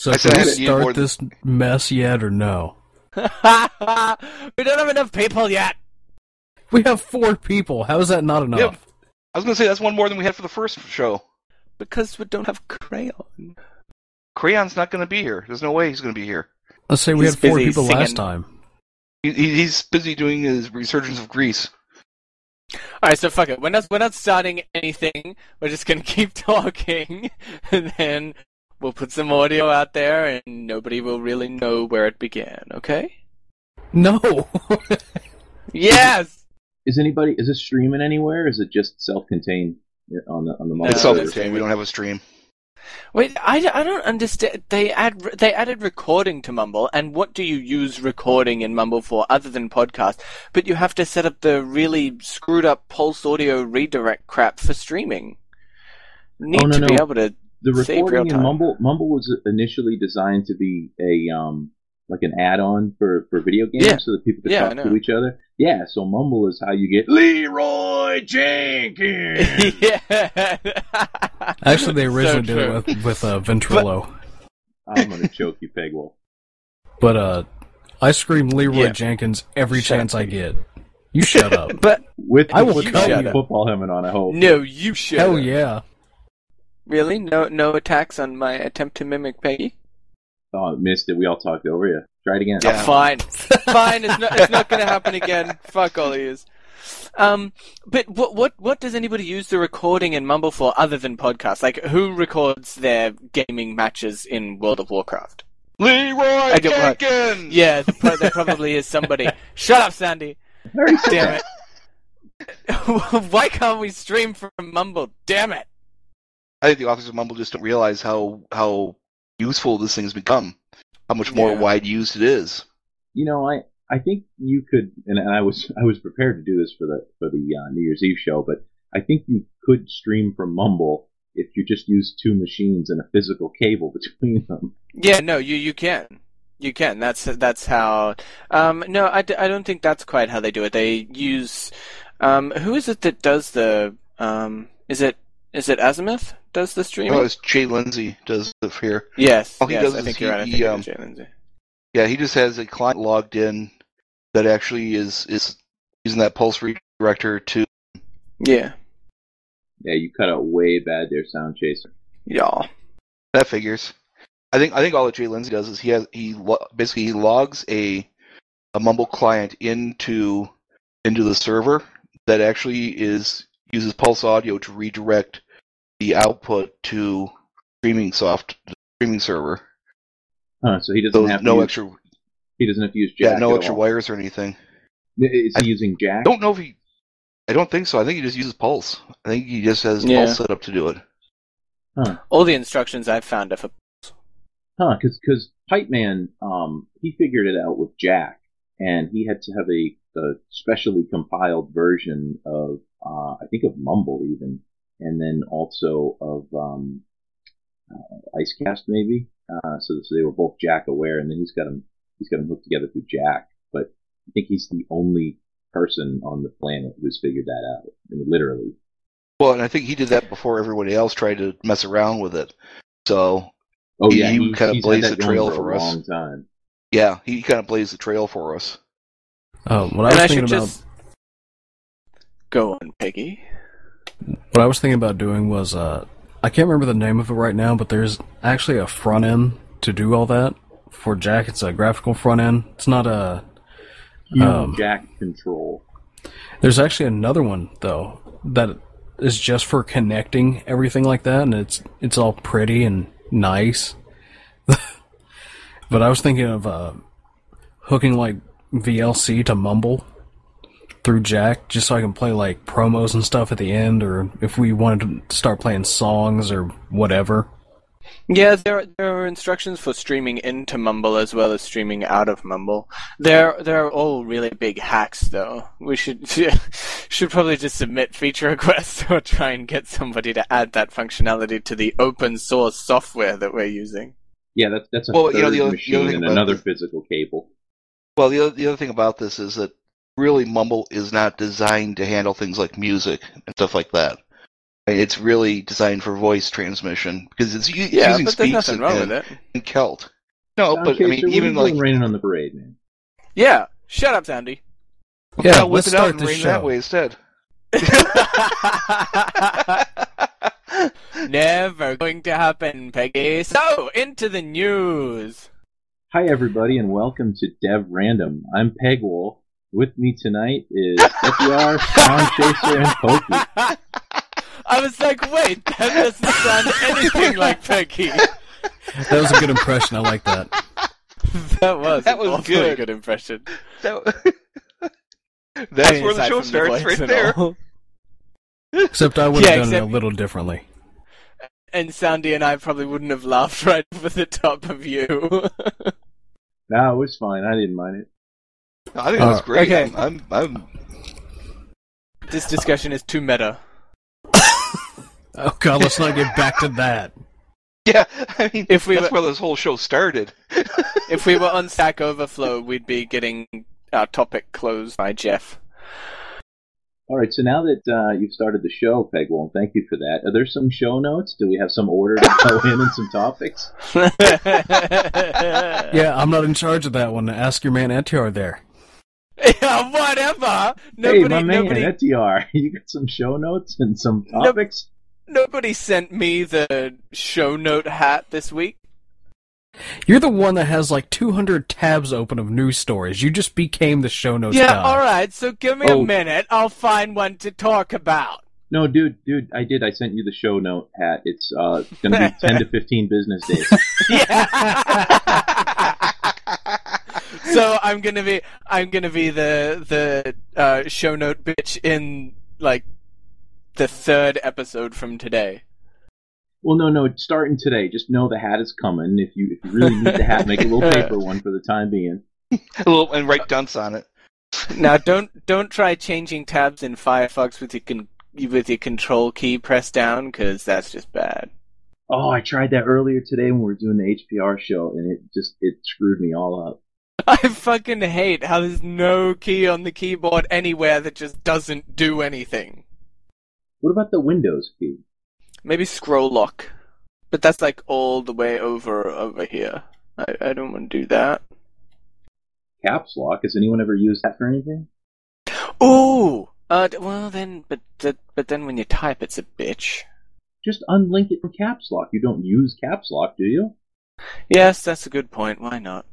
So I can said we I need more start than- this mess yet or no? We don't have enough people yet. We have 4 people. How is that not enough? Yep. I was going to say that's one more than we had for the first show. Because we don't have Crayon. Crayon's not going to be here. There's no way he's going to be here. Let's say we He's had 4 busy people last singing. time. He's busy doing his Resurgence of Greece. Alright, so fuck it. We're not starting anything. We're just gonna keep talking, and then we'll put some audio out there, and nobody will really know where it began. Okay? No. Yes. Is this streaming anywhere? Or is it just self-contained on the No, mobile? It's so- self-contained. We don't have a stream. Wait, I don't understand. They added recording to Mumble, and what do you use recording in Mumble for other than podcast? But you have to set up the really screwed up Pulse Audio redirect crap for streaming. Need Oh, no, to be no. able to The save real recording in time. Mumble was initially designed to be a like an add-on for video games, Yeah. so that people could Yeah, I talk know. to each other. Yeah, so Mumble is how you get Leroy Jenkins. Yeah. Actually, they originally So did true. it with Ventrilo. I'm gonna choke you, Pegwell. But I scream Leroy Yeah. Jenkins every Shut chance I get. You shut up. But With I will with cut the you. football helmet on, I hope. no, you should. Hell yeah. Really? No attacks on my attempt to mimic Peggy? Oh, missed it. We all talked over you. Try it again. Yeah. Oh, fine. Fine, it's not gonna happen again. Fuck all of yous. But what does anybody use the recording in Mumble for other than podcasts? Like, who records their gaming matches in World of Warcraft? Leroy get what. Jenkins! Yeah, there probably is somebody. Shut up, Sandy. Very Damn it. Why can't we stream from Mumble? Damn it. I think the authors of Mumble just don't realize how useful this thing's become. How much more Yeah. wide used it is. You know, I think you could, and I was prepared to do this for the New Year's Eve show, but I think you could stream from Mumble if you just use 2 machines and a physical cable between them. Yeah, no, you can. You can. That's how. No, I don't think that's quite how they do it. They use. Who is it that does the? Is it Azimuth does the streaming? Oh, it's Jay Lindsay does it here. Yes. all he yes, does I is think he- you're right. I he, think it is Jay Lindsay. Yeah, he just has a client logged in that actually is using that Pulse redirector to. Yeah. Yeah, you cut out way bad there, Sound Chaser. Yeah. That figures. I think all that Jay Lindsay does is he basically logs a Mumble client into the server that actually uses Pulse Audio to redirect the output to the streaming server. Huh, so he doesn't So have to no use, extra he doesn't have to use Jack. no at extra all. wires or anything. Is he using Jack? I don't know if I don't think so. I think he just uses Pulse. I think he just has Yeah. Pulse set up to do it. All the instructions I've found are for. Huh, because Pipe Man, he figured it out with Jack, and he had to have a specially compiled version of, I think of Mumble even, and then also of Icecast maybe. So they were both Jack aware, and then he's got them hooked together through Jack. But I think he's the only person on the planet who's figured that out, literally. Well, and I think he did that before everybody else tried to mess around with it. So Oh He- yeah, he he's kinda had blazed that the going trail for for a us. long time. yeah, he kind of blazed the trail for us. What And I I was should thinking about just go on, Peggy. what I was thinking about doing was I can't remember the name of it right now, but there's actually a front end to do all that for Jack. It's a graphical front end. It's not a. Jack control. There's actually another one though that is just for connecting everything like that, and it's all pretty and nice. But I was thinking of hooking like VLC to Mumble through Jack, just so I can play like promos and stuff at the end, or if we wanted to start playing songs or whatever. Yeah, there are instructions for streaming into Mumble as well as streaming out of Mumble. They're all really big hacks, though. We should probably just submit feature requests or try and get somebody to add that functionality to the open source software that we're using. Yeah, that's a Well, third you know, the other machine thing and about another this- physical cable. Well, the other thing about this is that really Mumble is not designed to handle things like music and stuff like that. It's really designed for voice transmission because it's using but there's speaks nothing wrong with it. and Celt. No, but Okay, I mean, so even we're like raining on the parade, man. Yeah, shut up, Sandy. Yeah, whip let's it out start and this rain show. that way instead. Never going to happen, Peggy. So, into the news. Hi, everybody, and welcome to Dev Random. I'm Peg Wolf. With me tonight is FDR, Sound Chaser, and Pokey. I was like, wait, that doesn't sound anything like Peggy. That was a good impression. I like that. That was That was an awfully good. good impression. That's I mean, where the aside show from starts, voice right and there. all. Except I would have Yeah, done it a except- little differently. And Sandy and I probably wouldn't have laughed right over the top of you. No, it was fine. I didn't mind it. I think that's great. Okay. I'm This discussion is too meta. Oh god, let's not get back to that. yeah. I mean, If we that's were- where this whole show started. If we were on Stack Overflow, we'd be getting our topic closed by Jeff. All right, so now that you've started the show, Peg Wolf, thank you for that. Are there some show notes? Do we have some order to go in and some topics? Yeah, I'm not in charge of that one. Ask your man Etiar there. Yeah, whatever. Hey, my man, FDR, you got some show notes and some topics? Nobody sent me the show note hat this week. You're the one that has like 200 tabs open of news stories. You just became the show notes Yeah, guy. alright, so give me a minute. I'll find one to talk about. No, dude, I did. I sent you the show note hat. It's going to be 10 to 15 business days. Yeah. So I'm gonna be the show note bitch in like the third episode from today. Well, no, starting today. Just know the hat is coming. If you really need the hat, make a little paper one for the time being. And write dunce on it. Now don't try changing tabs in Firefox with your control key pressed down, because that's just bad. Oh, I tried that earlier today when we were doing the HPR show, and it screwed me all up. I fucking hate how there's no key on the keyboard anywhere that just doesn't do anything. What about the Windows key? Maybe scroll lock. But that's like all the way over here. I don't want to do that. Caps lock? Has anyone ever used that for anything? Ooh! Well then, but then when you type, it's a bitch. Just unlink it from caps lock. You don't use caps lock, do you? Yes, that's a good point. Why not?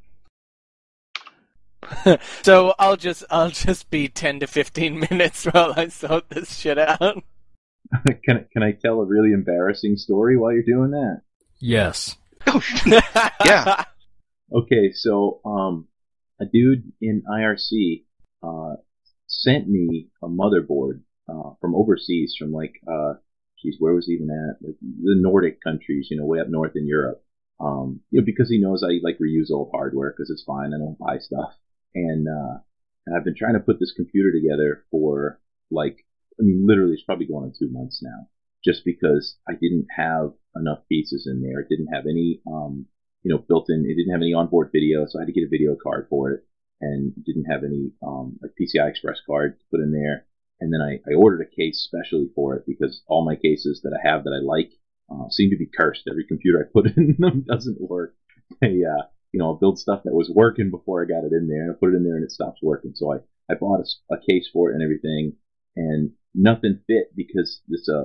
So I'll just be 10 to 15 minutes while I sort this shit out. Can I tell a really embarrassing story while you're doing that? Yes. Yeah. Okay, so a dude in IRC sent me a motherboard from overseas, from like where was he even at? Like the Nordic countries, way up north in Europe. Because he knows I like reuse old hardware because it's fine. I don't buy stuff, and I've been trying to put this computer together for literally it's probably going on 2 months now, just because I didn't have enough pieces in there. It didn't have any, built-in. It didn't have any onboard video, so I had to get a video card for it, and didn't have any PCI Express card to put in there. And then I ordered a case specially for it because all my cases that I have that I like seem to be cursed. Every computer I put in them doesn't work. I'll build stuff that was working before I got it in there, and I put it in there and it stops working. So I bought a case for it and everything, and nothing fit because it's a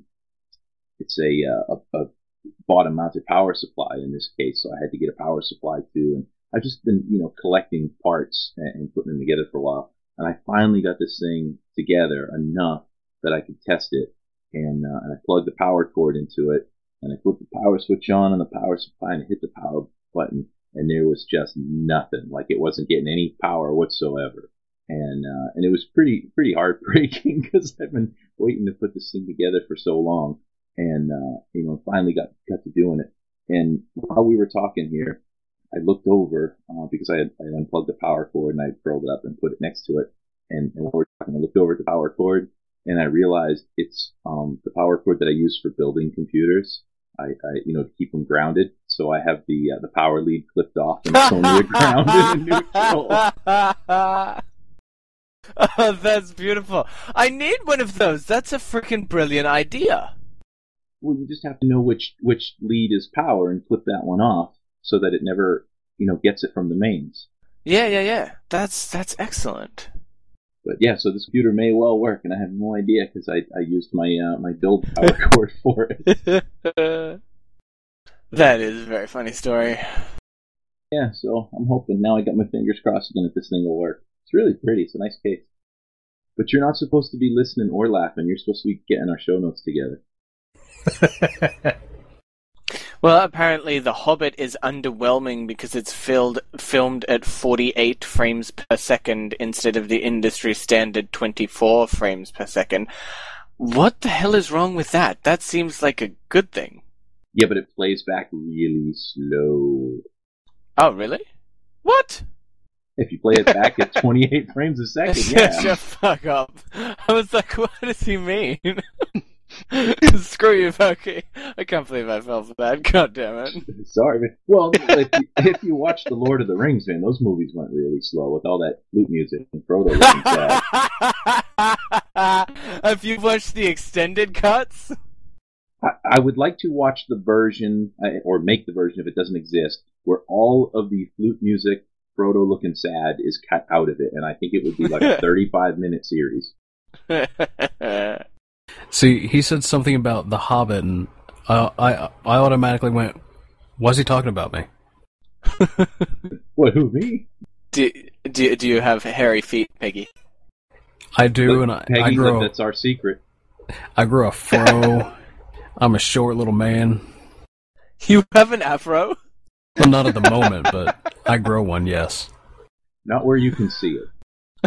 bottom mounted power supply in this case. So I had to get a power supply too. And I've just been, collecting parts and putting them together for a while. And I finally got this thing together enough that I could test it. And I plugged the power cord into it, and I put the power switch on the power supply, and I hit the power button, and there was just nothing. Like it wasn't getting any power whatsoever. And it was pretty heartbreaking because I've been waiting to put this thing together for so long, and finally got to doing it. And while we were talking here, I looked over because I had unplugged the power cord and I curled it up and put it next to it. And while we're talking, I looked over at the power cord and I realized it's the power cord that I use for building computers. I to keep them grounded. So I have the power lead clipped off and it's only grounded in neutral. Oh, that's beautiful. I need one of those. That's a freaking brilliant idea. Well, you just have to know which lead is power and flip that one off so that it never, gets it from the mains. Yeah. That's excellent. But yeah, so this computer may well work, and I have no idea because I used my my build power cord for it. That is a very funny story. Yeah, so I'm hoping now I got my fingers crossed again that this thing will work. It's really pretty. It's a nice case. But you're not supposed to be listening or laughing. You're supposed to be getting our show notes together. Well, apparently The Hobbit is underwhelming because it's filmed at 48 frames per second instead of the industry standard 24 frames per second. What the hell is wrong with that? That seems like a good thing. Yeah, but it plays back really slow. Oh, really? What? If you play it back at 28 frames a second, yeah. Shut fuck up. I was like, what does he mean? Screw you, Bucky. I can't believe I fell for that. God damn it. Sorry, man. Well, if you watch The Lord of the Rings, man, those movies went really slow with all that flute music and Frodo looking sad. Have you watched the extended cuts? I would like to watch the version, or make the version if it doesn't exist, where all of the flute music, Frodo looking sad, is cut out of it, and I think it would be like a 35-minute series. See, he said something about The Hobbit, and I automatically went, what's he talking about me? What, who, me? Do you have hairy feet, Peggy? I do, and I grow. That's our secret. I grew a fro. I'm a short little man. You have an afro? Well, not at the moment, but I grow one, yes. Not where you can see it.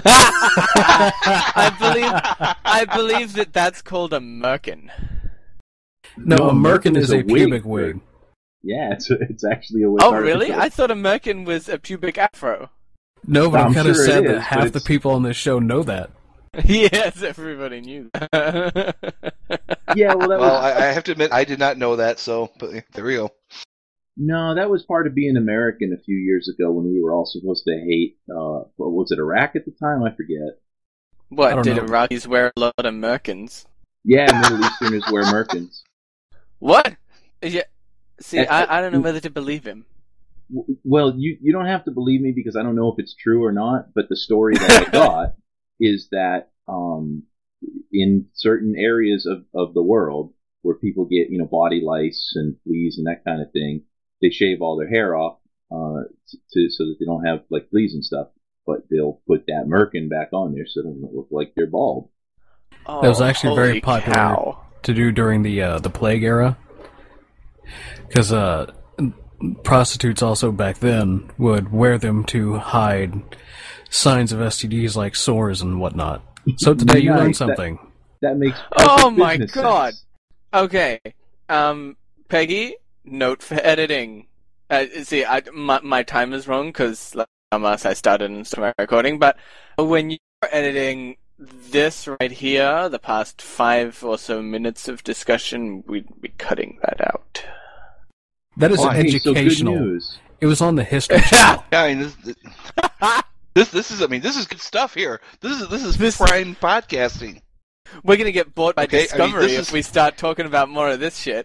I believe that's called a merkin. No, a merkin is a pubic wig. Yeah, it's actually a wig. Oh, really? I thought a merkin was a pubic afro. No, but I'm kind of sure sad it that is, half the people on this show know that. Yes, everybody knew that. Yeah, well, I have to admit, I did not know that, so but there we go. No, that was part of being American a few years ago when we were all supposed to hate, was it Iraq at the time? I forget. What, did Iraqis wear a lot of merkins? Yeah, Middle Easterners wear merkins. What? Yeah. See, I don't know whether to believe him. Well, you don't have to believe me because I don't know if it's true or not, but the story that I got is that in certain areas of the world where people get, body lice and fleas and that kind of thing, they shave all their hair off so that they don't have like fleas and stuff, but they'll put that merkin back on there so it doesn't look like they're bald. Oh, that was actually very popular cow. To do during the plague era, because prostitutes also back then would wear them to hide signs of STDs like sores and whatnot. So today you learned something. That makes oh my business god! sense. Okay, Peggy, note for editing. See, my time is wrong because unless I started and started recording, but when you're editing this right here, the past 5 or so minutes of discussion, we'd be cutting that out. That is educational. So good news. It was on the History Channel. Yeah, I mean, this is good stuff here. This is prime podcasting. We're gonna get bought by Okay, Discovery if we start talking about more of this shit.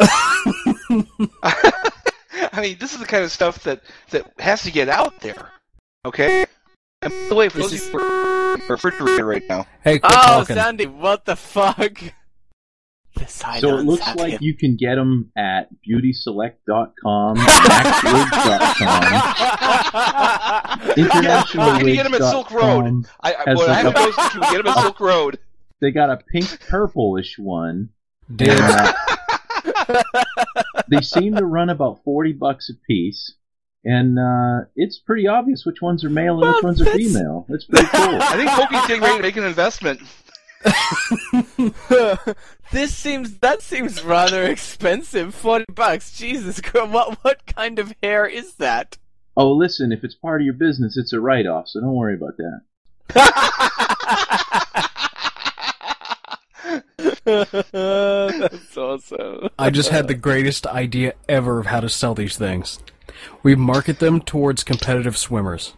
I mean, this is the kind of stuff that has to get out there. Okay? And by the way, for those of you who are in the refrigerator right now. Hey, quit Oh, talking. Sandy, what the fuck? The So it looks like you can get them at beautyselect.com, maxwig.com, internationalwigs.com. You can get them at Silk Road. I have those. You can get them at Silk Road. They got a pink purplish one. Did They seem to run about $40 a piece, and it's pretty obvious which ones are male and which ones are female. That's pretty cool. I think Pokey's getting ready to make an investment. That seems rather expensive. $40. Jesus Christ! What kind of hair is that? Oh, listen, if it's part of your business, it's a write-off, so don't worry about that. That's awesome. I just had the greatest idea ever of how to sell these things. We market them towards competitive swimmers.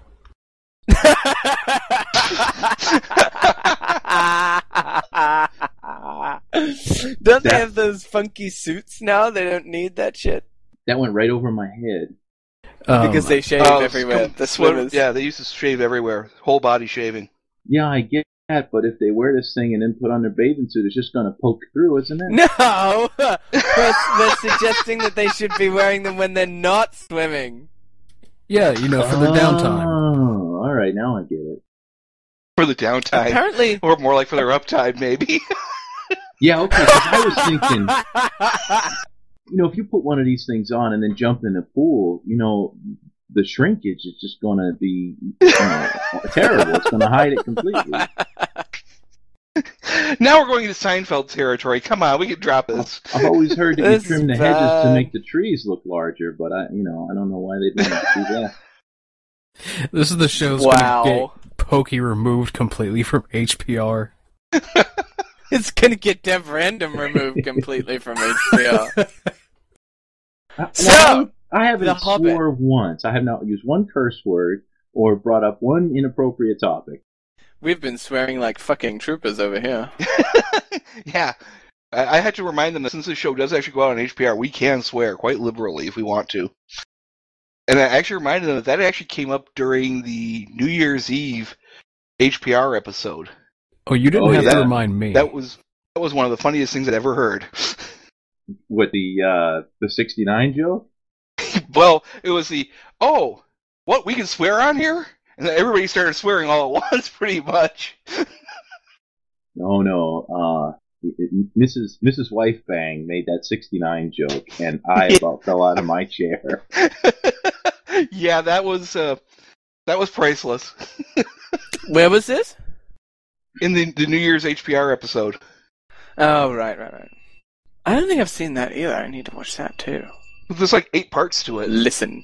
Don't they have those funky suits now. They don't need that shit That went right over my head. because they shave everywhere. The swimmers. Yeah, they used to shave everywhere, whole body shaving. Yeah, I get that, but if they wear this thing and then put on their bathing suit, it's just going to poke through, isn't it? No, we're suggesting that they should be wearing them when they're not swimming. Yeah, for the downtime. Oh, all right, now I get it. For the downtime. Apparently, Or more like for their uptime, maybe. Yeah, okay, 'cause I was thinking, if you put one of these things on and then jump in the pool, the shrinkage is just going to be terrible. It's going to hide it completely. Now we're going into Seinfeld territory. Come on, we can drop this. I've always heard that you This is trim the hedges bad. to make the trees look larger, but I don't know why they don't do that. This is the show's Wow. going to get Pokey removed completely from HPR. it's gonna get Dev Random removed completely from HBO. So, I The haven't Hobbit. swore once. I have not used one curse word or brought up one inappropriate topic. we've been swearing like fucking troopers over here. Yeah. I had to remind them that since this show does actually go out on HPR, we can swear quite liberally if we want to. And I actually reminded them that actually came up during the New Year's Eve HPR episode. Oh, you didn't have to yeah. remind me. That was one of the funniest things I'd ever heard. What, the 69 joke? Well, it was what, we can swear on here? And then everybody started swearing all at once, pretty much. No. Mrs. Wifebang made that 69 joke, and I about fell out of my chair. Yeah, that was priceless. Where was this? In the New Year's HPR episode. Oh, right. I don't think I've seen that either. I need to watch that too. There's like 8 parts to it. Listen.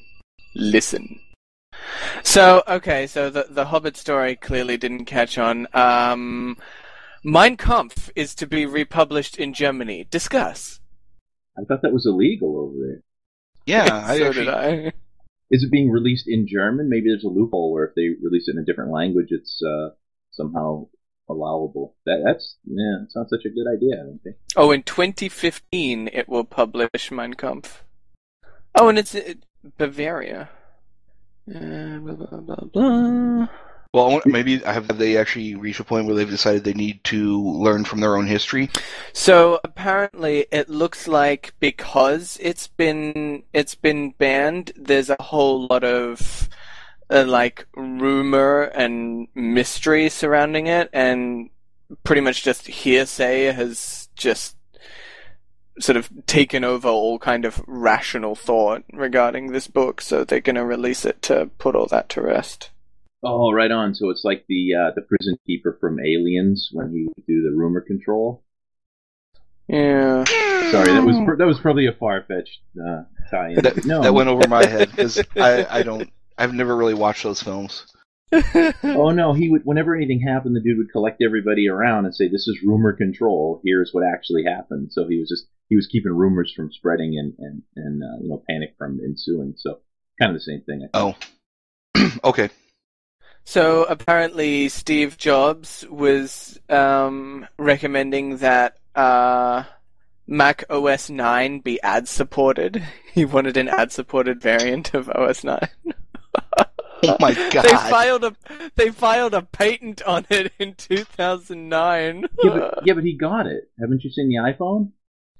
So, okay, so the Hobbit story clearly didn't catch on. Mein Kampf is to be republished in Germany. Discuss. I thought that was illegal over there. Yeah, Did I. Is it being released in German? Maybe there's a loophole where if they release it in a different language, it's somehow allowable. That sounds such a good idea, I don't think. Oh, in 2015 it will publish Mein Kampf. Oh, and it's Bavaria. Blah, blah, blah, blah. Well, maybe have they actually reached a point where they've decided they need to learn from their own history? So apparently, it looks like because it's been banned, there's a whole lot of rumor and mystery surrounding it, and pretty much just hearsay has just sort of taken over all kind of rational thought regarding this book. So they're going to release it to put all that to rest. Oh, right on. So it's like the prison keeper from Aliens when he would do the rumor control. Yeah. Sorry, that was probably a far-fetched tie-in. That went over my head because I've never really watched those films. Oh no, he would. Whenever anything happened, the dude would collect everybody around and say, "This is rumor control. Here's what actually happened." So he was keeping rumors from spreading and panic from ensuing. So kind of the same thing. I think. Oh, okay. So apparently Steve Jobs was recommending that Mac OS 9 be ad-supported. He wanted an ad-supported variant of OS 9. Oh my god. They filed a patent on it in 2009. Yeah, but he got it. Haven't you seen the iPhone?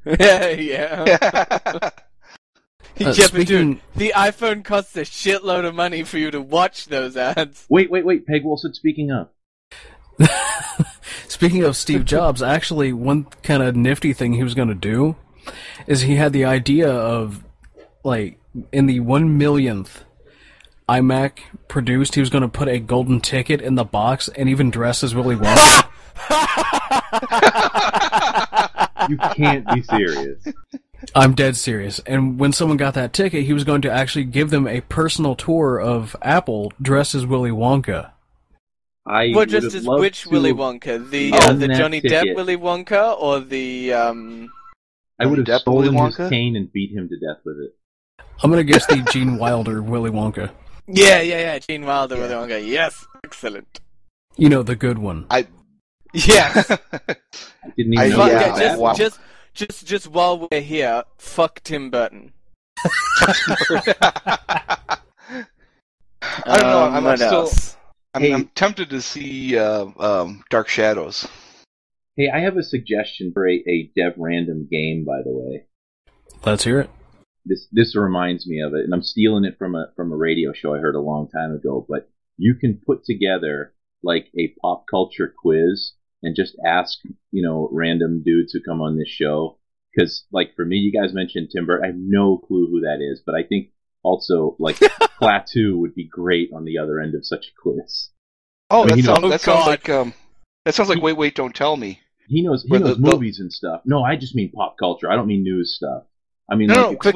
Yeah. But dude, the iPhone costs a shitload of money for you to watch those ads. Wait. Peg Wilson, speaking of. Speaking of Steve Jobs, actually, one kind of nifty thing he was going to do is he had the idea of, in the 1/1,000,000th iMac produced, he was going to put a golden ticket in the box and even dress as Willy Wonka. You can't be serious. I'm dead serious. And when someone got that ticket, he was going to actually give them a personal tour of Apple dressed as Willy Wonka. Well, just as which Willy Wonka? The Johnny Depp Willy Wonka or the I would have Depp stolen Willy his Wonka? cane and beat him to death with it. I'm going to guess the Gene Wilder Willy Wonka. Yeah, Gene Wilder Willy Wonka. Yes, excellent. The good one. Yes. I didn't even know yeah, that. wow. just while we're here, fuck Tim Burton. I don't know. What else? I'm tempted to see Dark Shadows. Hey, I have a suggestion for a Dev Random game, by the way. Let's hear it. This reminds me of it, and I'm stealing it from a radio show I heard a long time ago. But you can put together like a pop culture quiz and just ask, random dudes who come on this show. Because, like, for me, you guys mentioned Tim Burton. I have no clue who that is, but I think also, like, Klaatu would be great on the other end of such a quiz. Oh, I mean, that sounds like Wait, Don't Tell Me. He knows movies and stuff. No, I just mean pop culture. I don't mean news stuff. I mean,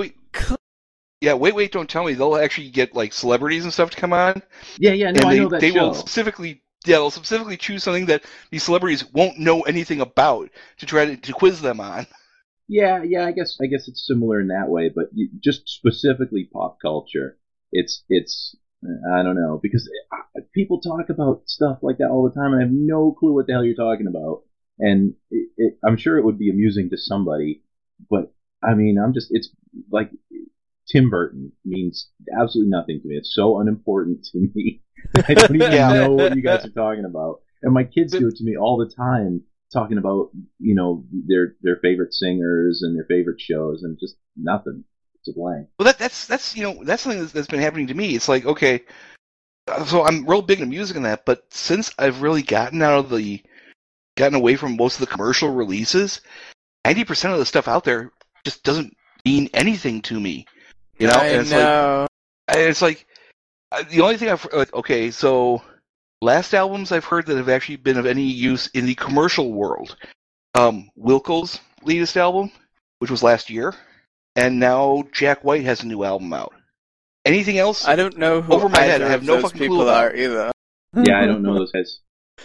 Wait, Don't Tell Me. They'll actually get like celebrities and stuff to come on. Yeah, I know that they show. will specifically choose something that these celebrities won't know anything about to try to quiz them on. Yeah, I guess it's similar in that way, but just specifically pop culture. It's I don't know, because people talk about stuff like that all the time, and I have no clue what the hell you're talking about. And I'm sure it would be amusing to somebody, but I mean, it's like Tim Burton means absolutely nothing to me. It's so unimportant to me. I don't even know what you guys are talking about. And my kids do it to me all the time, talking about, their favorite singers and their favorite shows, and just nothing. It's a blank. Well, that's something that's been happening to me. It's like, okay, so I'm real big into music and that, but since I've really gotten away from most of the commercial releases, 90% of the stuff out there just doesn't mean anything to me. It's like the only thing so last albums I've heard that have actually been of any use in the commercial world, Wilco's latest album, which was last year, and now Jack White has a new album out. Anything else? I don't know who over my head. I have no fucking clue about are either. Yeah, I don't know those guys.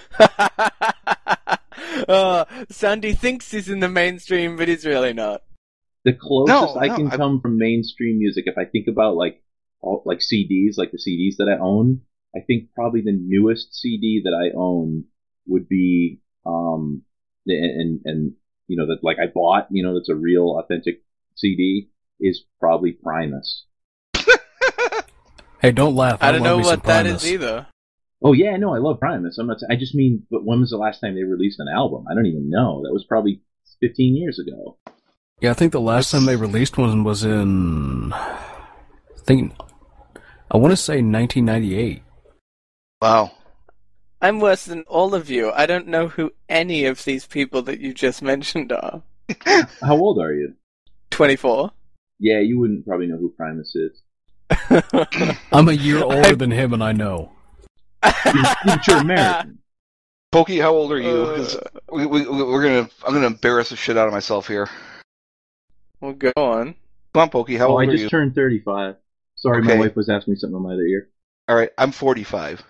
Sandy thinks he's in the mainstream, but he's really not. The closest I can come from mainstream music, if I think about like CDs, like the CDs that I own, I think probably the newest CD that I own would be that like I bought, that's a real authentic CD, is probably Primus. Hey, don't laugh. I don't know what that is either. Oh yeah, no, I love Primus. I just mean, but when was the last time they released an album? I don't even know. That was probably 15 years ago. Yeah, I think the last time they released one was in, I want to say 1998. Wow. I'm worse than all of you. I don't know who any of these people that you just mentioned are. How old are you? 24. Yeah, you wouldn't probably know who Primus is. I'm a year older than him, and I know. You're American. Pokey, how old are you? 'Cause I'm gonna embarrass the shit out of myself here. Well, go on. Come on, Pokey, how old are you? I just turned 35. Sorry, Okay. My wife was asking me something on my other ear. All right, I'm 45.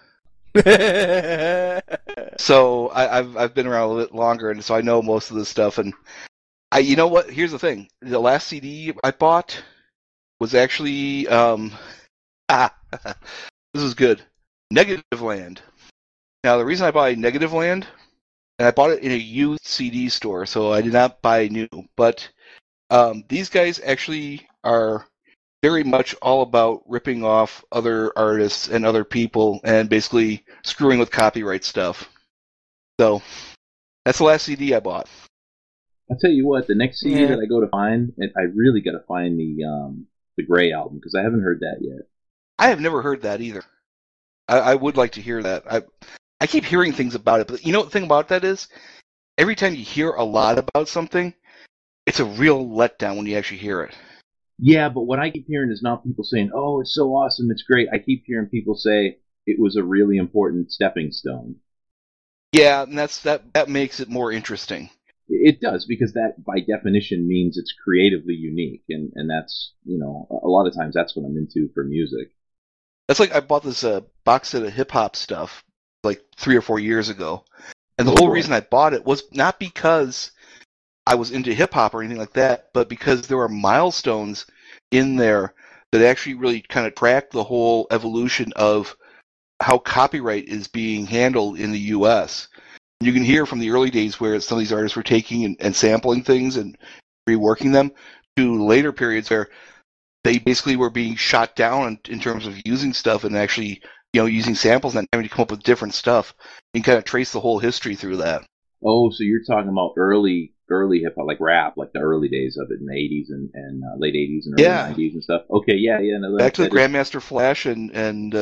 So I've been around a little bit longer, and so I know most of this stuff. And you know what? Here's the thing: the last CD I bought was actually this is good. Negativland. Now the reason I buy Negativland, and I bought it in a used CD store, so I did not buy new. But these guys actually are very much all about ripping off other artists and other people and basically screwing with copyright stuff. So that's the last CD I bought. I'll tell you what, the next CD that I go to find, and I really got to find the Grey album, because I haven't heard that yet. I have never heard that either. I would like to hear that. I keep hearing things about it, but you know what the thing about that is? Every time you hear a lot about something, it's a real letdown when you actually hear it. Yeah, but what I keep hearing is not people saying, oh, it's so awesome, it's great. I keep hearing people say it was a really important stepping stone. Yeah, and that makes it more interesting. It does, because that, by definition, means it's creatively unique, and that's, a lot of times that's what I'm into for music. That's like I bought this box set of hip-hop stuff like 3 or 4 years ago, and the whole reason I bought it was not because I was into hip-hop or anything like that, but because there were milestones in there that actually really kind of track the whole evolution of how copyright is being handled in the U.S. You can hear from the early days where some of these artists were taking and sampling things and reworking them, to later periods where they basically were being shot down in terms of using stuff and actually, using samples and having to come up with different stuff. You can kind of trace the whole history through that. Oh, so you're talking about early hip hop, like rap, like the early days of it in the 80s and late 80s and early 90s and stuff. Okay, yeah. No, back to the Grandmaster Flash and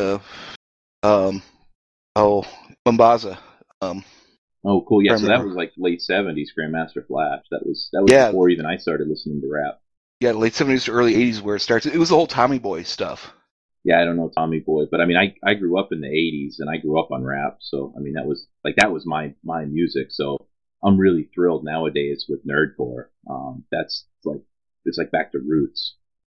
Mombasa. Oh, cool. Yeah, so that was like late 70s Grandmaster Flash. That was before even I started listening to rap. Yeah, late 70s to early 80s where it starts. It was the whole Tommy Boy stuff. Yeah, I don't know Tommy Boy, but I mean, I grew up in the 80s and I grew up on rap, so I mean, that was my music. So I'm really thrilled nowadays with Nerdcore. That's like, it's like back to roots.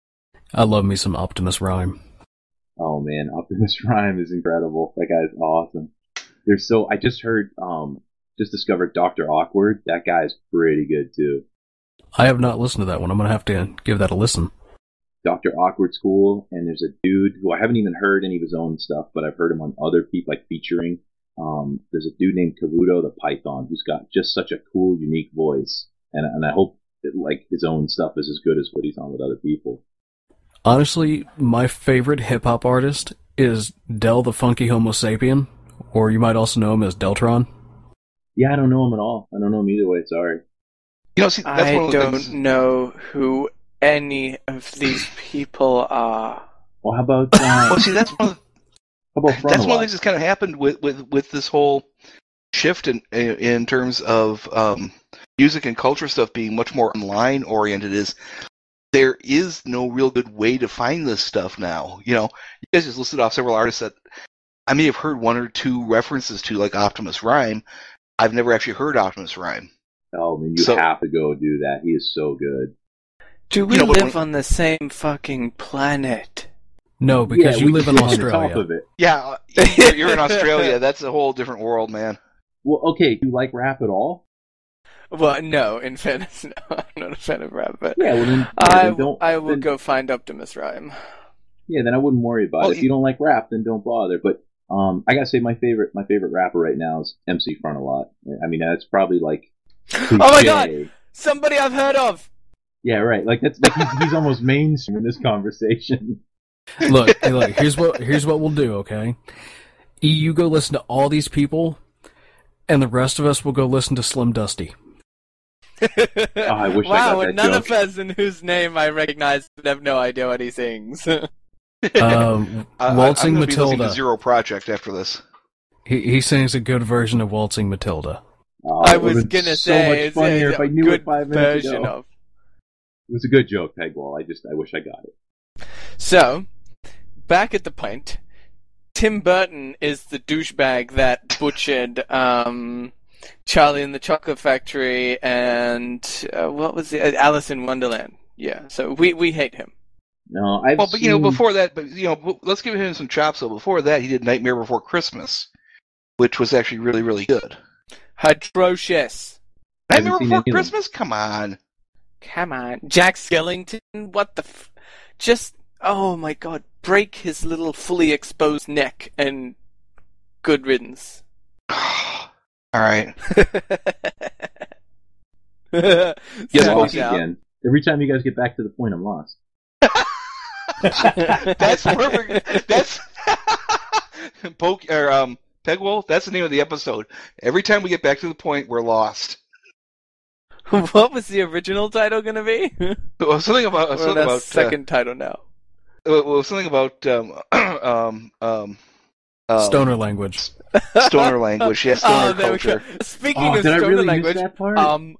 I love me some Optimus Rhyme. Oh man, Optimus Rhyme is incredible. That guy's awesome. I just discovered Dr. Awkward. That guy's pretty good too. I have not listened to that one. I'm going to have to give that a listen. Dr. Awkward's cool, and there's a dude who I haven't even heard any of his own stuff, but I've heard him on other people, like featuring. There's a dude named Kabuto the Python who's got just such a cool, unique voice, and I hope that, like, his own stuff is as good as what he's on with other people. Honestly, my favorite hip-hop artist is Del the Funky Homo Sapien, or you might also know him as Deltron. Yeah, I don't know him at all. I don't know him either way, sorry. See, that's I one of the don't things. know who any of these people are. Well, how about... Well, see, that's one of the... How about That's one of the things that's kind of happened with this whole shift in terms of music and culture stuff being much more online oriented. Is there is no real good way to find this stuff now. You guys just listed off several artists that I may have heard one or two references to, like Optimus Rhyme. I've never actually heard Optimus Rhyme. Oh, man, you have to go do that. He is so good. Do we live on the same fucking planet? No, because you live in Australia. On top of it. Yeah, you're in Australia. That's a whole different world, man. Well, okay, do you like rap at all? Well, no, in fairness, no. I'm not a fan of rap, but yeah, well, then, I will go find Optimus Rhyme. Yeah, then I wouldn't worry about it. If you don't like rap, then don't bother. But I gotta say, my favorite rapper right now is MC Frontalot. I mean, that's probably like cliche. Oh my god! Somebody I've heard of! Yeah, right. Like that's like he's almost mainstream in this conversation. Look, here's what we'll do, okay? You go listen to all these people, and the rest of us will go listen to Slim Dusty. I wish I got that none joke. of us in whose name I recognize and have no idea what he sings. Waltzing I'm gonna be listening Matilda. to Zero Project after this. He sings a good version of Waltzing Matilda. I was gonna say much funnier if I knew it 5 minutes version ago. of. It was a good joke, Pegwall. I wish I got it. So, back at the point, Tim Burton is the douchebag that butchered Charlie and the Chocolate Factory and what was it? Alice in Wonderland. Yeah, so we hate him. No, before that, let's give him some chops. So before that, he did Nightmare Before Christmas, which was actually really, really good. Atrocious. Nightmare Before Christmas? Come on. Jack Skellington? What the just, oh my god, break his little fully exposed neck and good riddance. Alright. Yes, lost again. Every time you guys get back to the point, I'm lost. That's perfect. That's Pegwolf, that's the name of the episode. Every time we get back to the point, we're lost. What was the original title going to be? Well, something about second title now. Well, something about Stoner language. Stoner language, yes, stoner culture. Speaking of stoner language, that part?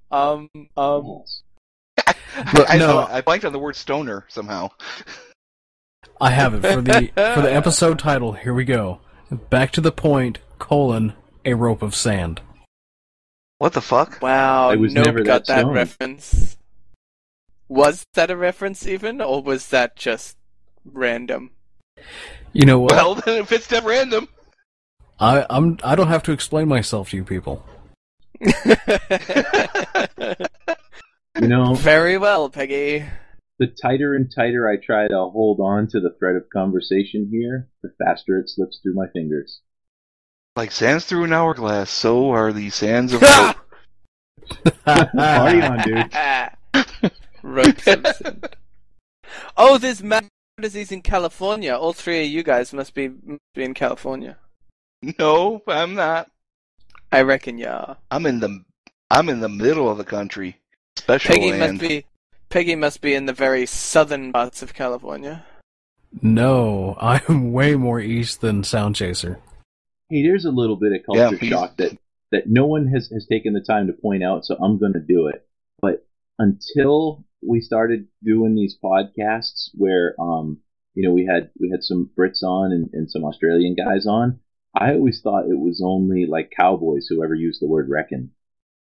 I blanked on the word stoner somehow. I have it for the episode title. Here we go. Back to the point, a rope of sand. What the fuck? Wow, I was Nope never got that that stoned. reference. Was that a reference even, or was that just random? You know what? Well, then if it's that random. I don't have to explain myself to you people. Very well, Peggy. The tighter and tighter I try to hold on to the thread of conversation here, the faster it slips through my fingers. Like sands through an hourglass, so are the sands of hope. Party on, dude. Ropes of Scent. Oh, there's mad disease in California. All three of you guys must be in California. No, I'm not. I reckon, yeah. I'm in the middle of the country. Special land. Peggy must be in the very southern parts of California. No, I'm way more east than Sound Chaser. Hey, there's a little bit of culture shock that no one has taken the time to point out, so I'm going to do it. But until we started doing these podcasts where, we had some Brits on and some Australian guys on, I always thought it was only like cowboys who ever used the word reckon.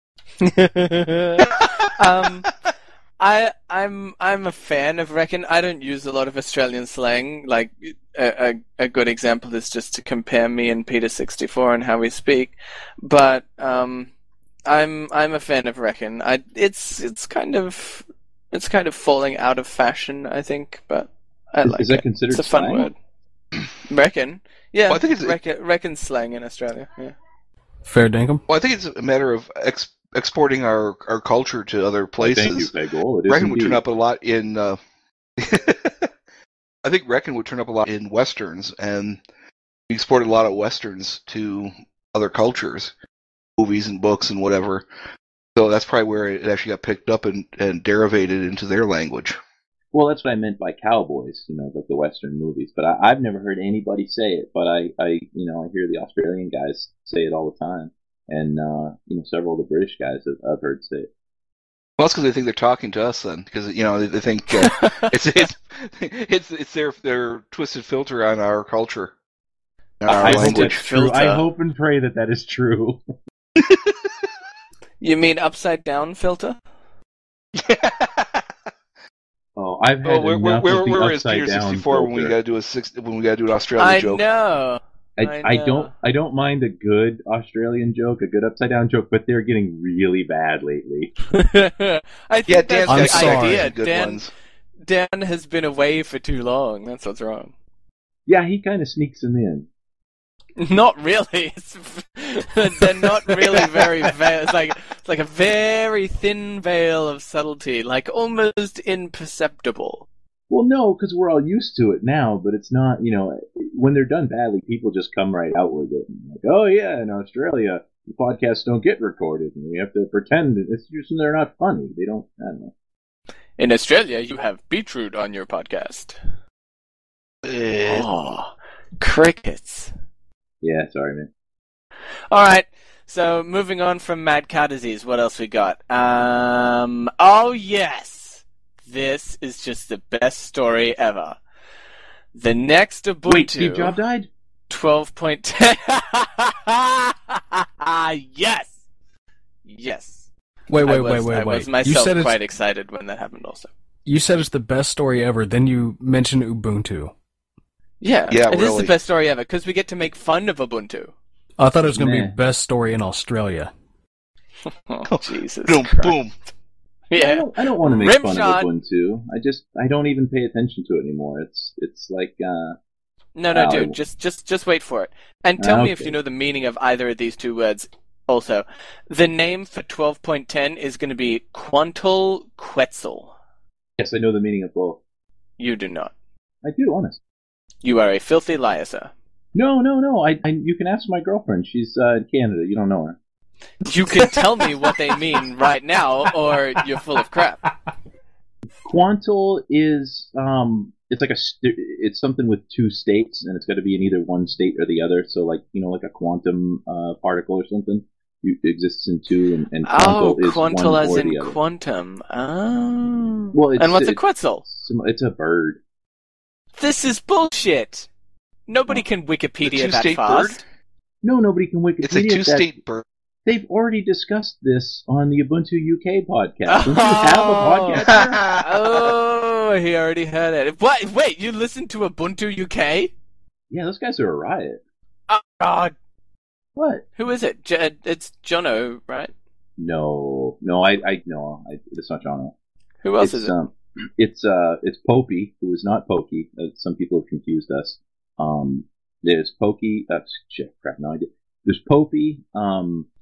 I'm a fan of reckon. I don't use a lot of Australian slang. Like a good example is just to compare me and Peter 64 and how we speak. But I'm a fan of reckon. It's kind of falling out of fashion, I think. But I like it. Is that considered it's a fun slang? word. Reckon, yeah. Well, I think it's reckon slang in Australia. Yeah. Fair dinkum. Well, I think it's a matter of exporting our culture to other places. Thank you, Peggle. It is Reckon would turn indeed. up a lot in. I think Reckon would turn up a lot in westerns, and we exported a lot of westerns to other cultures, movies and books and whatever. So that's probably where it actually got picked up and derivated into their language. Well, that's what I meant by cowboys, like the Western movies. But I've never heard anybody say it. But I hear the Australian guys say it all the time, and several of the British guys I've heard say it. Well, that's because they think they're talking to us then, because they think it's their twisted filter on our culture, on our I hope language. that's true. I hope and pray that is true. You mean upside down filter? Oh, I've had enough of the where is upside Peter down 64 when we filter. gotta do an Australian joke? I know. I don't mind a good Australian joke, a good upside down joke, but they're getting really bad lately. I think Yeah, that's Dan's I'm the sorry. idea. good ones. Dan has been away for too long. That's what's wrong. Yeah, he kind of sneaks them in. Not really. They're not really very. It's like a very thin veil of subtlety, like almost imperceptible. Well, no, because we're all used to it now, but it's not, when they're done badly, people just come right out with it. Like, oh yeah, in Australia, the podcasts don't get recorded, and we have to pretend it's just they're not funny. They don't, I don't know. In Australia, you have beetroot on your podcast. Oh, crickets. Yeah, sorry, man. All right. So moving on from mad cow disease, what else we got? Oh yes, this is just the best story ever. The next Ubuntu. Wait, Steve Jobs died? 12.10. Yes. Wait. I was You myself said quite excited when that happened. Also. You said it's the best story ever. Then you mentioned Ubuntu. Yeah. Yeah, It is really. the best story ever because we get to make fun of Ubuntu. I thought it was going to Nah. be best story in Australia. Oh, Jesus. Boom, Christ. boom. Yeah. I don't want to make fun Rimshot. of Ubuntu. I don't even pay attention to it anymore. It's like, No, dude. Just wait for it. And tell me if Okay. you know the meaning of either of these two words. Also, the name for 12.10 is going to be Quantal Quetzal. yes, I know the meaning of both. You do not. I do, honest. You are a filthy liar, sir. No. You can ask my girlfriend. She's in Canada. You don't know her. You can tell me what they mean right now, or you're full of crap. Quantal is it's like it's something with two states, and it's got to be in either one state or the other. So like like a quantum particle or something exists in two, and Oh, quantal is Quantal one as or in the other. quantum. Oh. Well, And what's a Quetzal? It's a bird. This is bullshit. Nobody can Wikipedia that two-state fast. bird? No, nobody can Wikipedia It's a that. two-state bird. They've already discussed this on the Ubuntu UK podcast. Don't you have a podcast? Oh, he already had it. What? Wait, you listened to Ubuntu UK? Yeah, those guys are a riot. Oh, God. What? Who is it? It's Jono, right? No, it's not Jono. Who else is it? It's Popey, who is not Pokey. Some people have confused us. There's Pokey. Shit, crap. No idea. There's Popey.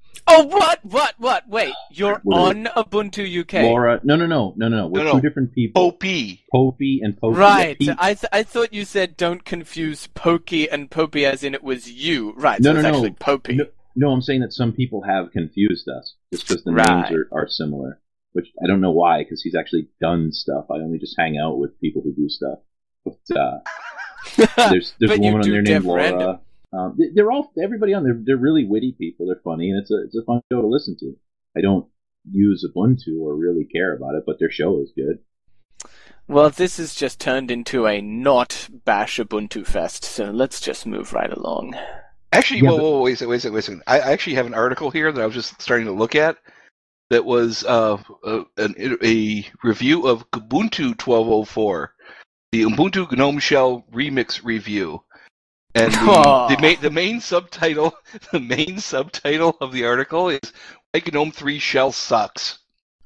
Oh, what? Wait, you're What on Ubuntu UK. Laura, no. We're No. two different people. Popey. Popey and Popey. Right, Yeah, I thought you said don't confuse Pokey and Popey as in it was you. Right, No, so it's no, no. actually Popey. No, I'm saying that some people have confused us just because the Right. names are similar. Which I don't know why, because he's actually done stuff. I only just hang out with people who do stuff. But there's a But you woman on do there named Dev Laura. Random. They're all everybody on there. They're really witty people. They're funny, and it's a fun show to listen to. I don't use Ubuntu or really care about it, but their show is good. Well, this has just turned into a not bash Ubuntu fest, so let's just move right along. Actually, Yeah, whoa, wait a second. I actually have an article here that I was just starting to look at that was a review of Ubuntu 12.04, the Ubuntu GNOME Shell Remix review. And the main subtitle of the article is "Why GNOME 3 Shell Sucks."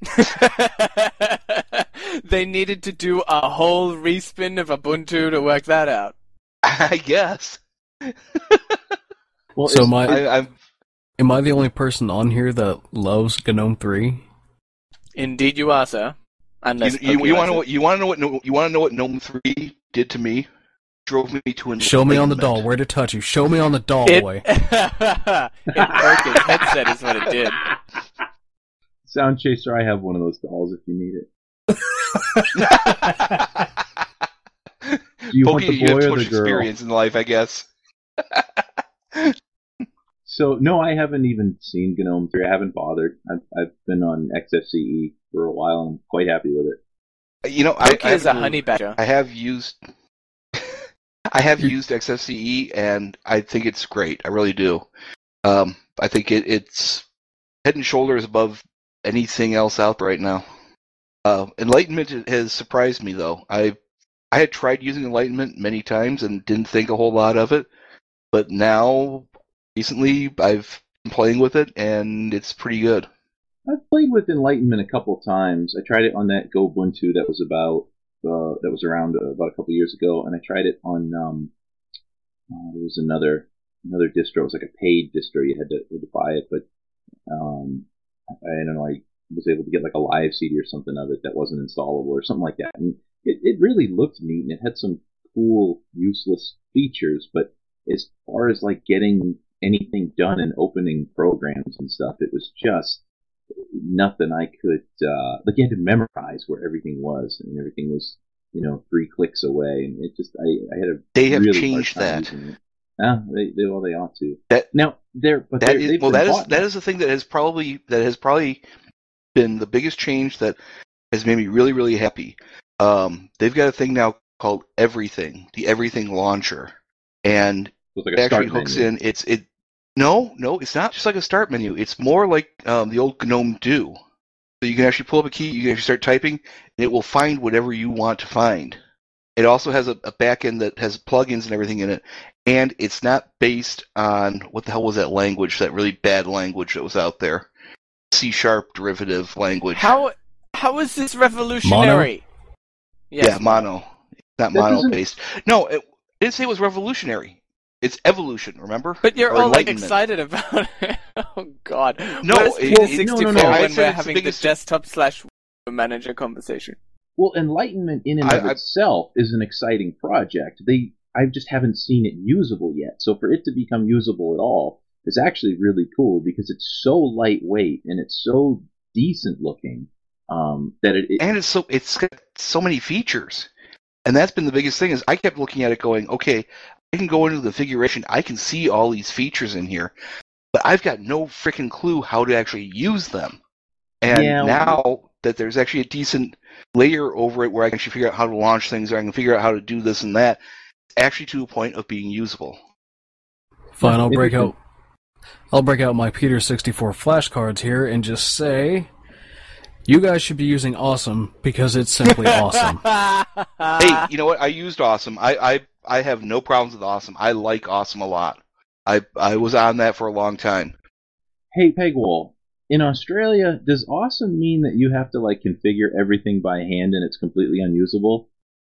They needed to do a whole respin of Ubuntu to work that out. I guess. Well, So I'm am I the only person on here that loves GNOME 3? Indeed, you are, sir. Unless you Pokey want likes to know what GNOME 3 did to me? Drove me to an Show me on the enlightenment. doll. Where to touch you? Show me on the doll, it. boy. It broke his headset, is what it did. Sound Chaser, I have one of those dolls if you need it. Do you want Pokey, the you have boy too or much the girl? experience in life, I guess. So, no, I haven't even seen GNOME 3. I haven't bothered. I've been on XFCE for a while, and I'm quite happy with it. You know, Pokey is a haven't- honey badger. I have used XFCE, and I think it's great. I really do. I think it's head and shoulders above anything else out there right now. Enlightenment has surprised me, though. I had tried using Enlightenment many times and didn't think a whole lot of it, but now, recently, I've been playing with it, and it's pretty good. I've played with Enlightenment a couple times. I tried it on that GoBuntu that was around about a couple years ago, and I tried it on there was another distro. It was like a paid distro. You had to buy it, but I don't know. I was able to get like a live CD or something of it that wasn't installable or something like that. And it really looked neat, and it had some cool, useless features. But as far as like getting anything done and opening programs and stuff, it was just nothing I could, like you had to memorize where everything was, and everything was, 3 clicks away, and it just, I had a They have really changed hard time that. using it. Yeah, they ought to. That- now they've That been bought now. is the thing that has probably been the biggest change that has made me really, really happy. They've got a thing now called Everything, the Everything launcher, and It was like it a actually start hooks menu. in. No, it's not just like a start menu. It's more like the old GNOME Do. So you can actually pull up a key, you can actually start typing, and it will find whatever you want to find. It also has a backend that has plugins and everything in it, and it's not based on what the hell was that language, that really bad language that was out there, C# derivative language. How is this revolutionary? Yeah, mono. It's not That mono doesn't- based. No, it didn't say it was revolutionary. It's evolution. Remember? But you're Or all like enlightenment. excited about it. Oh God! No, Where's it- P64 no. I when said we're it's the having biggest- the desktop / manager conversation? Well, Enlightenment in and of I- itself is an exciting project. I just haven't seen it usable yet. So for it to become usable at all is actually really cool because it's so lightweight and it's so decent looking that it And it's got so many features, and that's been the biggest thing. Is I kept looking at it, going, okay, I can go into the configuration, I can see all these features in here, but I've got no freaking clue how to actually use them. And Yeah, now that there's actually a decent layer over it where I can actually figure out how to launch things, or I can figure out how to do this and that, it's actually to a point of being usable. Fine, Yeah, I'll break out my Peter 64 flashcards here and just say, you guys should be using Awesome because it's simply awesome. Hey, you know what? I used Awesome. I have no problems with Awesome. I like Awesome a lot. I was on that for a long time. Hey, Pegwall, in Australia, does awesome mean that you have to like configure everything by hand and it's completely unusable?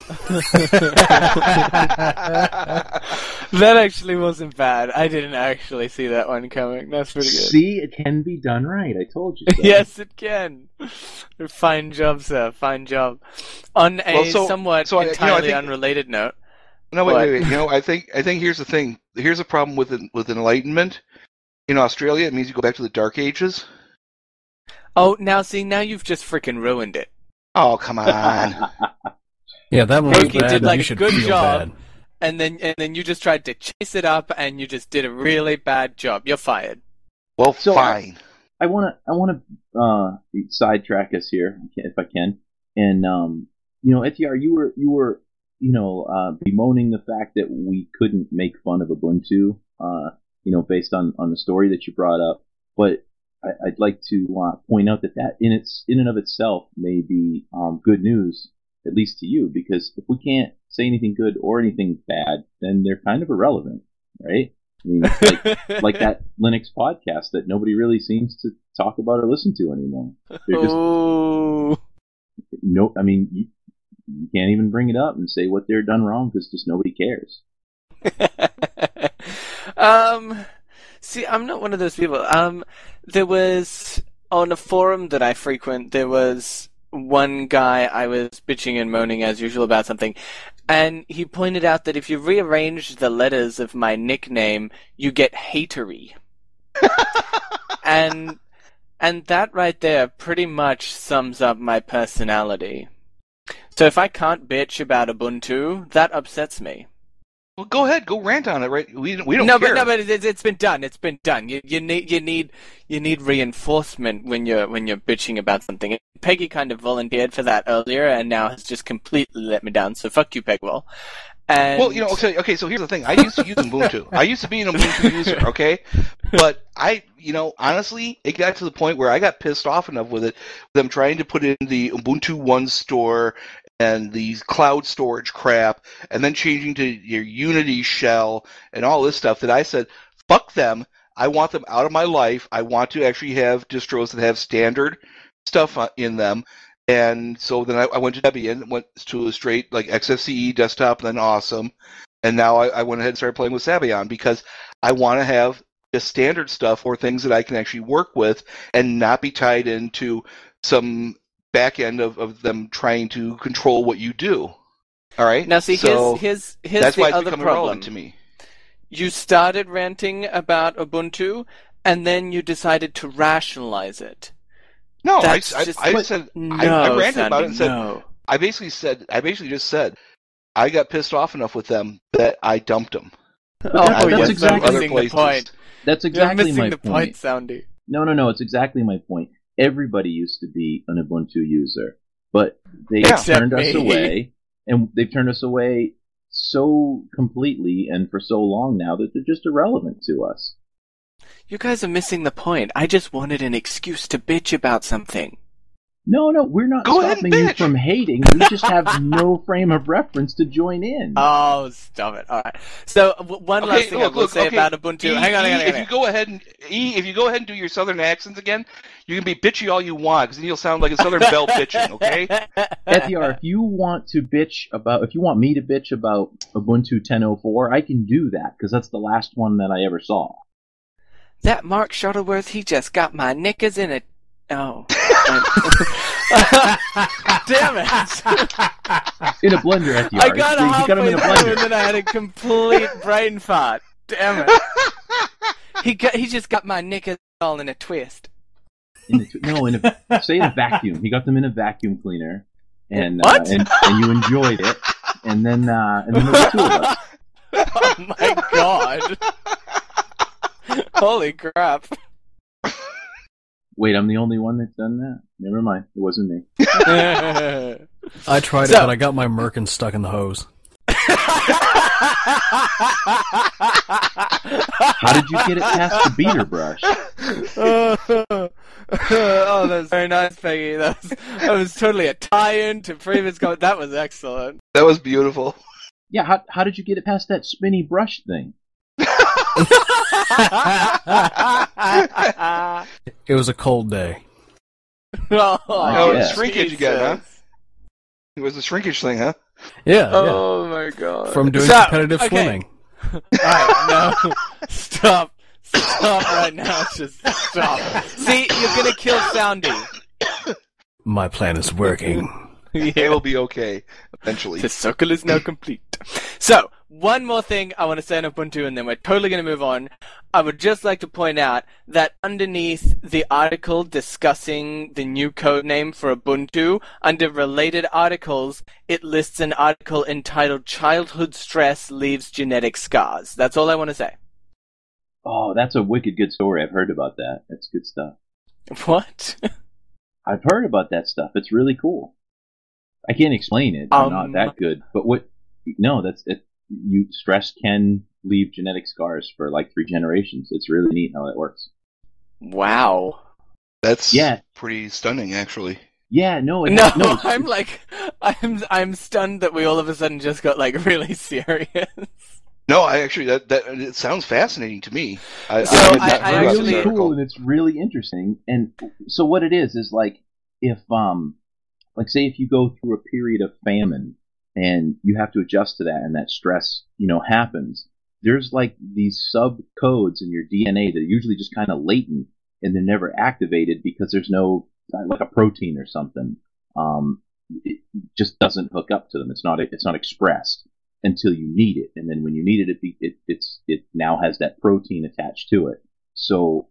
That actually wasn't bad. I didn't actually see that one coming. That's pretty good. See, it can be done right. I told you so. Yes, it can. Fine job, sir. Fine job. On a somewhat entirely unrelated note. No, wait. I think here's the thing. Here's a problem with Enlightenment. In Australia, it means you go back to the Dark Ages. Oh, now you've just freaking ruined it. Oh, come on. Yeah, that one was Frankie bad. did like you a should good feel job, bad. and then you just tried to chase it up, and you just did a really bad job. You're fired. Well, So, fine. I want to sidetrack us here if I can. And Etiar, you were bemoaning the fact that we couldn't make fun of Ubuntu, based on the story that you brought up. But I'd like to point out that in and of itself may be good news, at least to you, because if we can't say anything good or anything bad, then they're kind of irrelevant, right? I mean, it's like that Linux podcast that nobody really seems to talk about or listen to anymore. They're just you can't even bring it up and say what they're done wrong because just nobody cares. See, I'm not one of those people. There was, on a forum that I frequent, there was one guy I was bitching and moaning as usual about something, and he pointed out that if you rearrange the letters of my nickname, you get hatery. and that right there pretty much sums up my personality. So if I can't bitch about Ubuntu, that upsets me. Well, go ahead, go rant on it, right? We don't care. But it's been done. It's been done. You need reinforcement when you're bitching about something. Peggy kind of volunteered for that earlier, and now has just completely let me down. So fuck you, Pegwell. And... Well, okay. So here's the thing. I used to use Ubuntu. I used to be an Ubuntu user, okay? But honestly, it got to the point where I got pissed off enough with it, them trying to put in the Ubuntu One store and these cloud storage crap, and then changing to your Unity shell and all this stuff, that I said, fuck them. I want them out of my life. I want to actually have distros that have standard stuff in them. And so then I went to Debian, went to a straight like XFCE desktop, and then Awesome. And now I went ahead and started playing with Sabian because I want to have just standard stuff or things that I can actually work with and not be tied into some back end of them trying to control what you do. All right? Now see, so here's that's the why it's other become problem. irrelevant to me. You started ranting about Ubuntu, and then you decided to rationalize it. No, I That's ranted about it and said, no. I basically just said, I got pissed off enough with them that I dumped them. Oh, that's exactly missing the point. That's You're exactly missing my the point. point, Soundy. No, it's exactly my point. Everybody used to be an Ubuntu user, but they Except turned us me. away, and they've turned us away so completely and for so long now that they're just irrelevant to us. You guys are missing the point. I just wanted an excuse to bitch about something. No, we're not Go ahead stopping and you bitch. from hating. We just have no frame of reference to join in. Oh, stop it. All right. So, one last thing I will say about Ubuntu. Hang on. If you go ahead and do your southern accents again, you can be bitchy all you want, because then you'll sound like a southern belle bitching, okay? Etiar, if you want me to bitch about Ubuntu 10.04, I can do that, because that's the last one that I ever saw. That Mark Shuttleworth, he just got my knickers in a... Oh. Damn it. In a blender, Etiar. I got you got him halfway in a through blender. and then I had a complete brain fart. Damn it. He just got my knickers all in a twist. Say in a vacuum. He got them in a vacuum cleaner, and What? and you enjoyed it, and then there were two of us. Oh my god. Holy crap. Wait, I'm the only one that's done that? Never mind, it wasn't me. I tried it, but I got my merkin stuck in the hose. How did you get it past the beater brush? Oh, that's very nice, Peggy. That was totally a tie-in to previous comment. That was excellent. That was beautiful. Yeah, how did you get it past that spinny brush thing? It was a cold day. Oh, Oh, yeah. shrinkage again, huh? It was the shrinkage thing, huh? Yeah, Oh my god. From doing So, competitive okay. swimming. Alright, no. Stop. Stop right now. Just stop. See, you're gonna kill Soundy. My plan is working. It will be okay eventually. The circle is now complete. So, one more thing I want to say on Ubuntu, and then we're totally going to move on. I would just like to point out that underneath the article discussing the new code name for Ubuntu, under related articles, it lists an article entitled Childhood Stress Leaves Genetic Scars. That's all I want to say. Oh, that's a wicked good story. I've heard about that. That's good stuff. What? I've heard about that stuff. It's really cool. I can't explain it. I'm not that good. But what? No, that's it. Stress can leave genetic scars for like 3 generations. It's really neat how that works. Wow. That's Yeah. pretty stunning, actually. Yeah, no, No, it's- I'm like, I'm stunned that we all of a sudden just got like really serious. No, I actually that it sounds fascinating to me. I So had not I heard about it's this really article. cool and it's really interesting. And so what it is like if like say if you go through a period of famine and you have to adjust to that and that stress, happens, there's like these sub codes in your DNA that are usually just kind of latent and they're never activated because there's no like a protein or something. It just doesn't hook up to them. It's not expressed until you need it, and then when you need it, it now has that protein attached to it. So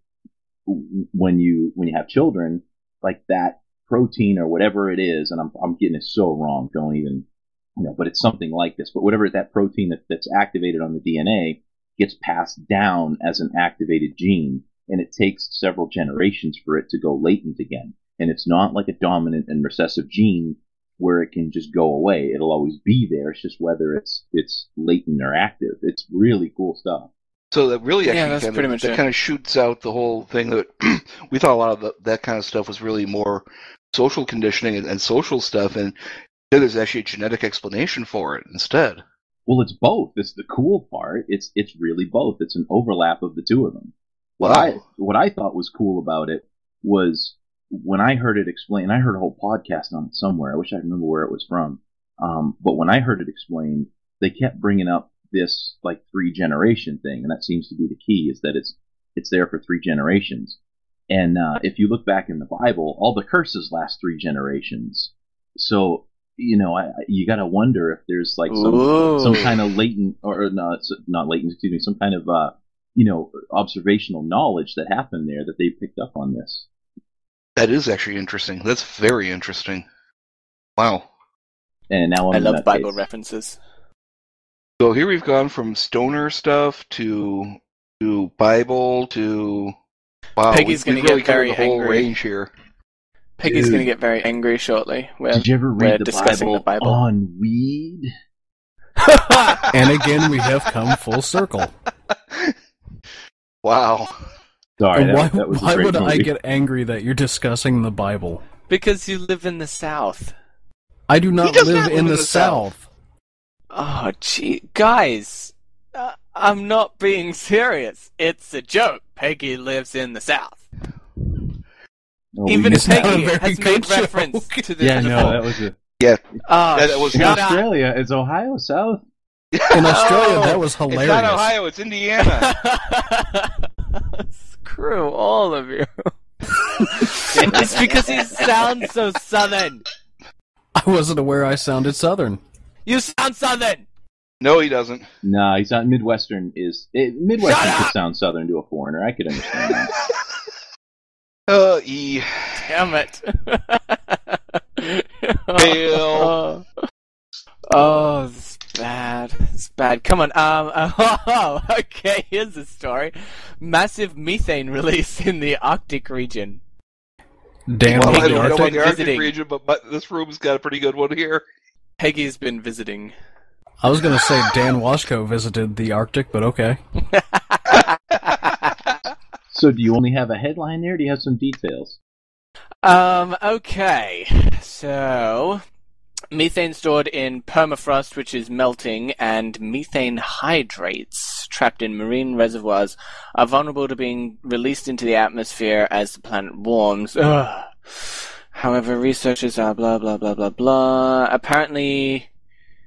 when you have children, like that protein or whatever it is, and I'm getting it so wrong, don't even, but it's something like this. But whatever that protein that's activated on the DNA gets passed down as an activated gene, and it takes several generations for it to go latent again. And it's not like a dominant and recessive gene where it can just go away. It'll always be there. It's just whether it's latent or active. It's really cool stuff. So that really Yeah, actually that's kind pretty of, much that it. kind of shoots out the whole thing that we thought a lot of that kind of stuff was really more social conditioning and social stuff, and then there's actually a genetic explanation for it instead. Well, it's both. It's the cool part. It's really both. It's an overlap of the two of them. Wow. What I thought was cool about it was when I heard it explained. I heard a whole podcast on it somewhere. I wish I remember where it was from. But when I heard it explained, they kept bringing up this like 3 generation thing, and that seems to be the key. Is that it's there for 3 generations. And if you look back in the Bible, all the curses last 3 generations. So you got to wonder if there's like some kind of latent or not latent, excuse me, some kind of observational knowledge that happened there that they picked up on this. That is actually interesting. That's very interesting. Wow. And now I I'm love Bible references. So here we've gone from stoner stuff to Bible to wow. Peggy's we gonna really get covered very the whole angry. range here. Peggy's Dude. going to get very angry shortly. Did you ever we're read the discussing the Bible. on weed? And again, we have come full circle. Wow. Sorry, And that was a why great would I movie. get angry that you're discussing the Bible? Because you live in the South. I do not does live not in the South. Oh, gee. Guys, I'm not being serious. It's a joke. Peggy lives in the South. No, Even we- It's not a Peggy very has good made joke. reference to this yeah, no, before. that was a. Yeah. Oh, that was In shut up. Australia, it's Ohio South. In Australia, Oh, that was It's not hilarious. Ohio, it's Indiana. Screw all of you. It's because he sounds so southern. I wasn't aware I sounded Southern. You sound southern. No, he doesn't. No, he's not. Midwestern Midwestern Shut could up! sound southern to a foreigner. I could understand that. E. Damn it. Fail. Oh, this is bad. It's bad. Come on. Okay, here's the story. Massive methane release in the Arctic region. Dan Well, was I the don't know Arctic. about the Arctic visiting. region, but this room's got a pretty good one here. Peggy's been visiting. I was going to say Dan Washko visited the Arctic, but okay. So, do you only have a headline there? Or do you have some details? Okay. So, methane stored in permafrost, which is melting, and methane hydrates trapped in marine reservoirs are vulnerable to being released into the atmosphere as the planet warms. Ugh. However, researchers are blah, blah, blah, blah, blah. Apparently,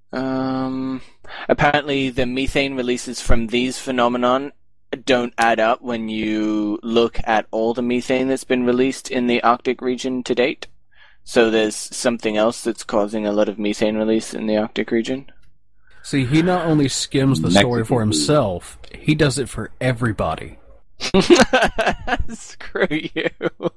Apparently, the methane releases from these phenomenon don't add up when you look at all the methane that's been released in the Arctic region to date. So there's something else that's causing a lot of methane release in the Arctic region. See, he not only skims the story for himself, he does it for everybody. Screw you.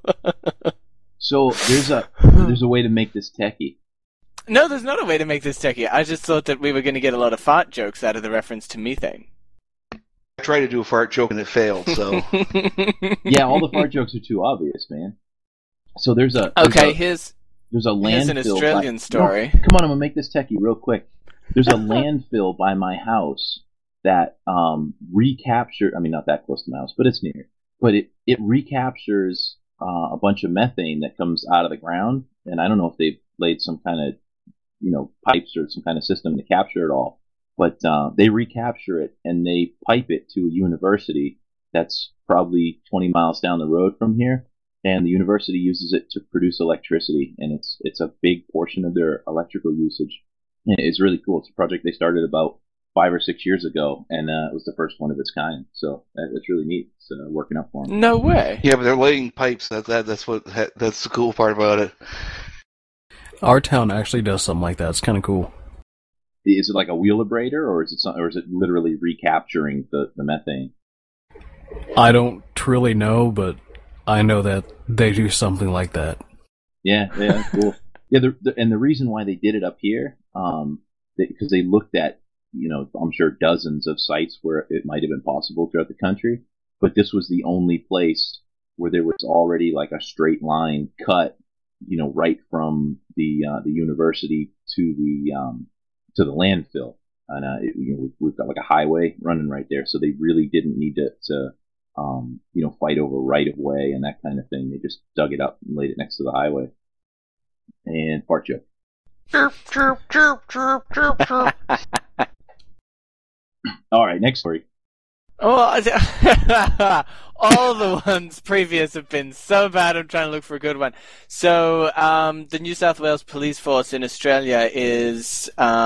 So there's a way to make this techie. No, there's not a way to make this techie. I just thought that we were going to get a lot of fart jokes out of the reference to methane. I tried to do a fart joke and it failed, so... Yeah, all the fart jokes are too obvious, man. So there's a landfill. Here's an Australian story. No, come on, I'm going to make this techie real quick. There's a landfill by my house that recaptured... I mean, not that close to my house, but it's near. But it recaptures a bunch of methane that comes out of the ground, and I don't know if they've laid some kind of pipes or some kind of system to capture it all. But they recapture it and they pipe it to a university that's probably 20 miles down the road from here. And the university uses it to produce electricity, and it's a big portion of their electrical usage. And it's really cool. It's a project they started about 5 or 6 years ago, and it was the first one of its kind. So it's really neat. It's working up for them. No way. Yeah, but they're laying pipes. That's the cool part about it. Our town actually does something like that. It's kind of cool. Is it like a wheelabrator, or is it literally recapturing the methane? I don't truly know, but I know that they do something like that. Yeah, cool. Yeah, and the reason why they did it up here, because they looked at, I'm sure dozens of sites where it might have been possible throughout the country, but this was the only place where there was already like a straight line cut, right from the university to the landfill, and we've got like a highway running right there, so they really didn't need to fight over right of way and that kind of thing. They just dug it up and laid it next to the highway. And fart joke. All right, next story. All the ones previous have been so bad. I'm trying to look for a good one. So, the New South Wales police force in Australia is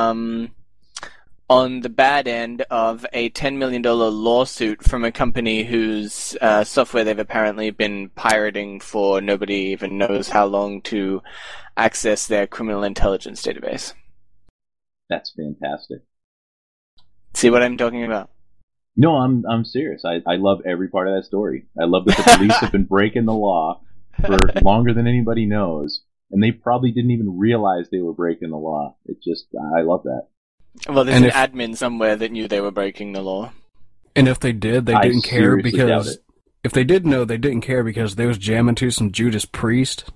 on the bad end of a $10 million lawsuit from a company whose software they've apparently been pirating for nobody even knows how long to access their criminal intelligence database. That's fantastic. See what I'm talking about? No, I'm serious. I love every part of that story. I love that the police have been breaking the law for longer than anybody knows, and they probably didn't even realize they were breaking the law. I love that. Well, there's an admin somewhere that knew they were breaking the law. And if they did, they didn't care because... If they did know, they didn't care because they was jamming to some Judas Priest.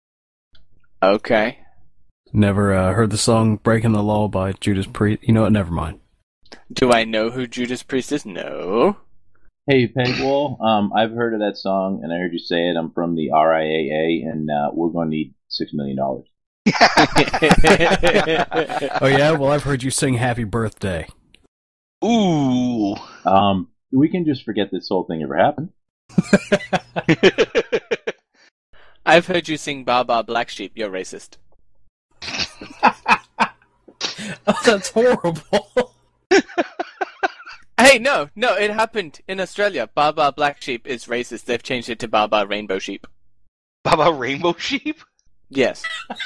Okay. Never heard the song Breaking the Law by Judas Priest? You know what? Never mind. Do I know who Judas Priest is? No. Hey, Pegwall, I've heard of that song, and I heard you say it. I'm from the RIAA, and we're going to need $6 million. Oh, yeah? Well, I've heard you sing Happy Birthday. Ooh. We can just forget this whole thing ever happened. I've heard you sing Ba Ba Black Sheep. You're racist. Oh, that's horrible. Hey, no, it happened in Australia. Ba Ba Black Sheep is racist. They've changed it to Ba Ba Rainbow Sheep. Ba Ba Rainbow Sheep? Yes.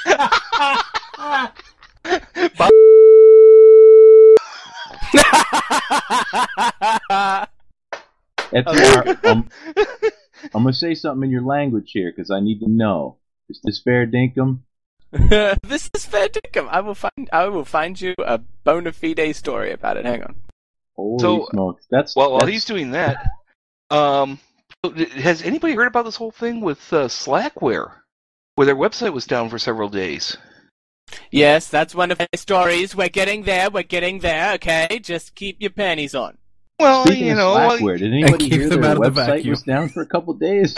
I'm going to say something in your language here because I need to know. Is this fair dinkum? This is fair dinkum. I will find you a bona fide story about it. Hang on. Holy smokes. While he's doing that, has anybody heard about this whole thing with Slackware, where their website was down for several days? Yes, that's one of my stories. We're getting there. Okay, just keep your panties on. Well, Speaking of Slackware, did anybody hear their website was down for a couple days?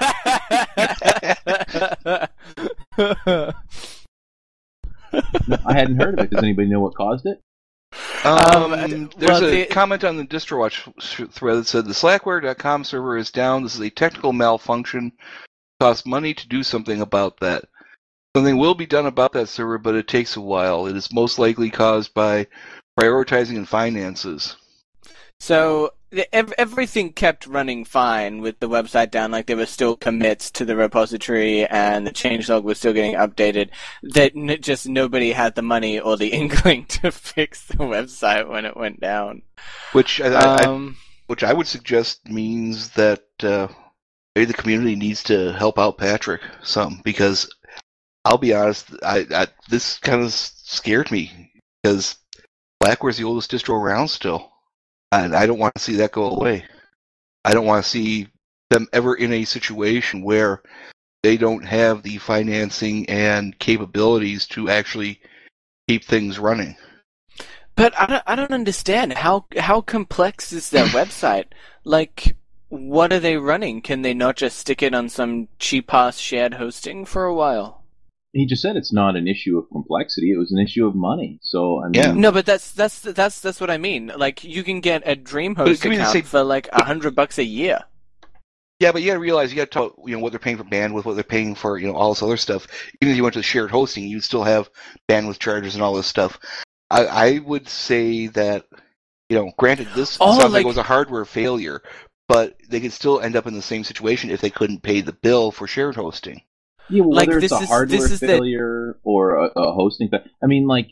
I hadn't heard of it. Does anybody know what caused it? There's a comment on the DistroWatch thread that said the Slackware.com server is down. This is a technical malfunction. It costs money to do something about that. Something will be done about that server, but it takes a while. It is most likely caused by prioritizing and finances. So everything kept running fine with the website down, like there were still commits to the repository and the changelog was still getting updated, that just nobody had the money or the inkling to fix the website when it went down. Which I would suggest means that maybe the community needs to help out Patrick some, because I'll be honest, this kind of scared me, because Slackware's the oldest distro around still. And I don't want to see that go away. I don't want to see them ever in a situation where they don't have the financing and capabilities to actually keep things running. But I don't understand. How complex is their website? Like, what are they running? Can they not just stick it on some cheap-ass shared hosting for a while? He just said it's not an issue of complexity; it was an issue of money. So I mean, Yeah. No, but that's what I mean. Like, you can get a DreamHost account for like $100 a year. Yeah, but you got to realize you got to talk, what they're paying for bandwidth, what they're paying for, all this other stuff. Even if you went to shared hosting, you'd still have bandwidth charges and all this stuff. I would say that, granted, this sounds like it was a hardware failure, but they could still end up in the same situation if they couldn't pay the bill for shared hosting. Yeah, well, Like, whether it's a hardware failure or a hosting failure. I mean, like,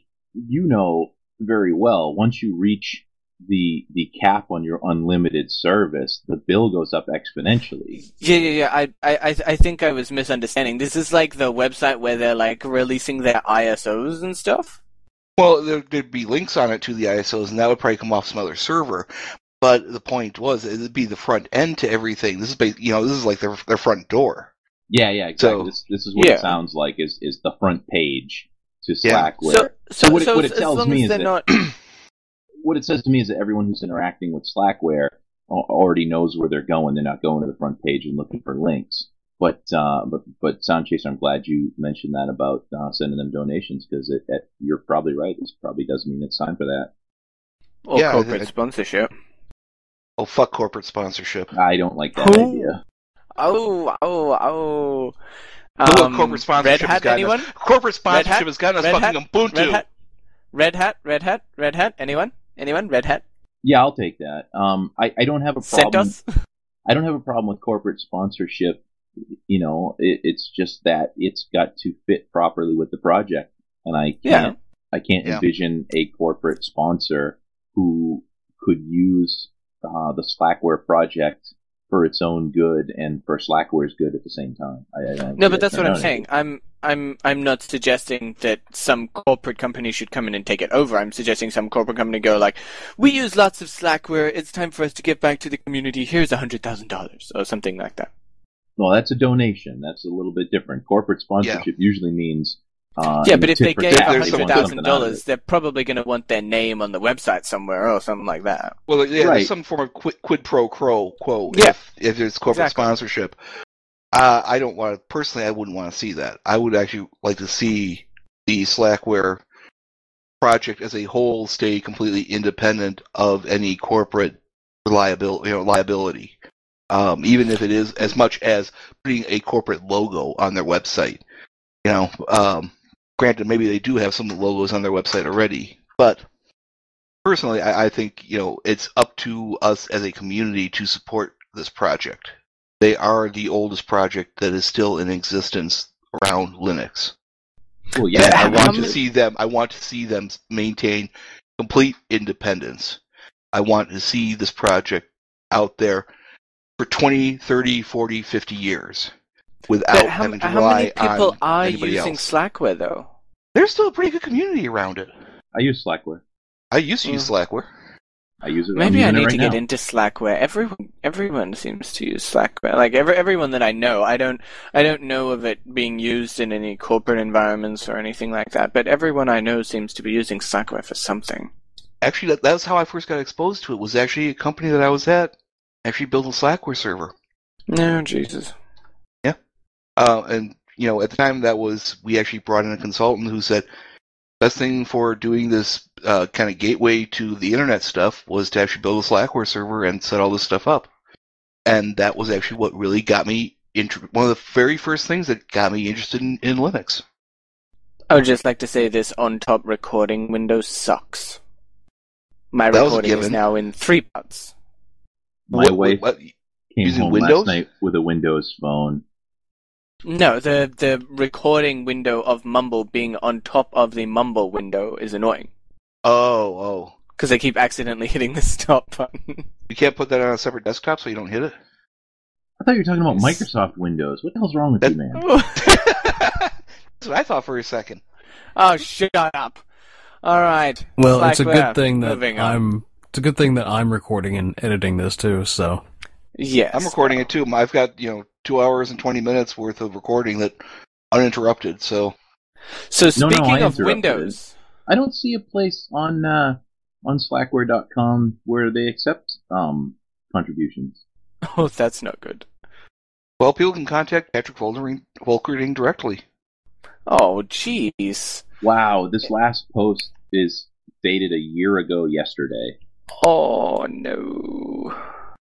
very well, once you reach the cap on your unlimited service, the bill goes up exponentially. Yeah. I think I was misunderstanding. This is like the website where they're like releasing their ISOs and stuff? Well, there'd be links on it to the ISOs, and that would probably come off some other server. But the point was, it'd be the front end to everything. This is, this is like their front door. Yeah, exactly. So, this is what it sounds like is the front page to Slackware. Yeah. So what it tells me is that not... what it says to me is that everyone who's interacting with Slackware already knows where they're going. They're not going to the front page and looking for links. But Sound Chaser, I'm glad you mentioned that about sending them donations, because you're probably right. This probably does mean it's time for that. Or corporate sponsorship. Oh, fuck corporate sponsorship. I don't like that idea. Oh. Corporate sponsorship has gotten us. Corporate sponsorship has gotten us fucking Ubuntu. Red Hat. Anyone? Red Hat? Yeah, I'll take that. I don't have a problem. CentOS? I don't have a problem with corporate sponsorship. It's just that it's got to fit properly with the project, and I can't envision a corporate sponsor who could use the Slackware project for its own good and for Slackware's good at the same time. No, but that's what I'm saying. I'm not suggesting that some corporate company should come in and take it over. I'm suggesting some corporate company go like, we use lots of Slackware. It's time for us to give back to the community. Here's $100,000 or something like that. Well, that's a donation. That's a little bit different. Corporate sponsorship usually means. But if they gave $100,000, they're probably going to want their name on the website somewhere or something like that. Well, there's some form of quid pro quo. If it's corporate sponsorship, I don't want to. Personally, I wouldn't want to see that. I would actually like to see the Slackware project as a whole stay completely independent of any corporate liability. Even if it is as much as putting a corporate logo on their website. Granted, maybe they do have some logos on their website already, but personally, I think it's up to us as a community to support this project. They are the oldest project that is still in existence around Linux. Well, yeah, I want to see them maintain complete independence. I want to see this project out there for 20, 30, 40, 50 years. Without having to rely on anybody else. How many people are using Slackware, though? There's still a pretty good community around it. I use Slackware. I used to use Slackware. I use it. Maybe I need to get into Slackware. Everyone seems to use Slackware. Like everyone that I know, I don't know of it being used in any corporate environments or anything like that. But everyone I know seems to be using Slackware for something. Actually, that's how I first got exposed to it. Was actually a company that I was at actually built a Slackware server. No, Jesus. And at the time we actually brought in a consultant who said best thing for doing this kind of gateway to the internet stuff was to actually build a Slackware server and set all this stuff up. And that was actually what really got me one of the very first things that got me interested in Linux. I would just like to say this on-top recording window sucks. My That was a recording is given. now in 3 parts. My wife What? came using home Windows? last night with a Windows phone. No, the recording window of Mumble being on top of the Mumble window is annoying. Oh. Because I keep accidentally hitting the stop button. You can't put that on a separate desktop so you don't hit it? I thought you were talking about Yes. Microsoft Windows. What the hell's wrong with That- you, man? That's what I thought for a second. Oh, shut up. Alright. Well, it's a Slackware. good thing that Moving on. It's a good thing that I'm recording and editing this too. So Yes. I'm recording it too. I've got 2 hours and 20 minutes worth of recording that uninterrupted. So So No, speaking I of interrupted Windows... I don't see a place on Slackware.com where they accept contributions. Oh, that's not good. well, people can contact Patrick Volkerding directly. Oh, jeez. Wow, this last post is dated a year ago yesterday. Oh, no.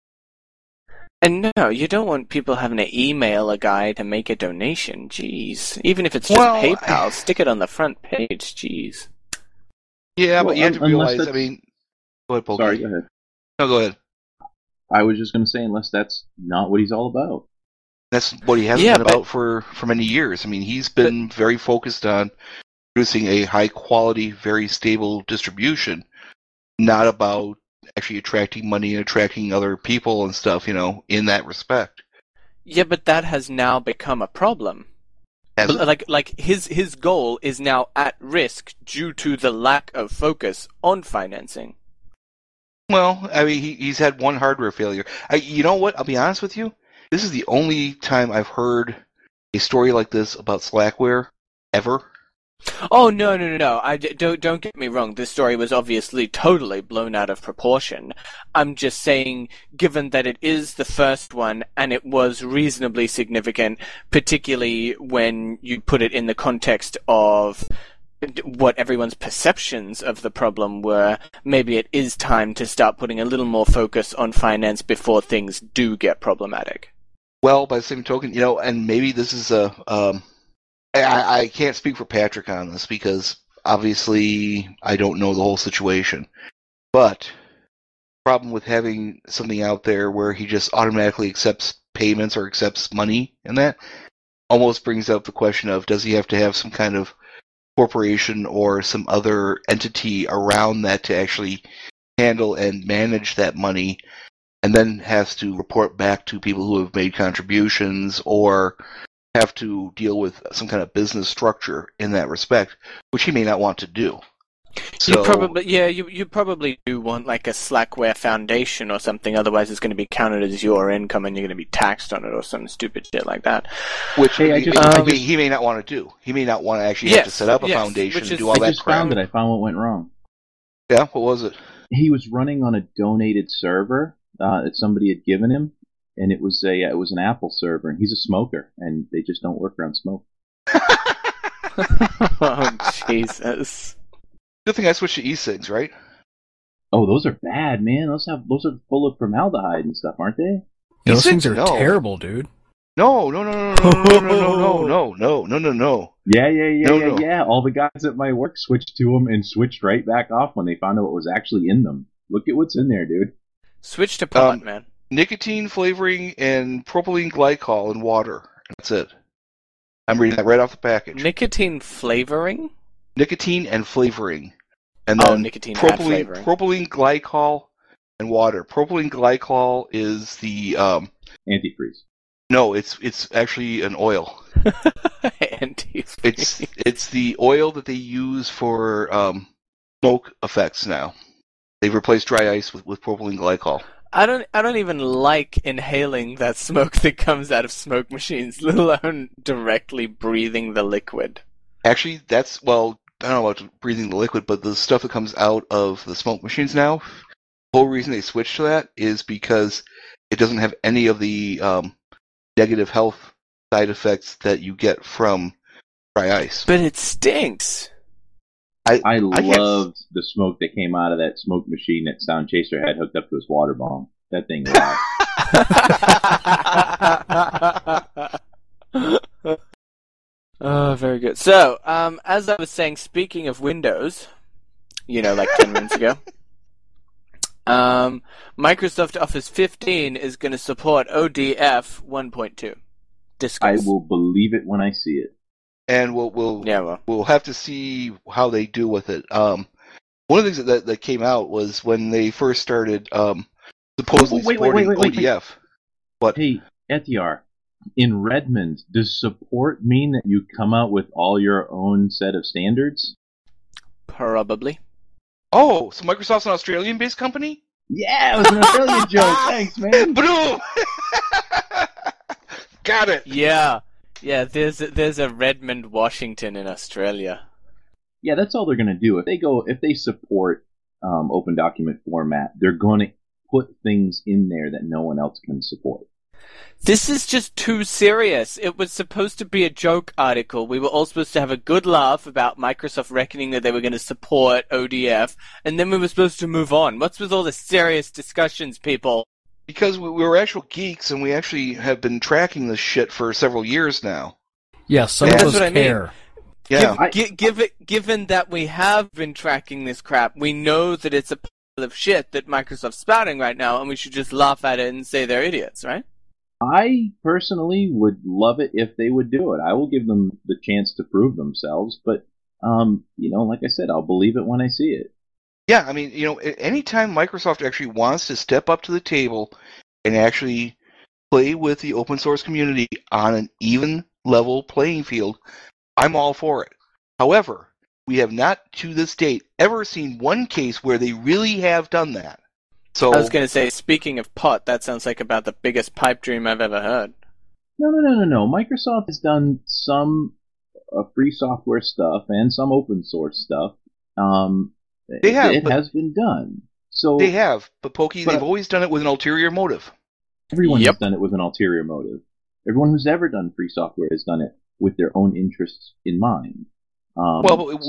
And no, you don't want people having to email a guy to make a donation. Jeez. Even if it's just Well, PayPal, stick it on the front page. Jeez. Yeah, Well, but you have to unless realize. that's- Go ahead, Polky. Sorry, go ahead. No, go ahead. I was just going to say, unless that's not what he's all about. That's what he has Yeah, been but- about for many years. I mean, he's been very focused on producing a high quality, very stable distribution, not about actually attracting money and attracting other people and stuff, in that respect. Yeah, but that has now become a problem. As- Like his goal is now at risk due to the lack of focus on financing. Well, I mean, he's had one hardware failure. You know what? I'll be honest with you. This is the only time I've heard a story like this about Slackware ever. Oh no! Don't get me wrong. This story was obviously totally blown out of proportion. I'm just saying, given that it is the first one and it was reasonably significant, particularly when you put it in the context of what everyone's perceptions of the problem were, maybe it is time to start putting a little more focus on finance before things do get problematic. Well, by the same token, and maybe this is I can't speak for Patrick on this because obviously I don't know the whole situation. But the problem with having something out there where he just automatically accepts payments or accepts money and that almost brings up the question of, does he have to have some kind of corporation or some other entity around that to actually handle and manage that money, and then has to report back to people who have made contributions or have to deal with some kind of business structure in that respect, which he may not want to do. So, You probably do want like a Slackware Foundation or something, otherwise it's going to be counted as your income and you're going to be taxed on it or some stupid shit like that. which Hey, he may not want to do. He may not want to actually have to set up a foundation which and is- do all I that just crap. found it. I found what went wrong. Yeah, what was it? He was running on a donated server that somebody had given him, and it was an Apple server, and he's a smoker, and they just don't work around smoke. Oh, Jesus. Good thing I switched to e-cigs, right? Oh, those are bad, man. Those are full of formaldehyde and stuff, aren't they? those said things are no. terrible, dude. No. Yeah. All the guys at my work switched to them and switched right back off when they found out what was actually in them. Look at what's in there, dude. Switch to pot, man. Nicotine flavoring and propylene glycol in water. That's it. I'm reading that right off the package. Nicotine flavoring? Nicotine and flavoring. And then nicotine and flavoring. propylene glycol and water. Propylene glycol is the Antifreeze. no, it's actually an oil. It's the oil that they use for smoke effects now. They've replaced dry ice with propylene glycol. I don't even like inhaling that smoke that comes out of smoke machines, let alone directly breathing the liquid. Actually, I don't know about breathing the liquid, but the stuff that comes out of the smoke machines now, the whole reason they switched to that is because it doesn't have any of the negative health side effects that you get from dry ice. But it stinks. I guess- loved the smoke that came out of that smoke machine that Sound Chaser had hooked up to his water bomb. That thing rocked. Oh, very good. So, as I was saying, speaking of Windows, like 10 minutes ago, Microsoft Office 15 is going to support ODF 1.2. Discuss. I will believe it when I see it. And we'll have to see how they do with it. One of the things that came out was when they first started supposedly supporting ODF. What? Hey, Etiar, in Redmond, does support mean that you come out with all your own set of standards? Probably. Oh, so Microsoft's an Australian-based company? Yeah, it was an Australian joke. Thanks, man. Boom! Got it. Yeah. There's a Redmond, Washington in Australia. Yeah, that's all they're going to do. If they support open document format, they're going to put things in there that no one else can support. This is just too serious. It was supposed to be a joke article. We were all supposed to have a good laugh about Microsoft reckoning that they were going to support ODF, and then we were supposed to move on. What's with all the serious discussions, people? Because we were actual geeks, and we actually have been tracking this shit for several years now. Yeah, some of That's us what I mean. care. Yeah. Given that we have been tracking this crap, we know that it's a pile of shit that Microsoft's spouting right now, and we should just laugh at it and say they're idiots, right? I personally would love it if they would do it. I will give them the chance to prove themselves, but like I said, I'll believe it when I see it. Yeah, I mean, anytime Microsoft actually wants to step up to the table and actually play with the open source community on an even level playing field, I'm all for it. However, we have not, to this date, ever seen one case where they really have done that. So I was going to say, speaking of pot, that sounds like about the biggest pipe dream I've ever heard. No. Microsoft has done some free software stuff and some open source stuff. They have. It has been done. So they have, but Pokey, they've always done it with an ulterior motive. Everyone has done it with an ulterior motive. Everyone who's ever done free software has done it with their own interests in mind. But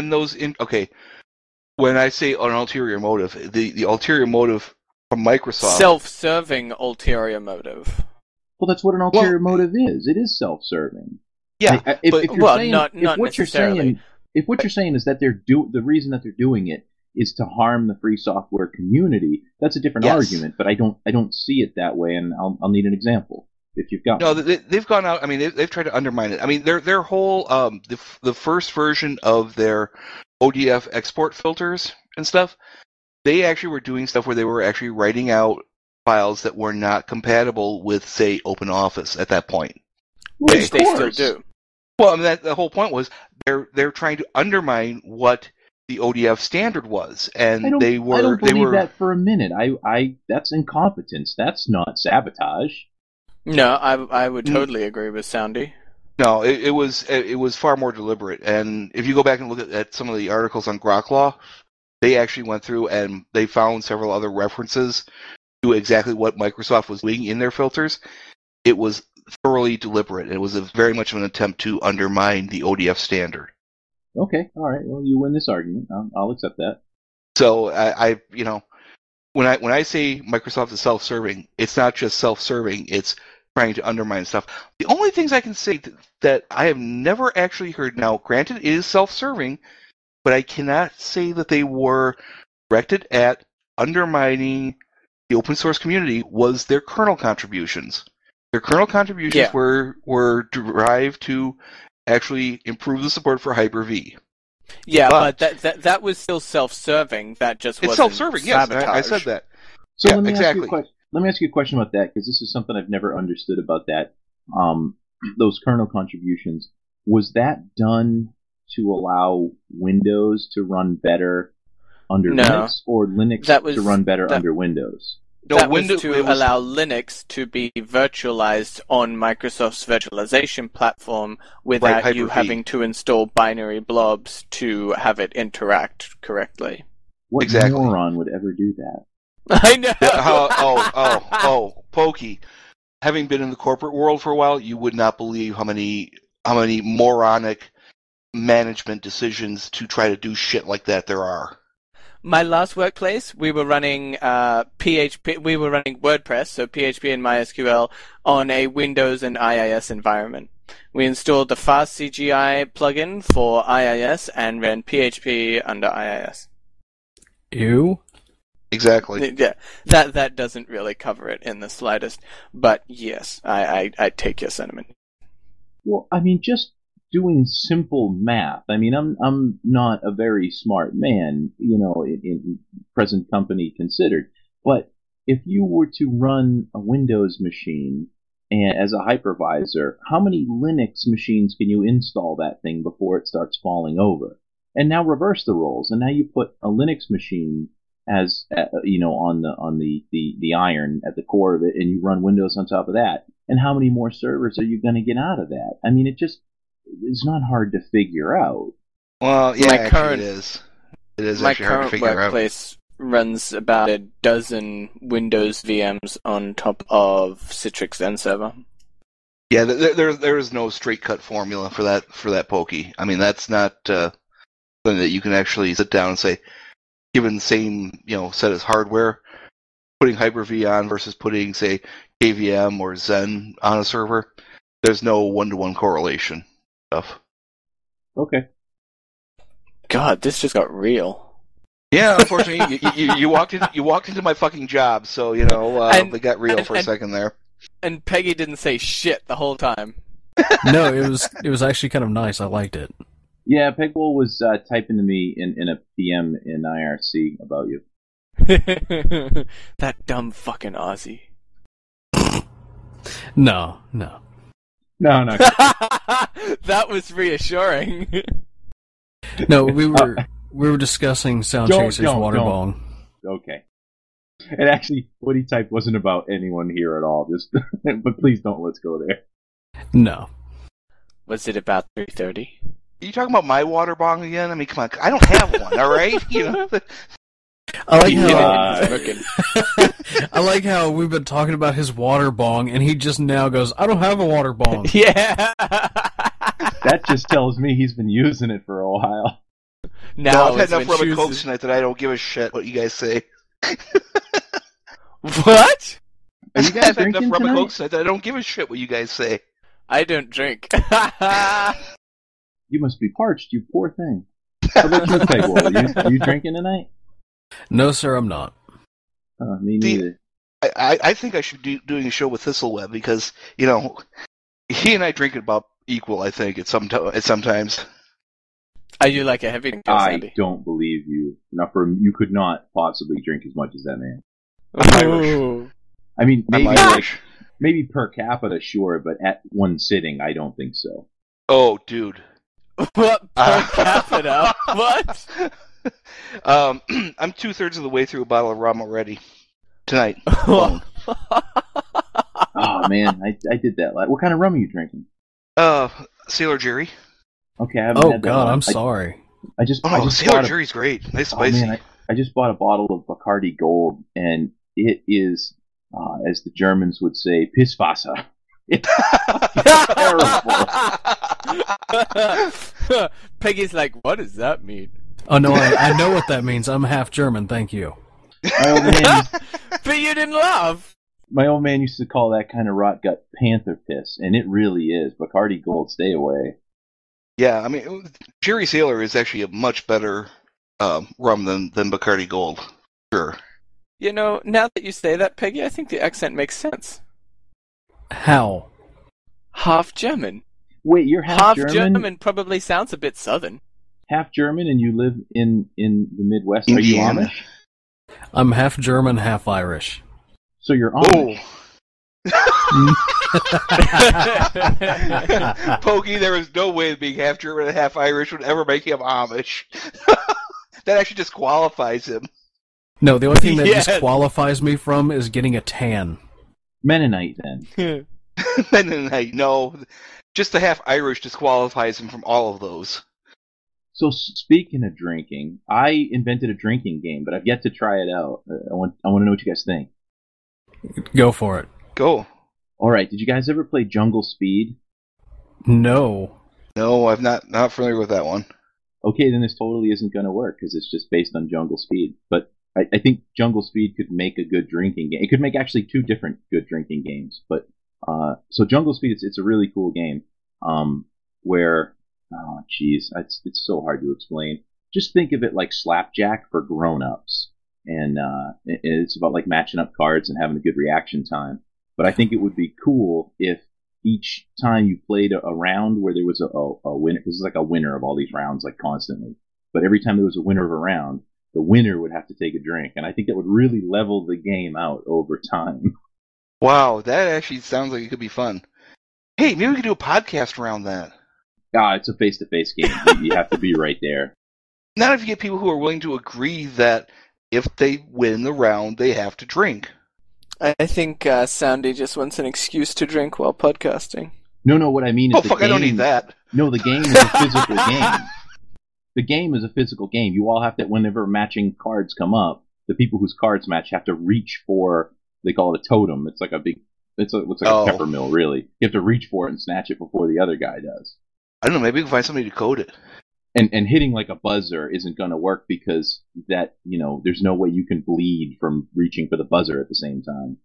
when I say an ulterior motive, the ulterior motive from Microsoft... Self-serving ulterior motive. Well, that's what an ulterior motive is. It is self-serving. Yeah, not necessarily. If what you're saying is that the reason that they're doing it is to harm the free software community, that's a different argument. But I don't see it that way, and I'll need an example if you've got. No, they've gone out. I mean, they've tried to undermine it. I mean, their whole the first version of their ODF export filters and stuff, they actually were doing stuff where they were actually writing out files that were not compatible with, say, OpenOffice at that point. Which they still do. Well, I mean, the whole point was they're trying to undermine what the ODF standard was, and I don't believe that for a minute. That's incompetence. That's not sabotage. No, I would totally agree with Soundy. No, it was far more deliberate. And if you go back and look at some of the articles on Grok they actually went through and they found several other references to exactly what Microsoft was doing in their filters. It was thoroughly deliberate. It was very much of an attempt to undermine the ODF standard. Okay, all right. Well, you win this argument. I'll accept that. So when I say Microsoft is self-serving, it's not just self-serving. It's trying to undermine stuff. The only things I can say that I have never actually heard, now granted it is self-serving, but I cannot say that they were directed at undermining the open source community, was their kernel contributions. Their kernel contributions were derived to actually improve the support for Hyper-V. Yeah, but that was still self-serving. That just wasn't self-serving. sabotage. Yes, I said that. So yeah, let me exactly. Let me ask you a question about that, because this is something I've never understood about that. Those kernel contributions, was that done to allow Windows to run better under Linux, or Linux to run better under Windows? No, that was to allow Linux to be virtualized on Microsoft's virtualization platform without you having to install binary blobs to have it interact correctly. What moron would ever do that? I know. Pokey. Having been in the corporate world for a while, you would not believe how many moronic management decisions to try to do shit like that there are. My last workplace, we were running PHP. We were running WordPress, so PHP and MySQL on a Windows and IIS environment. We installed the FastCGI plugin for IIS and ran PHP under IIS. Ew. Exactly. Yeah, that doesn't really cover it in the slightest. But yes, I take your sentiment. Well, I mean, just doing simple math. I mean, I'm not a very smart man, in present company considered. But if you were to run a Windows machine and as a hypervisor, how many Linux machines can you install that thing before it starts falling over? And now reverse the roles, and now you put a Linux machine as on the iron at the core of it, and you run Windows on top of that. And how many more servers are you going to get out of that? I mean, it's not hard to figure out. Well, yeah, it is. It is actually hard to figure out. My current workplace runs about a dozen Windows VMs on top of Citrix XenServer. Yeah, there is no straight cut formula for that pokey. I mean, that's not something that you can actually sit down and say, given the same set as hardware, putting Hyper-V on versus putting, say, KVM or Zen on a server, there's no one-to-one correlation stuff. Okay. God, this just got real. Yeah, unfortunately, you walked into my fucking job, so they got real for a second there. And Peggy didn't say shit the whole time. No, it was actually kind of nice. I liked it. Yeah, Pegwell was typing to me in a PM in IRC about you. That dumb fucking Aussie. No. No. That was reassuring. No, we were discussing Sound Chaser's water bong. Okay. And actually, what he typed wasn't about anyone here at all. But please let's go there. No. Was it about 3:30? Are you talking about my water bong again? I mean, come on, I don't have one. All right, I like how I like how we've been talking about his water bong, and he just now goes, "I don't have a water bong." Yeah. That just tells me he's been using it for a while. I've had enough rum and coke tonight that I don't give a shit what you guys say. What? Are you guys I've had enough drinking rum and tonight? coke tonight that I don't give a shit what you guys say. I don't drink. You must be parched, you poor thing. How about you, Pegwell? Are you drinking tonight? No, sir, I'm not. Me neither. I think I should be doing a show with Thistleweb because, he and I drink about equal, I think, at sometimes. Are you like a heavy drinker, Sandy? I don't believe you. You could not possibly drink as much as that man. I'm Irish. I mean, maybe per capita, sure, but at one sitting, I don't think so. Oh, dude. What? Per capita? What? I'm 2/3 of the way through a bottle of rum already. Tonight. Oh, man, I did that. What kind of rum are you drinking? Sailor Jerry. Okay, I haven't had that God, one. I'm sorry. Sailor Jerry's great. Nice spicy. Man, I just bought a bottle of Bacardi Gold, and it is, as the Germans would say, Pisswasser. It's terrible. Peggy's like, what does that mean? Oh, no, I know what that means. I'm half German, thank you. My old man but you didn't laugh. My old man used to call that kind of rot gut panther piss, and it really is. Bacardi Gold, stay away. Yeah, I mean, Jerry Sailor is actually a much better rum than Bacardi Gold. Sure. Now that you say that, Peggy, I think the accent makes sense. How? Half German. Wait, you're half German? Half German probably sounds a bit southern. Half German, and you live in the Midwest. Indiana. Are you Amish? I'm half German, half Irish. So you're Amish. Pokey, there is no way that being half German and half Irish would ever make him Amish. That actually disqualifies him. No, the only thing that disqualifies me from is getting a tan. Mennonite, then. Mennonite, no. Just the half Irish disqualifies him from all of those. So speaking of drinking, I invented a drinking game, but I've yet to try it out. I want to know what you guys think. Go for it. Go. All right. Did you guys ever play Jungle Speed? No. No, I'm not familiar with that one. okay, then this totally isn't going to work because it's just based on Jungle Speed. But I think Jungle Speed could make a good drinking game. It could make actually two different good drinking games. But so Jungle Speed, it's a really cool game where, oh, geez, it's so hard to explain. Just think of it like Slapjack for grown-ups. And it's about like matching up cards and having a good reaction time. But I think it would be cool if each time you played a round where there was a winner, because it's like a winner of all these rounds, like constantly. But every time there was a winner of a round, the winner would have to take a drink. And I think that would really level the game out over time. Wow, that actually sounds like it could be fun. Hey, maybe we could do a podcast around that. It's a face-to-face game. You have to be right there. Not if you get people who are willing to agree that if they win the round, they have to drink. I think Soundy just wants an excuse to drink while podcasting. No, what I mean is I don't need that. No, the game is a physical game. The game is a physical game. You all have to, whenever matching cards come up, the people whose cards match have to reach for, they call it a totem. It's like it looks like a pepper mill, really. You have to reach for it and snatch it before the other guy does. I don't know, maybe we can find somebody to code it. And hitting like a buzzer isn't going to work because that, there's no way you can bleed from reaching for the buzzer at the same time.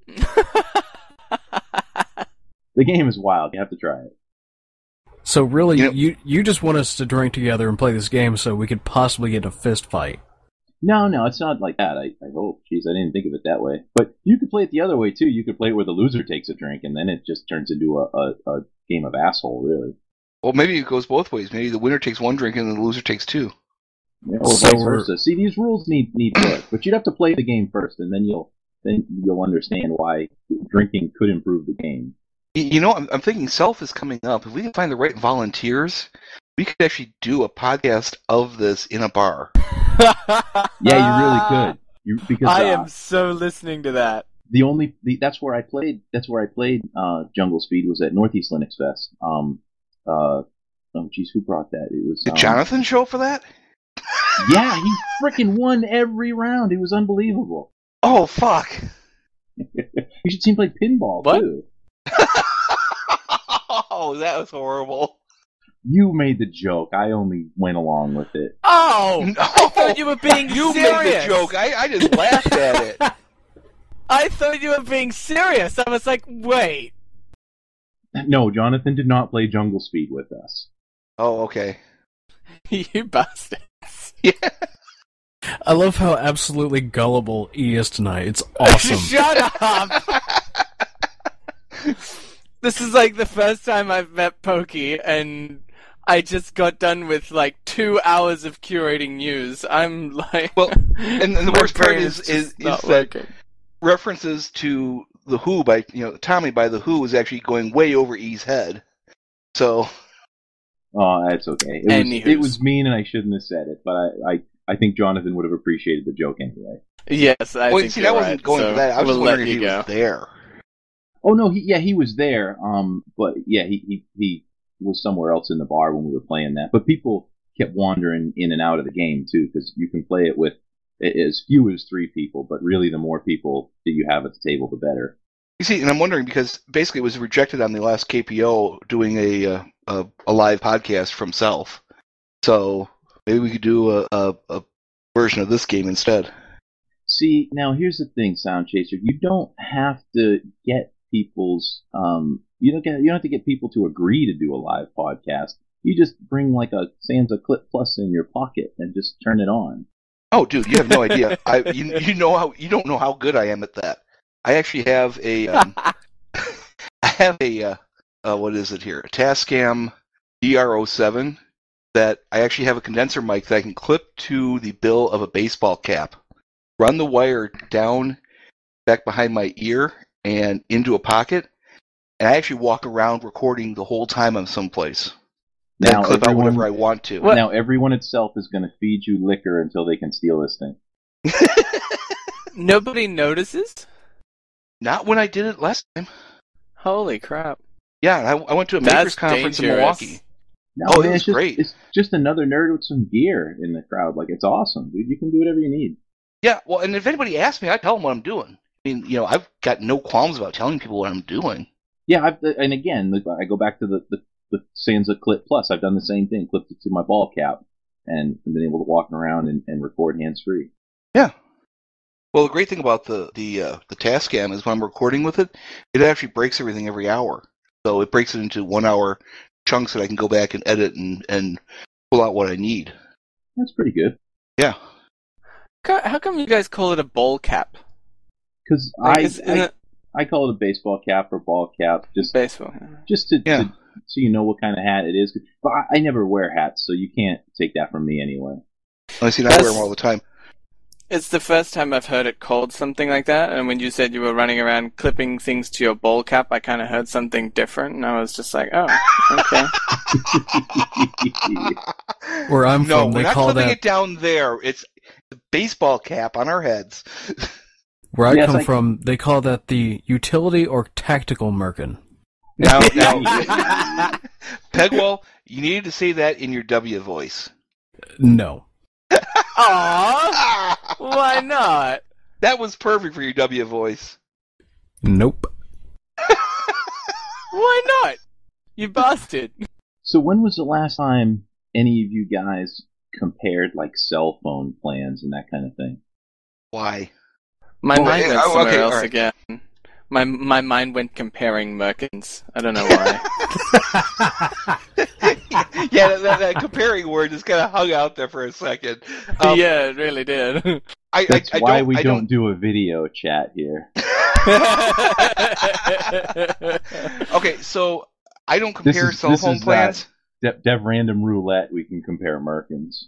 The game is wild. You have to try it. So really, you just want us to drink together and play this game so we could possibly get in a fist fight. No, it's not like that. I hope. Jeez, I didn't think of it that way. But you could play it the other way, too. You could play it where the loser takes a drink, and then it just turns into a game of asshole, really. Well, maybe it goes both ways. Maybe the winner takes one drink and the loser takes two. Yeah, or vice versa. See, these rules need work, but you'd have to play the game first, and then you'll understand why drinking could improve the game. I'm thinking Self is coming up. If we can find the right volunteers, we could actually do a podcast of this in a bar. Yeah, you really could. Because I am so listening to that. That's where I played Jungle Speed was at Northeast Linux Fest. Who brought that? It was Did Jonathan show up for that? Yeah, he freaking won every round. It was unbelievable. Oh, fuck. You should see him play pinball, too. Oh, that was horrible. You made the joke. I only went along with it. Oh! No, I thought you were being you serious! You made the joke. I just laughed at it. I thought you were being serious. I was like, wait. No, Jonathan did not play Jungle Speed with us. Oh, okay. You bastards. Yeah. I love how absolutely gullible he is tonight. It's awesome. Shut up! This is like the first time I've met Pokey, and I just got done with like 2 hours of curating news. I'm like... Well, and the worst part is that working. References to The Who by, Tommy by The Who is actually going way over E's head. So... Oh, that's okay. It was mean and I shouldn't have said it, but I think Jonathan would have appreciated the joke anyway. Yes, I think I wasn't going for that. I was we'll wondering if he was there. Oh no, he was there. But yeah, he was somewhere else in the bar when we were playing that. But people kept wandering in and out of the game too, because you can play it with as few as 3 people. But really, the more people that you have at the table, the better. You see, and I'm wondering because basically it was rejected on the last KPO doing a live podcast from Self. So maybe we could do a version of this game instead. See, now here's the thing, Sound Chaser. You don't have to get people's you don't have to get people to agree to do a live podcast. You just bring like a Sansa Clip Plus in your pocket and just turn it on. Oh, dude, you have no idea. You don't know how good I am at that. I actually have what is it here? A Tascam DR07 that I actually have a condenser mic that I can clip to the bill of a baseball cap, run the wire down back behind my ear and into a pocket, and I actually walk around recording the whole time I'm someplace. Now clip out whatever I want to. Now everyone itself is going to feed you liquor until they can steal this thing. Nobody notices? Not when I did it last time. Holy crap. Yeah, I went to a makers conference in Milwaukee. No, it was great. It's just another nerd with some gear in the crowd. Like, it's awesome, dude. You can do whatever you need. Yeah, well, and if anybody asks me, I tell them what I'm doing. I mean, I've got no qualms about telling people what I'm doing. Yeah, and again, I go back to the Sansa Clip Plus. I've done the same thing. Clipped it to my ball cap. and been able to walk around and record hands-free. Yeah. Well, the great thing about the Tascam is when I'm recording with it, it actually breaks everything every hour. So it breaks it into 1 hour chunks that I can go back and edit and pull out what I need. That's pretty good. Yeah. How come you guys call it a bowl cap? Because I call it a baseball cap or ball cap, just baseball. Just to so you know what kind of hat it is. But I never wear hats, so you can't take that from me anyway. I see. I wear them all the time. It's the first time I've heard it called something like that, and when you said you were running around clipping things to your bowl cap, I kind of heard something different, and I was just like, oh, okay. Where I'm from, we're they not call clipping that... it down there. It's the baseball cap on our heads. Where I come from, they call that the utility or tactical merkin. Now, Pegwell, you needed to say that in your W voice. No. Aww! Why not? That was perfect for your W voice. Nope. Why not? You bastard. So when was the last time any of you guys compared like cell phone plans and that kind of thing? Why? My mind went somewhere else again. My mind went comparing merkins. I don't know why. Yeah, that comparing word just kind of hung out there for a second. Yeah, it really did. That's why we don't do a video chat here. Okay, so I don't compare cell phone plans. Dev Random Roulette, we can compare merkins.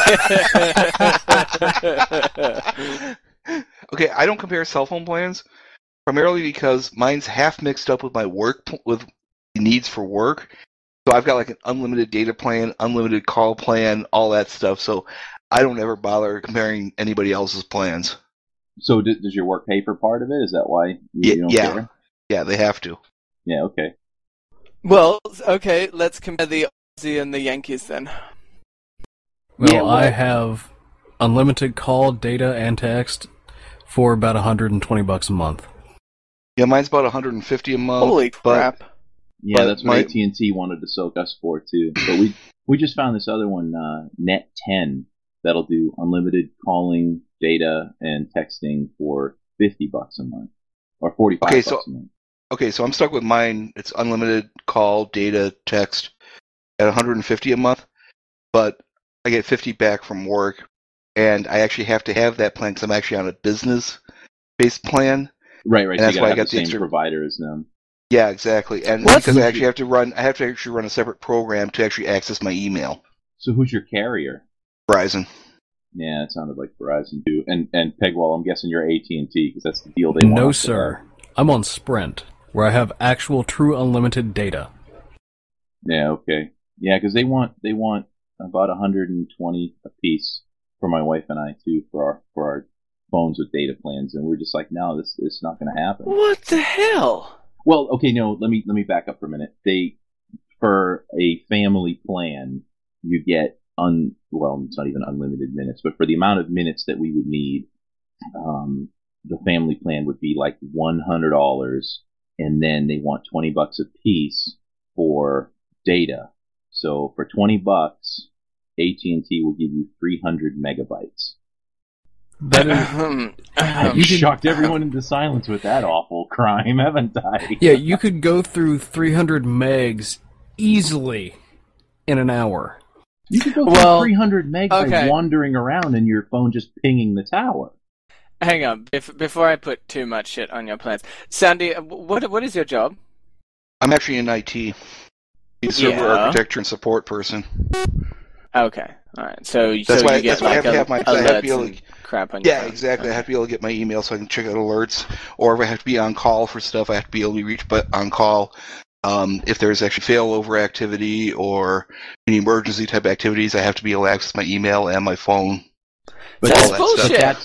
Okay, I don't compare cell phone plans primarily because mine's half mixed up with my work with needs for work. So I've got like an unlimited data plan, unlimited call plan, all that stuff. So I don't ever bother comparing anybody else's plans. So does your work pay for part of it? Is that why you don't care? Yeah, they have to. Yeah, okay. Well, okay, let's compare the Aussie and the Yankees then. Well, I have unlimited call, data, and text for about $120 a month. Yeah, mine's about $150 a month. Holy crap. Yeah, that's what AT&T wanted to soak us for, too. But we just found this other one, Net 10, that'll do unlimited calling, data, and texting for $50 a month. Or $45 a month. Okay, so I'm stuck with mine. It's unlimited call, data, text at $150 a month. But I get $50 back from work. And I actually have to have that plan because I'm actually on a business-based plan. Right. And so that's why I got the same provider as them. Yeah, exactly. And because I actually have to run a separate program to actually access my email. So who's your carrier? Verizon. Yeah, it sounded like Verizon too. And Pegwell, I'm guessing you're AT&T because that's the deal they want. No, sir. I'm on Sprint, where I have actual true unlimited data. Yeah, okay. Yeah, because they want about 120 a piece for my wife and I too for our phones with data plans, and we're just like, no, this is not going to happen. What the hell? Well, okay, no, let me back up for a minute. For a family plan, you get it's not even unlimited minutes, but for the amount of minutes that we would need, the family plan would be like $100, and then they want $20 a piece for data. So for $20, AT&T will give you 300 megabytes. That is, you shocked everyone into silence with that awful crime, haven't I? Yeah, you could go through 300 megs easily in an hour. You could go through 300 megs by wandering around and your phone just pinging the tower. Hang on, before I put too much shit on your plans. Sandy, what is your job? I'm actually in IT. Server architecture and support person. Okay, all right. So you I have get to have my alerts crap on your phone. Yeah, exactly. I have to be able to get my email so I can check out alerts. Or if I have to be on call for stuff, I have to be able to be reached on call. If there's actually failover activity or any emergency type activities, I have to be able to access my email and my phone. But that's bullshit.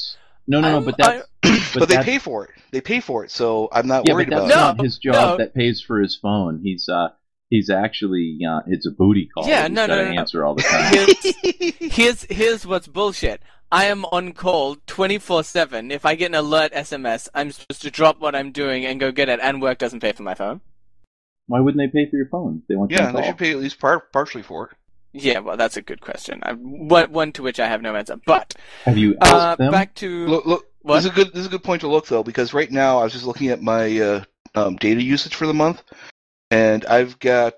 But they pay for it. They pay for it, so I'm not worried about it. That's not his job that pays for his phone. He's actually it's a booty call. Yeah, he's got to answer all the time. Here's what's bullshit. I am on call 24/7. If I get an alert SMS, I'm supposed to drop what I'm doing and go get it, and work doesn't pay for my phone. Why wouldn't they pay for your phone? They want you to call. They should pay at least partially for it. Yeah, well, that's a good question. One to which I have no answer. But Have you asked them? back to Look, what? this is a good point to look though, because right now I was just looking at my data usage for the month, and I've got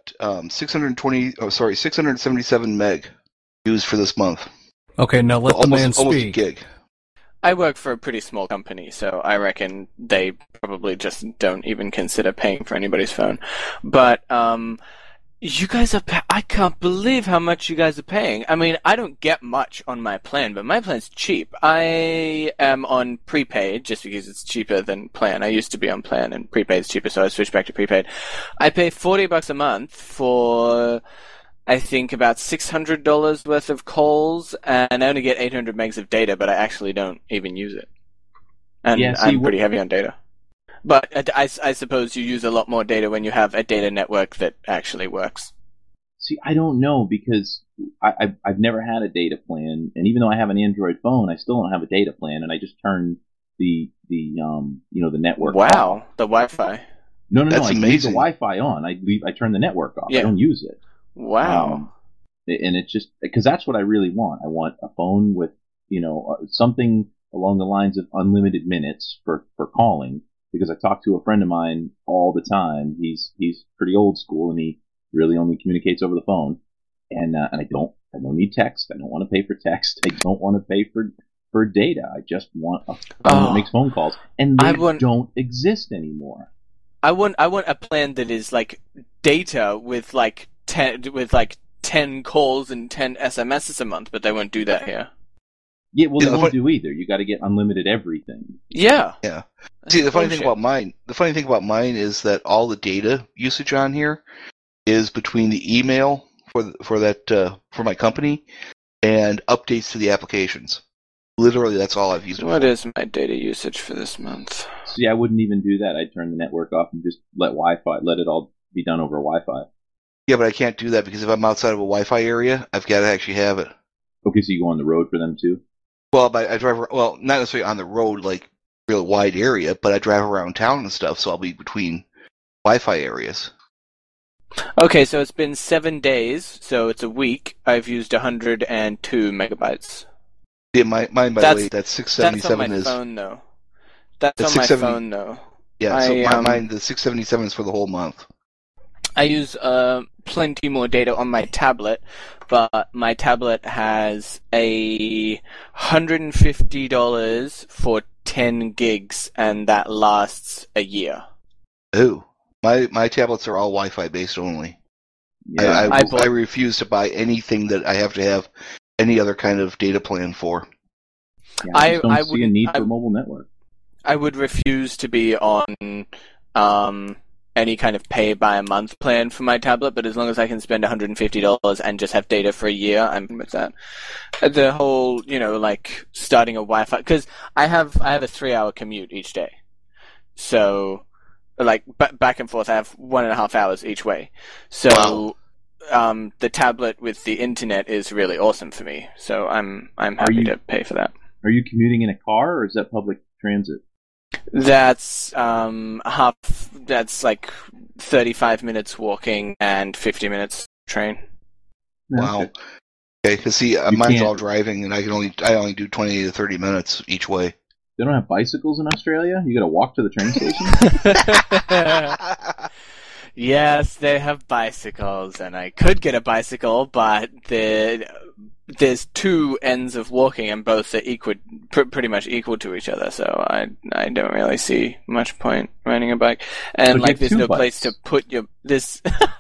677 meg used for this month. Okay, now let the man almost a speak. gig. I work for a pretty small company, so I reckon they probably just don't even consider paying for anybody's phone. But you guys are I can't believe how much you guys are paying. I mean, I don't get much on my plan, but my plan's cheap. I am on prepaid just because it's cheaper than plan. I used to be on plan, and prepaid is cheaper, so I switched back to prepaid. I pay $40 a month for, I think, about $600 worth of calls, and I only get 800 megs of data, but I actually don't even use it. And Yeah, see, I'm pretty heavy on data. But I suppose you use a lot more data when you have a data network that actually works. See, I don't know, because I've never had a data plan, and even though I have an Android phone, I still don't have a data plan, and I just turn the network off. Wow, the Wi-Fi. No, That's I leave the amazing. Wi-Fi on. I turn the network off. Yeah. I don't use it. Wow. And it's just because that's what I really want. I want a phone with something along the lines of unlimited minutes for calling. Because I talk to a friend of mine all the time. He's pretty old school, and he really only communicates over the phone. And I don't need text. I don't want to pay for text. I don't want to pay for data. I just want a phone that makes phone calls, and they don't exist anymore. I want a plan that is like data with like 10 calls and 10 SMSs a month, but they won't do that here. Yeah, well, they won't do either. You got to get unlimited everything. Yeah. Yeah. See, the funny thing bullshit. about mine is that all the data usage on here is between the email for my company and updates to the applications. Literally, that's all I've used it What for. is my data usage for this month? See, I wouldn't even do that. I'd turn the network off and just let it all be done over Wi-Fi. Yeah, but I can't do that because if I'm outside of a Wi-Fi area, I've got to actually have it. Okay, so you go on the road for them too? Well, I drive. Well, not necessarily on the road, like real wide area, but I drive around town and stuff, so I'll be between Wi-Fi areas. Okay, so it's been 7 days, so it's a week. I've used 102 megabytes. Yeah, mine by the way, that's 677 That's on my is. phone, though. That's The on my 670 phone, though. Yeah, so I, mine the 677 is for the whole month. I use plenty more data on my tablet, but my tablet has a $150 for 10 gigs, and that lasts a year. Ooh, my tablets are all Wi-Fi based only. Yeah. I refuse to buy anything that I have to have any other kind of data plan for. Yeah, I just don't see a wouldn't- need for a mobile network. I would refuse to be on any kind of pay-by-a-month plan for my tablet, but as long as I can spend $150 and just have data for a year, I'm with that. The whole, like, starting a Wi-Fi... Because I have a 3-hour commute each day. So, like, back and forth, I have 1.5 hours each way. So, Wow. the tablet with the internet is really awesome for me. So I'm happy to pay for that. Are you commuting in a car, or is that public transit? That's that's like 35 minutes walking and 50 minutes train. Wow. Okay. Okay, because see, You mine's can't- all driving, and I only do 20 to 30 minutes each way. They don't have bicycles in Australia? You got to walk to the train station? Yes, they have bicycles, and I could get a bicycle, but there's two ends of walking, and both are pretty much equal to each other. So I don't really see much point riding a bike. And So like, get there's two no place bikes. to put this.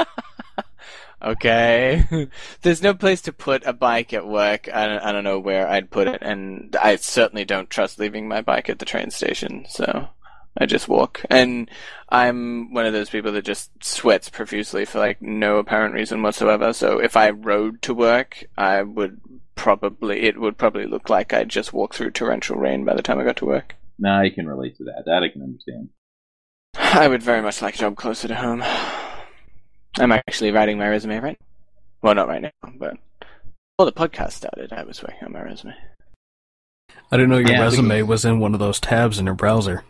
Okay, there's no place to put a bike at work. I don't know where I'd put it, and I certainly don't trust leaving my bike at the train station. So I just walk, and I'm one of those people that just sweats profusely for like no apparent reason whatsoever. So if I rode to work, it would probably look like I'd just walk through torrential rain by the time I got to work. Nah, I can relate to that. That I can understand. I would very much like a job closer to home. I'm actually writing my resume right. Well, not right now, but before the podcast started, I was working on my resume. I didn't know your Yeah, resume was in one of those tabs in your browser.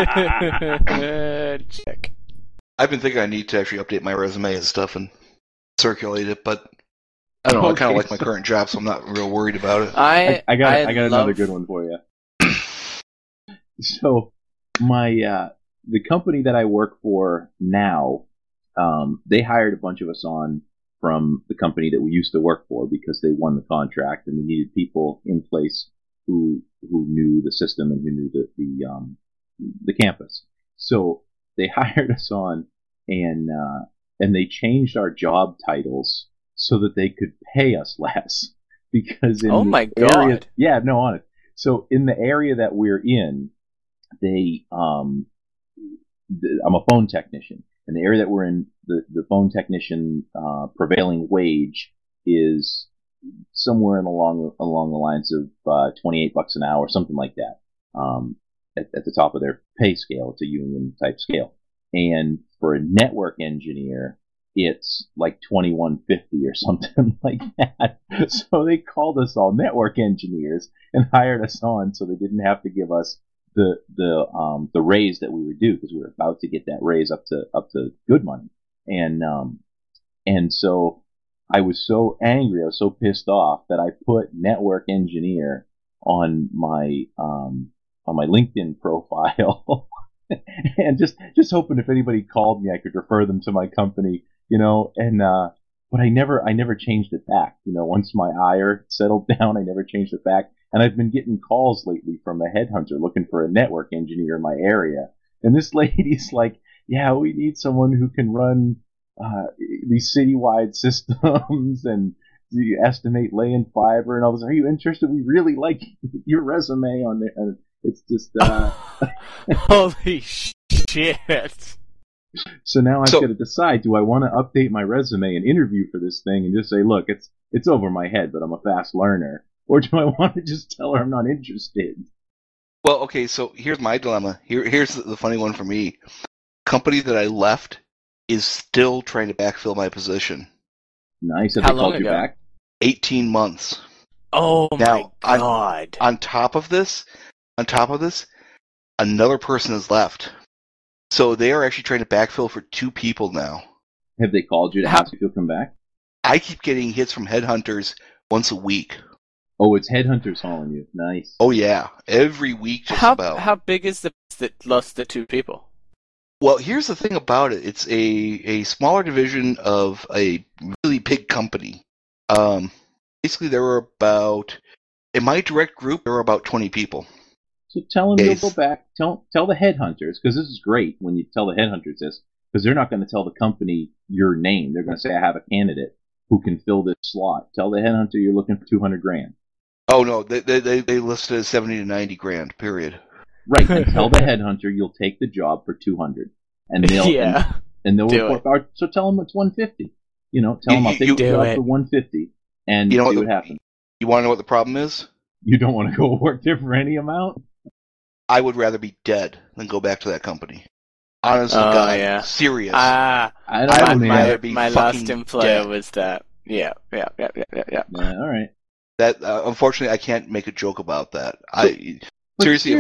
Check. I've been thinking I need to actually update my resume and stuff, and circulate it, but I don't know. I kind of Okay, like my current job, so I'm not real worried about it. I got love... another good one for you. So my the company that I work for now, they hired a bunch of us on from the company that we used to work for because they won the contract and they needed people in place who knew the system and who knew the campus. So they hired us on and they changed our job titles so that they could pay us less because in Oh the my area, God. yeah, no, honest. So in the area that we're in, I'm a phone technician. In the area that we're in, the phone technician prevailing wage is somewhere along the lines of $28 an hour, something like that. At the top of their pay scale, it's a union type scale. And for a network engineer, it's like $21.50 or something like that. So they called us all network engineers and hired us on, so they didn't have to give us the raise that we were due because we were about to get that raise up to good money. And so I was so angry, I was so pissed off that I put network engineer on my LinkedIn profile. And just hoping if anybody called me, I could refer them to my company, and, but I never changed it back. Once my ire settled down, I never changed it back. And I've been getting calls lately from a headhunter looking for a network engineer in my area. And this lady's like, yeah, we need someone who can run, these citywide systems and you estimate laying fiber and all this. Are you interested? We really like your resume on there. And it's just, Holy shit. So now I've got to decide, do I want to update my resume and interview for this thing and just say, look, it's over my head, but I'm a fast learner? Or do I want to just tell her I'm not interested? Well, okay, so here's my dilemma. Here's the funny one for me. Company that I left is still trying to backfill my position. Nice. Have How they long called you ago? back? 18 months. Oh Now, my God. On top of this, another person has left. So they are actually trying to backfill for 2 people now. Have they called you to ask if you'll come back? I keep getting hits from headhunters once a week. Oh, it's headhunters calling you. Nice. Oh yeah, every week just about. How big is the that lost the 2 people? Well, here's the thing about it. It's a smaller division of a really big company. Basically, there were about, in my direct group, there were about 20 people. So tell them you'll go back. Tell the headhunters, because this is great when you tell the headhunters this, because they're not going to tell the company your name. They're going to say, I have a candidate who can fill this slot. Tell the headhunter you're looking for $200,000. Oh no, they listed as 70 to 90 grand. Period. Right, and tell the headhunter you'll take the job for $200,000, and they'll and they'll report back. So tell them it's $150,000. Tell them I'll take the job for $150,000, and see what happens. You want to know what the problem is? You don't want to go work there for any amount? I would rather be dead than go back to that company. Honestly, God, serious. I would rather be my fucking last employer dead. was that. Yeah. Yeah, all right. That unfortunately, I can't make a joke about that. Seriously,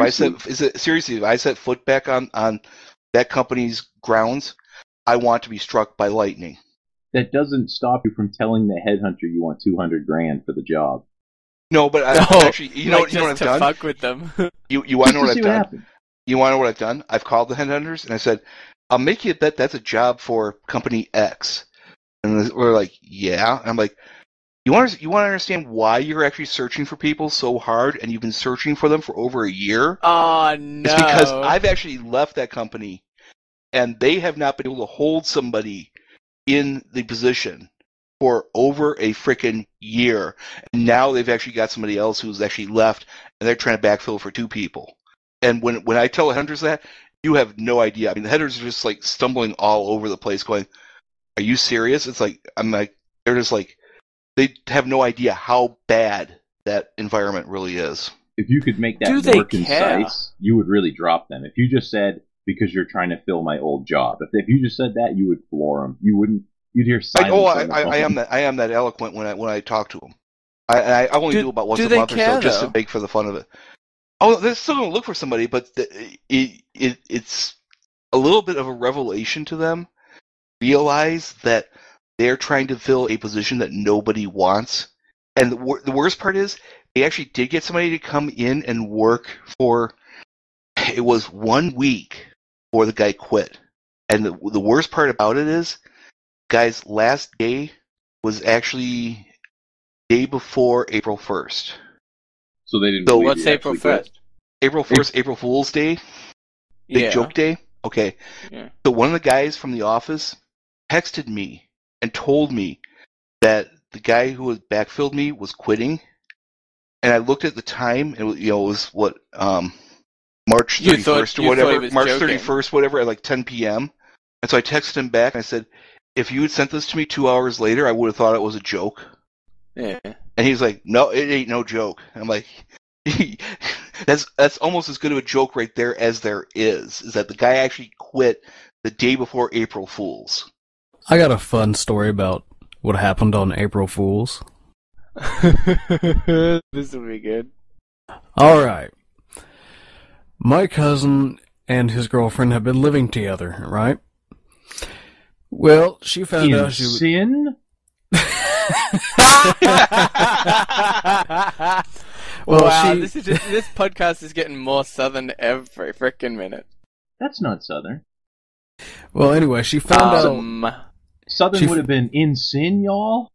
if I set foot back on that company's grounds, I want to be struck by lightning. That doesn't stop you from telling the headhunter you want $200,000 for the job. No, but actually, you know what I've done? Fuck with them. You want to know what I've done? Happens. You want to know what I've done? I've called the headhunters and I said, "I'll make you a bet that's a job for company X." And we're like, "Yeah." And I'm like, "You want to understand why you're actually searching for people so hard, and you've been searching for them for over a year?" Oh no! It's because I've actually left that company, and they have not been able to hold somebody in the position for over a frickin' year. And now they've actually got somebody else who's actually left, and they're trying to backfill for 2 people. And when I tell the headhunters that, you have no idea. I mean, the headhunters are just like stumbling all over the place going, "Are you serious?" It's like, they're just like, they have no idea how bad that environment really is. If you could make that more concise, you would really drop them. If you just said, because you're trying to fill my old job. If you just said that, you would floor them. You wouldn't. You'd hear silence. I am that eloquent when I talk to them. I only do about once a month or so, just to make for the fun of it. Oh, they're still going to look for somebody, but it's a little bit of a revelation to them. Realize that they're trying to fill a position that nobody wants. And the worst part is, they actually did get somebody to come in and work for, it was 1 week before the guy quit. And the worst part about it is, guy's last day was actually day before April 1st. So they didn't. So believe what's he April actually quit. 1st? April 1st, April Fool's Day, big joke day. Okay. Yeah. So one of the guys from the office texted me and told me that the guy who was backfilled me was quitting. And I looked at the time, and it was what, March 31st or whatever, March 31st, whatever, at like 10 p.m. And so I texted him back, and I said, if you had sent this to me 2 hours later, I would have thought it was a joke. Yeah. And he's like, no, it ain't no joke. And I'm like, that's almost as good of a joke right there as there is that the guy actually quit the day before April Fool's. I got a fun story about what happened on April Fool's. This will be good. All right. My cousin and his girlfriend have been living together, right? Well, she found out she was... sin? Well, wow, she... this podcast is getting more southern every frickin' minute. That's not Southern. Well, anyway, she found out... Southern would have been in sin, y'all?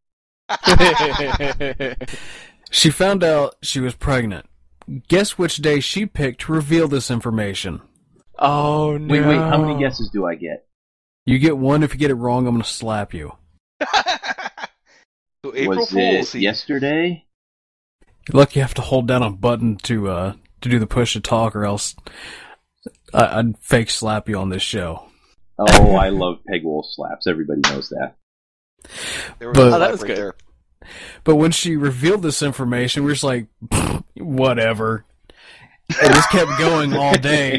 She found out she was pregnant. Guess which day she picked to reveal this information? Oh, no. Wait, how many guesses do I get? You get one. If you get it wrong, I'm going to slap you. So April Was Fool's it yesterday? Look, you have to hold down a button to do the push to talk, or else I'd fake slap you on this show. Oh, I love peg wolf slaps. Everybody knows that. That was good. There. But when she revealed this information, we were just like, whatever. And this kept going all day,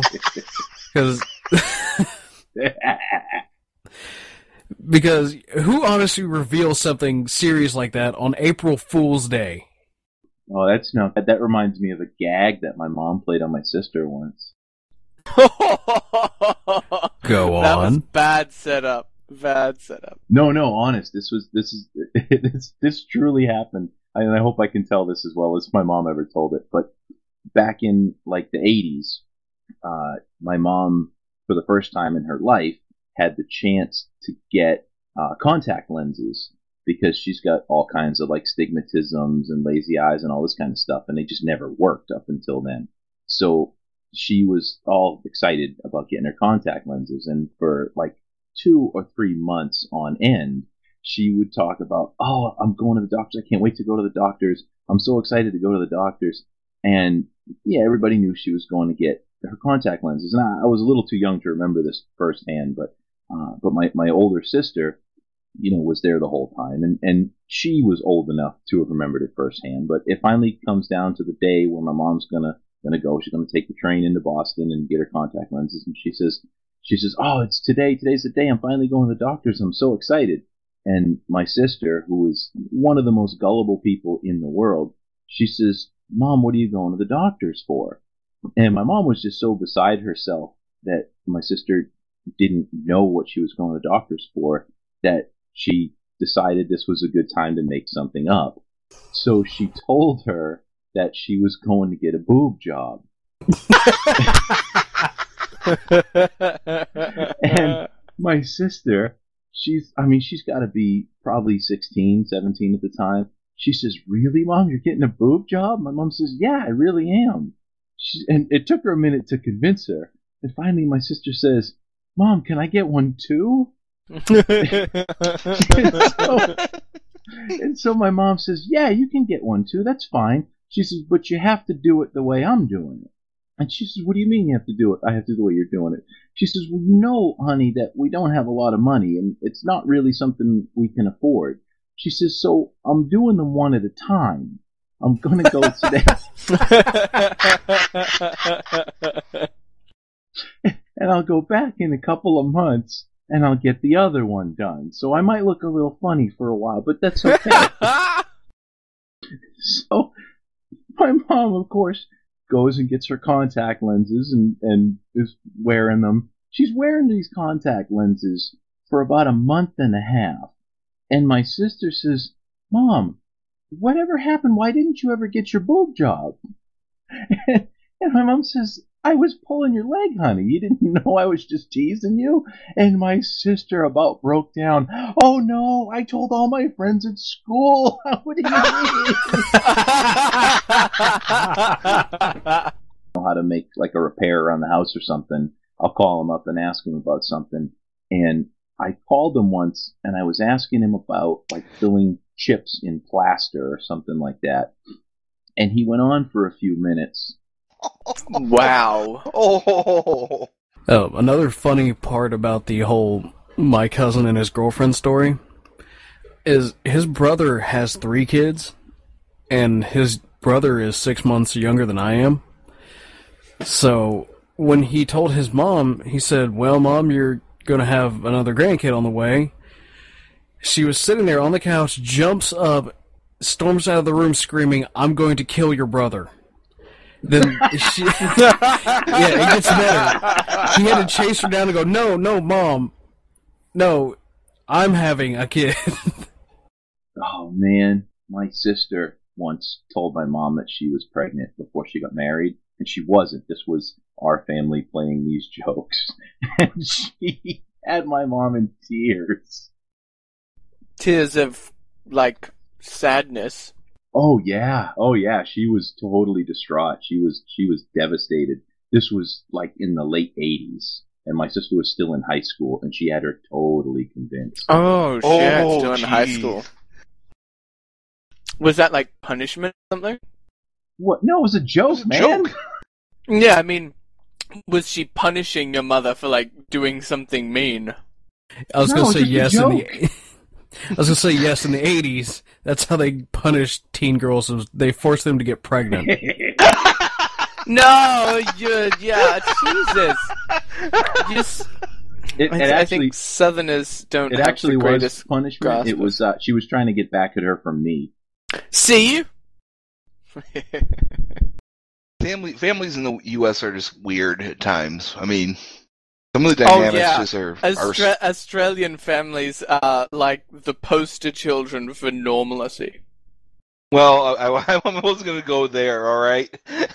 because who honestly reveals something serious like that on April Fool's Day? Oh, that reminds me of a gag that my mom played on my sister once. Go That was on. bad setup. No, honest. This truly happened. And I hope I can tell this as well as my mom ever told it. But back in like the 80s, my mom, for the first time in her life, had the chance to get contact lenses because she's got all kinds of like stigmatisms and lazy eyes and all this kind of stuff, and they just never worked up until then. So she was all excited about getting her contact lenses, and for like 2 or 3 months on end, she would talk about, oh, I'm going to the doctors. I can't wait to go to the doctors. I'm so excited to go to the doctors. And yeah, everybody knew she was going to get her contact lenses. And I was a little too young to remember this firsthand, but my older sister, was there the whole time. And she was old enough to have remembered it firsthand. But it finally comes down to the day where my mom's going to go. She's going to take the train into Boston and get her contact lenses. And she says, oh, it's today. Today's the day. I'm finally going to the doctors. I'm so excited. And my sister, who is one of the most gullible people in the world, she says, Mom, what are you going to the doctors for? And my mom was just so beside herself that my sister didn't know what she was going to the doctors for, that she decided this was a good time to make something up. So she told her that she was going to get a boob job. And my sister, she's got to be probably 16, 17 at the time. She says, really, Mom, you're getting a boob job? My mom says, yeah, I really am. And it took her a minute to convince her. And finally, my sister says, Mom, can I get one too? And so my mom says, yeah, you can get one too. That's fine. She says, but you have to do it the way I'm doing it. And she says, what do you mean you have to do it? I have to do the way you're doing it. She says, well, you know, honey, that we don't have a lot of money, and it's not really something we can afford. She says, so I'm doing them one at a time. I'm going to go today. And I'll go back in a couple of months, and I'll get the other one done. So I might look a little funny for a while, but that's okay. So my mom, of course, goes and gets her contact lenses and is wearing them. She's wearing these contact lenses for about a month and a half. And my sister says, Mom, whatever happened? Why didn't you ever get your boob job? And my mom says, I was pulling your leg, honey. You didn't know I was just teasing you? And my sister about broke down. Oh, no, I told all my friends at school. What do you mean? Know how to make like a repair around the house or something. I'll call him up and ask him about something. And I called him once and I was asking him about like filling chips in plaster or something like that. And he went on for a few minutes. Wow. Oh. Another funny part about the whole my cousin and his girlfriend story is his brother has 3 kids, and his brother is 6 months younger than I am. So when he told his mom, he said, well, Mom, you're going to have another grandkid on the way. She was sitting there on the couch, jumps up, storms out of the room screaming, I'm going to kill your brother. Then she, yeah, it gets better. He had to chase her down and go, no, Mom, no, I'm having a kid. Oh, man, my sister once told my mom that she was pregnant before she got married, and she wasn't. This was our family playing these jokes, and she had my mom in tears. Tears of, like, sadness. Oh yeah. She was totally distraught. She was devastated. This was like in the late 80s, and my sister was still in high school, and she had her totally convinced. Oh shit! Oh, Still in high geez. school. Was that like punishment or something? What? No, it was a joke, It was a man. joke. Yeah, I mean, was she punishing your mother for like doing something mean? I was going to say just a yes in joke. the. I was going to say yes in the 80s. That's how they punished teen girls. They forced them to get pregnant. No, yeah, Jesus. I think Southerners don't. It have actually the was greatest punishment. grasp It was she was trying to get back at her from me. See? Families in the U.S. are just weird at times. I mean, some of the dynamics just are. Australian families are like the poster children for normalcy. Well, I wasn't going to go there. All right.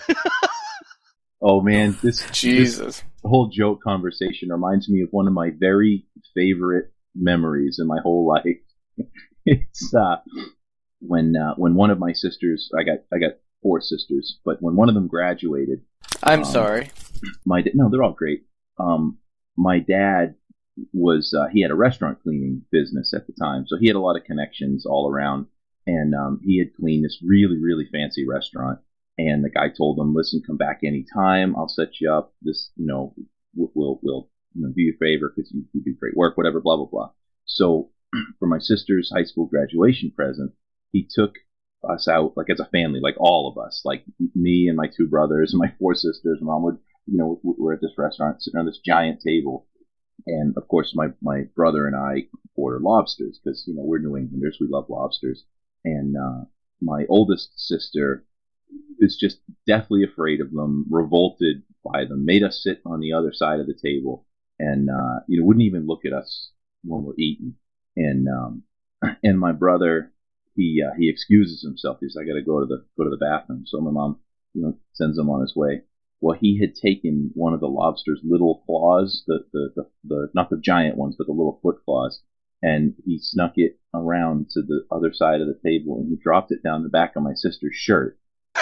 Oh man, this Jesus. whole joke conversation reminds me of one of my very favorite memories in my whole life. It's when one of my sisters, I got 4 sisters, but when one of them graduated, I'm sorry. No, they're all great. My dad was he had a restaurant cleaning business at the time, so he had a lot of connections all around, and he had cleaned this really, really fancy restaurant. And the guy told him, "Listen, come back anytime. I'll set you up. This, we'll do you a favor because you do great work, whatever, blah blah blah." So for my sister's high school graduation present, he took us out like as a family, like all of us, like me and my 2 brothers and my 4 sisters. Mom would, we're at this restaurant sitting on this giant table, and of course my brother and I order lobsters because we're New Englanders, we love lobsters, and my oldest sister is just deathly afraid of them, revolted by them, made us sit on the other side of the table, and wouldn't even look at us when we're eating. And my brother, he excuses himself. He says, "I got to go to the bathroom." So my mom, sends him on his way. Well, he had taken one of the lobster's little claws, the not the giant ones, but the little foot claws, and he snuck it around to the other side of the table, and he dropped it down the back of my sister's shirt.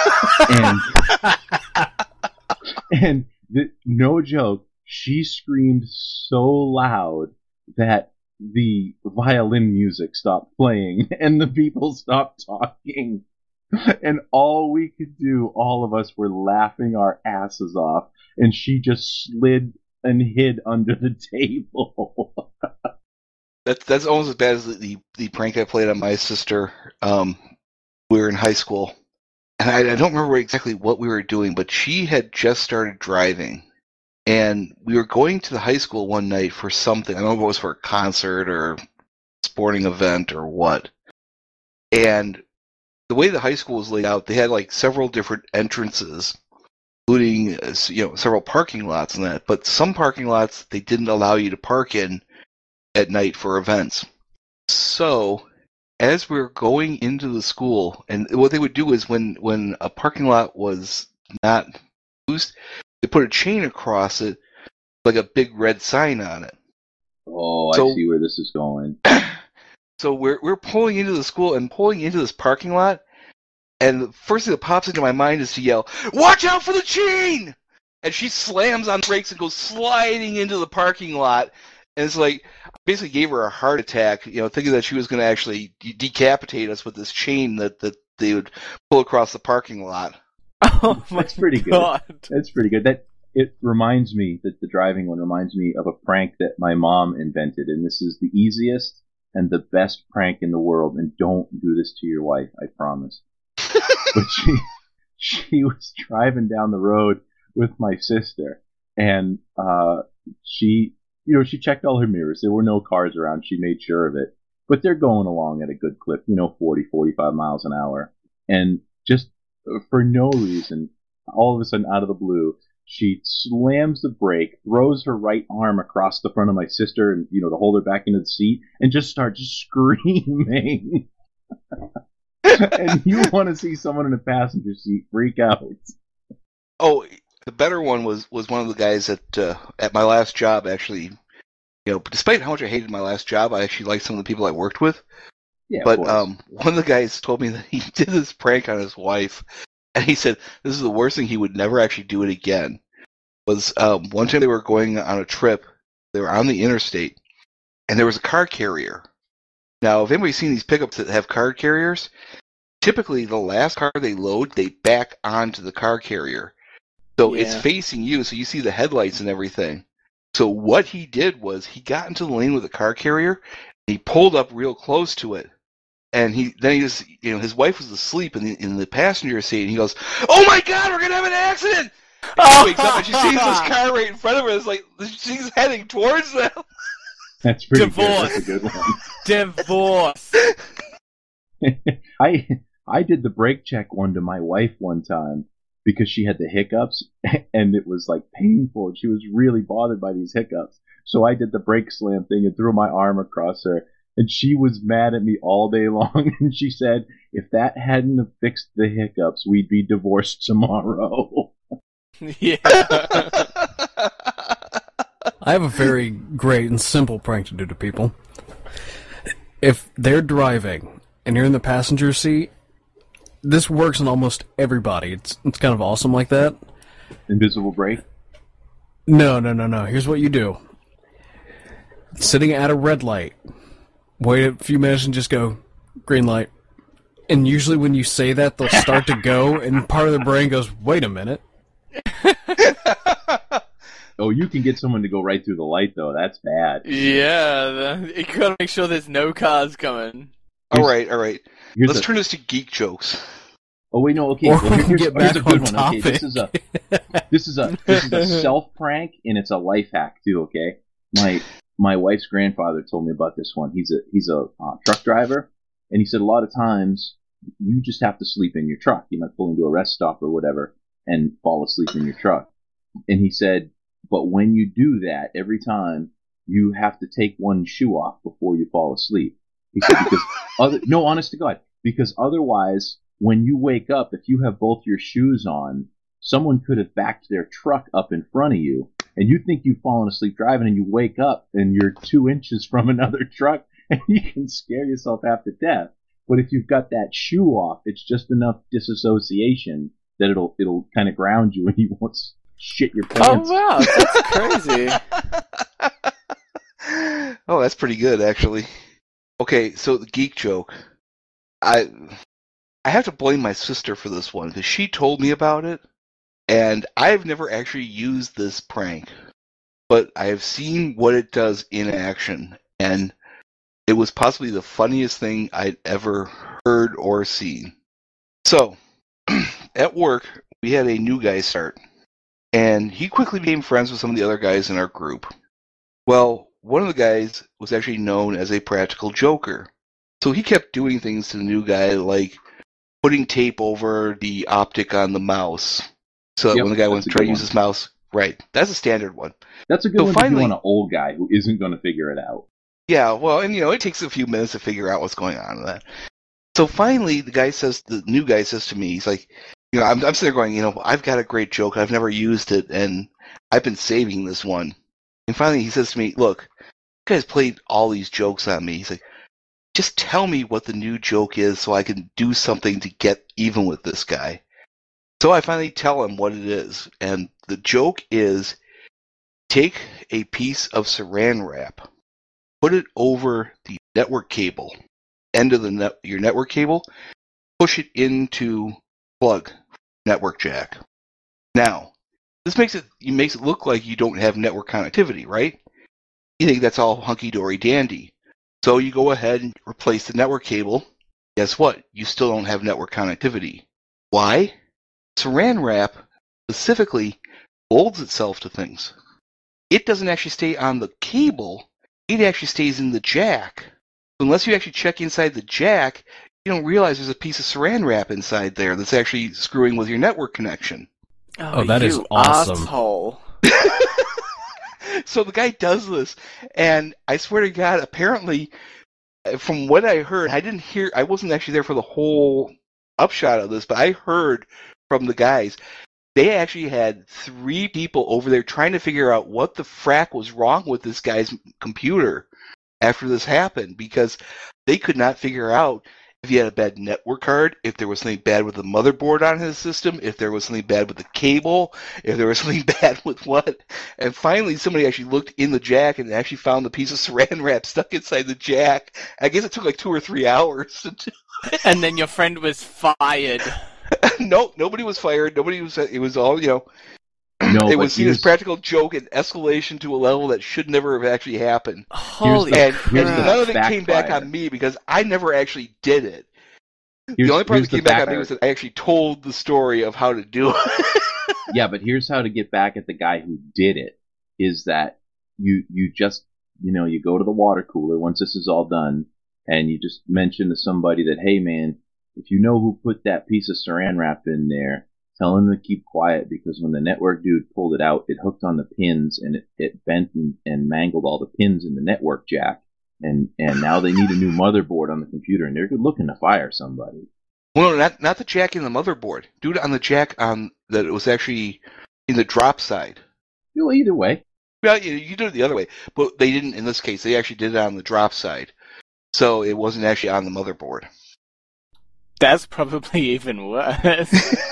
And no joke, she screamed so loud that the violin music stopped playing and the people stopped talking. And all we could do, all of us were laughing our asses off, and she just slid and hid under the table. That's almost as bad as the prank I played on my sister. We were in high school. And I don't remember exactly what we were doing, but she had just started driving. And we were going to the high school one night for something. I don't know if it was for a concert or sporting event or what. And the way the high school was laid out, they had like several different entrances, including several parking lots and that. But some parking lots they didn't allow you to park in at night for events. So, as we were going into the school, and what they would do is when a parking lot was not used, they put a chain across it, like a big red sign on it. Oh, So- I see where this is going. So we're pulling into the school and pulling into this parking lot, and the first thing that pops into my mind is to yell, "Watch out for the chain!" And she slams on brakes and goes sliding into the parking lot. And it's like, I basically gave her a heart attack, thinking that she was going to actually decapitate us with this chain that they would pull across the parking lot. Oh my That's pretty good. God. That's pretty good. It reminds me that the driving one reminds me of a prank that my mom invented, and this is the easiest and the best prank in the world. And don't do this to your wife, I promise. But she was driving down the road with my sister, and she checked all her mirrors. There were no cars around. She made sure of it, but they're going along at a good clip, 40, 45 miles an hour, and just for no reason, all of a sudden, out of the blue, she slams the brake, throws her right arm across the front of my sister, and to hold her back into the seat, and just starts screaming. And you want to see someone in the passenger seat freak out? Oh, the better one was one of the guys at my last job. Actually, despite how much I hated my last job, I actually liked some of the people I worked with. Yeah, But of course. one of the guys told me that he did this prank on his wife, and he said this is the worst thing. He would never actually do it again. Was one time they were going on a trip. They were on the interstate, and there was a car carrier. Now, if anybody's seen these pickups that have car carriers, typically the last car they load, they back onto the car carrier. So it's Yeah. facing you, so you see the headlights and everything. So what he did was he got into the lane with the car carrier, and he pulled up real close to it. And he just, his wife was asleep in the passenger seat, and he goes, "Oh my God, we're gonna have an accident!" And she wakes up and she sees this car right in front of her. It's like she's heading towards them. That's pretty Divorce. good. That's a good one. Divorce. I did the brake check one to my wife one time because she had the hiccups, and it was like painful. She was really bothered by these hiccups. So I did the brake slam thing and threw my arm across her, and she was mad at me all day long. And she said, if that hadn't have fixed the hiccups, we'd be divorced tomorrow. Yeah. I have a very great and simple prank to do to people. If they're driving and you're in the passenger seat, this works on almost everybody. It's kind of awesome like that. Invisible brake? No. Here's what you do. Sitting at a red light, wait a few minutes and just go, green light. And usually when you say that, they'll start to go, and part of their brain goes, wait a minute. Oh, you can get someone to go right through the light, though. That's bad. Yeah, you gotta make sure there's no cars coming. All right. Here's Let's a- turn this to geek jokes. Oh wait, no. Okay, Or well, we can here's get a back good on one. Okay, topic. this is a self prank, and it's a life hack too. Okay, my wife's grandfather told me about this one. He's a truck driver, and he said a lot of times you just have to sleep in your truck. You might pull into a rest stop or whatever and fall asleep in your truck. And he said, but when you do that, every time you have to take one shoe off before you fall asleep. He said because honest to God, because otherwise, when you wake up, if you have both your shoes on, someone could have backed their truck up in front of you, and you think you've fallen asleep driving, and you wake up and you're 2 inches from another truck, and you can scare yourself half to death. But if you've got that shoe off, it's just enough disassociation that it'll kind of ground you, and you won't shit your pants. Oh wow, that's crazy. Oh, that's pretty good, actually. Okay, so the geek joke. I have to blame my sister for this one because she told me about it, and I've never actually used this prank, but I have seen what it does in action, and it was possibly the funniest thing I'd ever heard or seen. So, at work, we had a new guy start, and he quickly became friends with some of the other guys in our group. Well, one of the guys was actually known as a practical joker. So he kept doing things to the new guy, like putting tape over the optic on the mouse. So that Yep, when the guy that's wants a to try to good use one. his mouse, right. That's a standard one. That's a good So one finally- to do on an old guy who isn't going to figure it out. Yeah, well, and it takes a few minutes to figure out what's going on with that. So finally, the new guy says to me, he's like, I'm sitting there going, I've got a great joke. I've never used it, and I've been saving this one. And finally, he says to me, look, you guys played all these jokes on me. He's like, just tell me what the new joke is so I can do something to get even with this guy. So I finally tell him what it is. And the joke is, take a piece of saran wrap, put it over the network cable, end of your network cable, push it into plug network jack. Now, this makes it look like you don't have network connectivity, right? You think that's all hunky-dory dandy. So you go ahead and replace the network cable. Guess what? You still don't have network connectivity. Why? Saran wrap specifically folds itself to things. It doesn't actually stay on the cable. It actually stays in the jack. So unless you actually check inside the jack, you don't realize there's a piece of saran wrap inside there that's actually screwing with your network connection. Oh, that is awesome. Asshole. So the guy does this, and I swear to God, apparently, from what I heard, I wasn't actually there for the whole upshot of this, but I heard from the guys, they actually had 3 people over there trying to figure out what the frack was wrong with this guy's computer after this happened, because they could not figure out if he had a bad network card, if there was something bad with the motherboard on his system, if there was something bad with the cable, if there was something bad with what. And finally, somebody actually looked in the jack and actually found the piece of saran wrap stuck inside the jack. I guess it took like 2 or 3 hours. And then your friend was fired. No, nobody was fired. It was all, No, it was seen as practical joke and escalation to a level that should never have actually happened. Holy And crap. none of it came back on me because I never actually did it. The only part that came back on me was that I actually told the story of how to do it. Yeah, but here's how to get back at the guy who did it, is that you just, you go to the water cooler once this is all done, and you just mention to somebody that, hey man, if you know who put that piece of saran wrap in there, tell him to keep quiet, because when the network dude pulled it out, it hooked on the pins, and it bent and mangled all the pins in the network jack. And now they need a new motherboard on the computer, and they're looking to fire somebody. Well, not the jack in the motherboard. Do it on the jack that it was actually in the drop side. Well, either way. Well, you do it the other way, but they didn't in this case. They actually did it on the drop side, so it wasn't actually on the motherboard. That's probably even worse.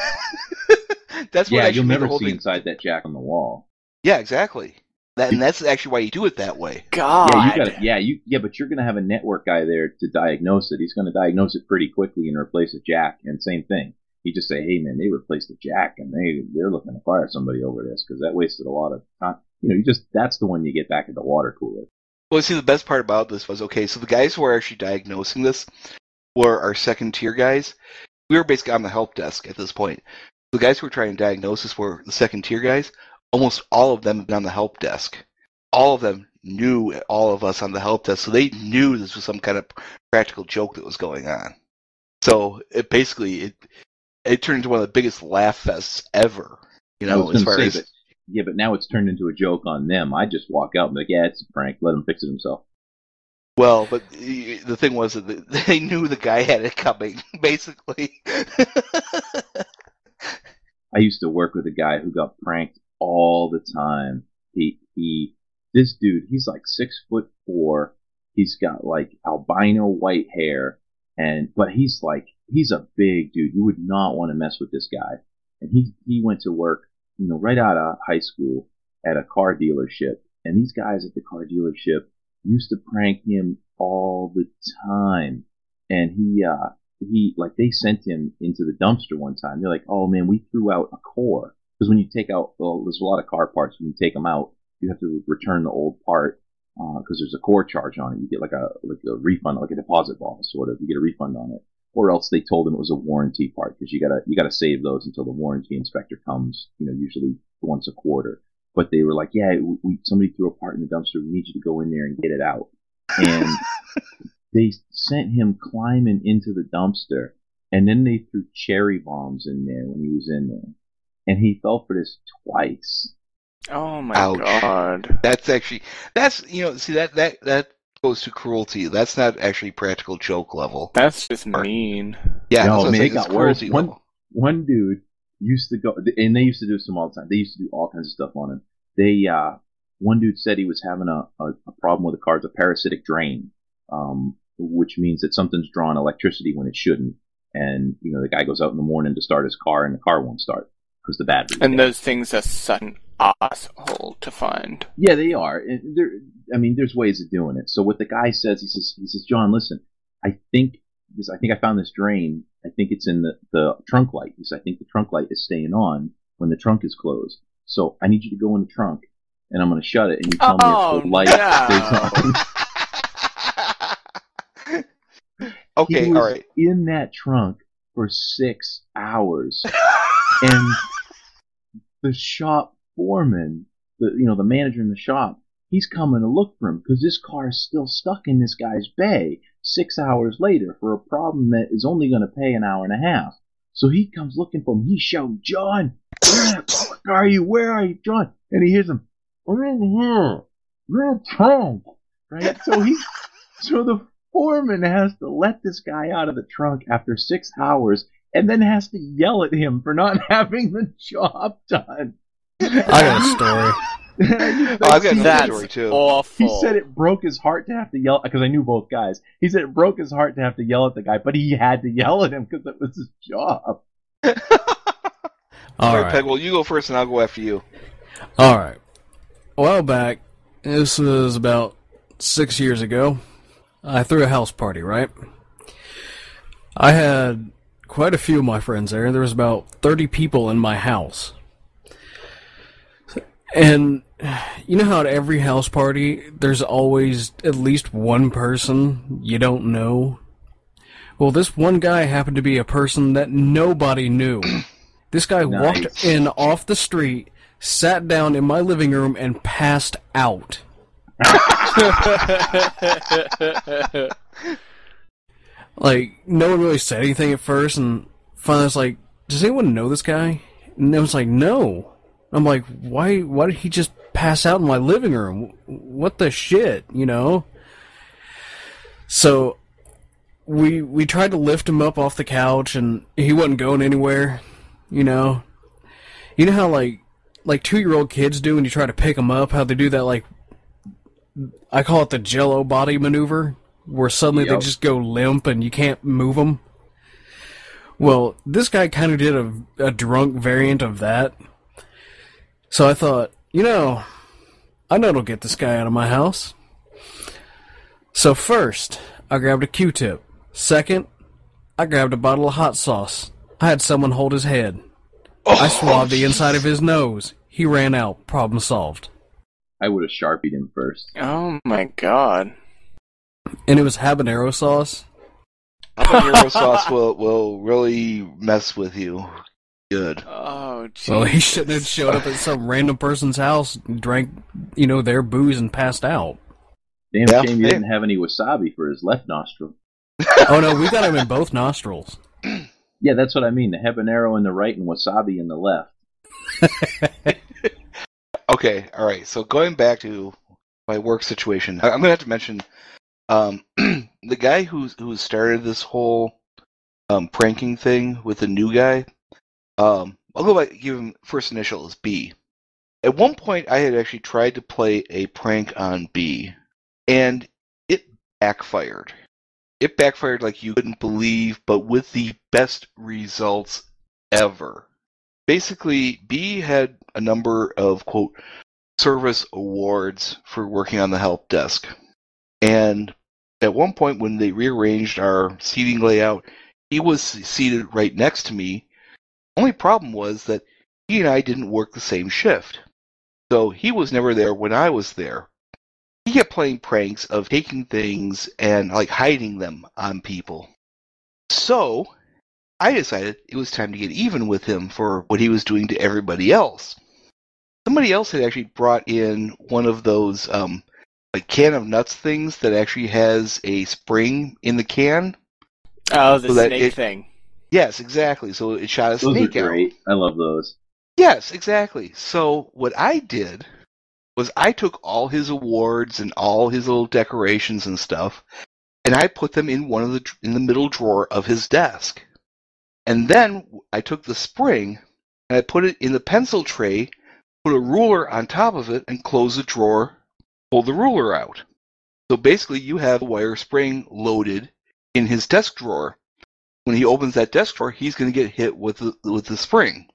That's what you'll never see inside that jack on the wall. Yeah, exactly. And that's actually why you do it that way. God. But you're going to have a network guy there to diagnose it. He's going to diagnose it pretty quickly and replace a jack. And same thing. He just say, hey man, they replaced the jack and they're looking to fire somebody over this because that wasted a lot of time. That's the one you get back at the water cooler. Well, see, the best part about this was, okay, so the guys who are actually diagnosing this were our second tier guys. We were basically on the help desk at this point. The guys who were trying to diagnose this were the second tier guys. Almost all of them have been on the help desk. All of them knew all of us on the help desk, so they knew this was some kind of practical joke that was going on. So it basically turned into one of the biggest laugh fests ever. As far as but now it's turned into a joke on them. I just walk out and be like, yeah, it's a prank. Let him fix it himself. Well, but the thing was that they knew the guy had it coming, basically. I used to work with a guy who got pranked all the time. This dude, he's like 6'4". He's got like albino white hair, but he's a big dude. You would not want to mess with this guy. And he went to work, right out of high school at a car dealership. And these guys at the car dealership used to prank him all the time. And they sent him into the dumpster one time. They're like, oh man, we threw out a core. Because when you take out, there's a lot of car parts. When you take them out, you have to return the old part because there's a core charge on it. You get like a refund, like a deposit bonus, sort of. You get a refund on it, or else they told them it was a warranty part because you gotta save those until the warranty inspector comes. Usually once a quarter. But they were like, yeah, somebody threw a part in the dumpster. We need you to go in there and get it out. And they sent him climbing into the dumpster, and then they threw cherry bombs in there when he was in there. And he fell for this twice. Oh my Ouch. God. That's goes to cruelty. That's not actually practical joke level. That's just mean. Yeah, No, that's what I'm man, saying, it got it's cruelty worse. level. One dude used to go, and they used to do this to him all the time. They used to do all kinds of stuff on him. One dude said he was having a problem with the car. It's a parasitic drain, which means that something's drawing electricity when it shouldn't. And, the guy goes out in the morning to start his car, and the car won't start because the battery's And dead. those things are such an asshole to find. Yeah, they are. And there's ways of doing it. So what the guy says, he says, John, listen, I think I found this drain. I think it's in the trunk light. He said, I think the trunk light is staying on when the trunk is closed. So I need you to go in the trunk, and I'm going to shut it, and you tell me if the light stays on. Okay, He was all right. in that trunk for 6 hours, and the shop foreman, the manager in the shop, he's coming to look for him because this car is still stuck in this guy's bay 6 hours later for a problem that is only going to pay an hour and a half. So he comes looking for him. He shouts, John, where are you? Where are you, John? And he hears him, we're in here. We're in trunk. Right? So the foreman has to let this guy out of the trunk after 6 hours and then has to yell at him for not having the job done. I got a story. I've got another That's story, too. awful. He said it broke his heart to have to yell, because I knew both guys. He said it broke his heart to have to yell at the guy, but he had to yell at him because it was his job. All All right, right. Peg, well, you go first and I'll go after you. All right. A while back, this was about 6 years ago, I threw a house party, right? I had quite a few of my friends there. There was about 30 people in my house. And you know how at every house party, there's always at least one person you don't know? Well, this one guy happened to be a person that nobody knew. This guy Nice. walked in off the street, sat down in my living room, and passed out. Like, no one really said anything at first, and finally I was like, does anyone know this guy? And I was like, no. I'm like, why did he just pass out in my living room? What the shit, So, we tried to lift him up off the couch, and he wasn't going anywhere, You know how, like 2-year-old kids do when you try to pick them up, how they do that, like, I call it the Jell-O body maneuver, where suddenly they just go limp and you can't move them? Well, this guy kind of did a drunk variant of that. So I thought, I know it'll get this guy out of my house. So first, I grabbed a Q-tip. Second, I grabbed a bottle of hot sauce. I had someone hold his head. I swabbed the inside of his nose. He ran out. Problem solved. I would have Sharpied him first. Oh my god. And it was habanero sauce. Habanero sauce will really mess with you. Good. Oh, jeez. So he shouldn't have showed up at some random person's house, drank, their booze and passed out. Damn Yeah, shame you hey. didn't have any wasabi for his left nostril. Oh no, we got him in both nostrils. Yeah, that's what I mean. The habanero in the right and wasabi in the left. Okay, all right. So going back to my work situation, I'm going to have to mention the guy who started this whole pranking thing with the new guy. I'll go back and give him first initial as B. At one point, I had actually tried to play a prank on B, and it backfired. It backfired like you couldn't believe, but with the best results ever. Basically, B had a number of, quote, service awards for working on the help desk. And at one point when they rearranged our seating layout, he was seated right next to me. Only problem was that he and I didn't work the same shift. So he was never there when I was there. He kept playing pranks of taking things and hiding them on people. So I decided it was time to get even with him for what he was doing to everybody else. Somebody else had actually brought in one of those can of nuts things that actually has a spring in the can. Oh, the so that snake thing. Yes, exactly. So it shot a Those snake are out. great. I love those. Yes, exactly. So what I did was I took all his awards and all his little decorations and stuff, and I put them in in the middle drawer of his desk. And then I took the spring and I put it in the pencil tray, put a ruler on top of it, and closed the drawer, pulled the ruler out. So basically, you have a wire spring loaded in his desk drawer. When he opens that desk drawer, he's going to get hit with the spring.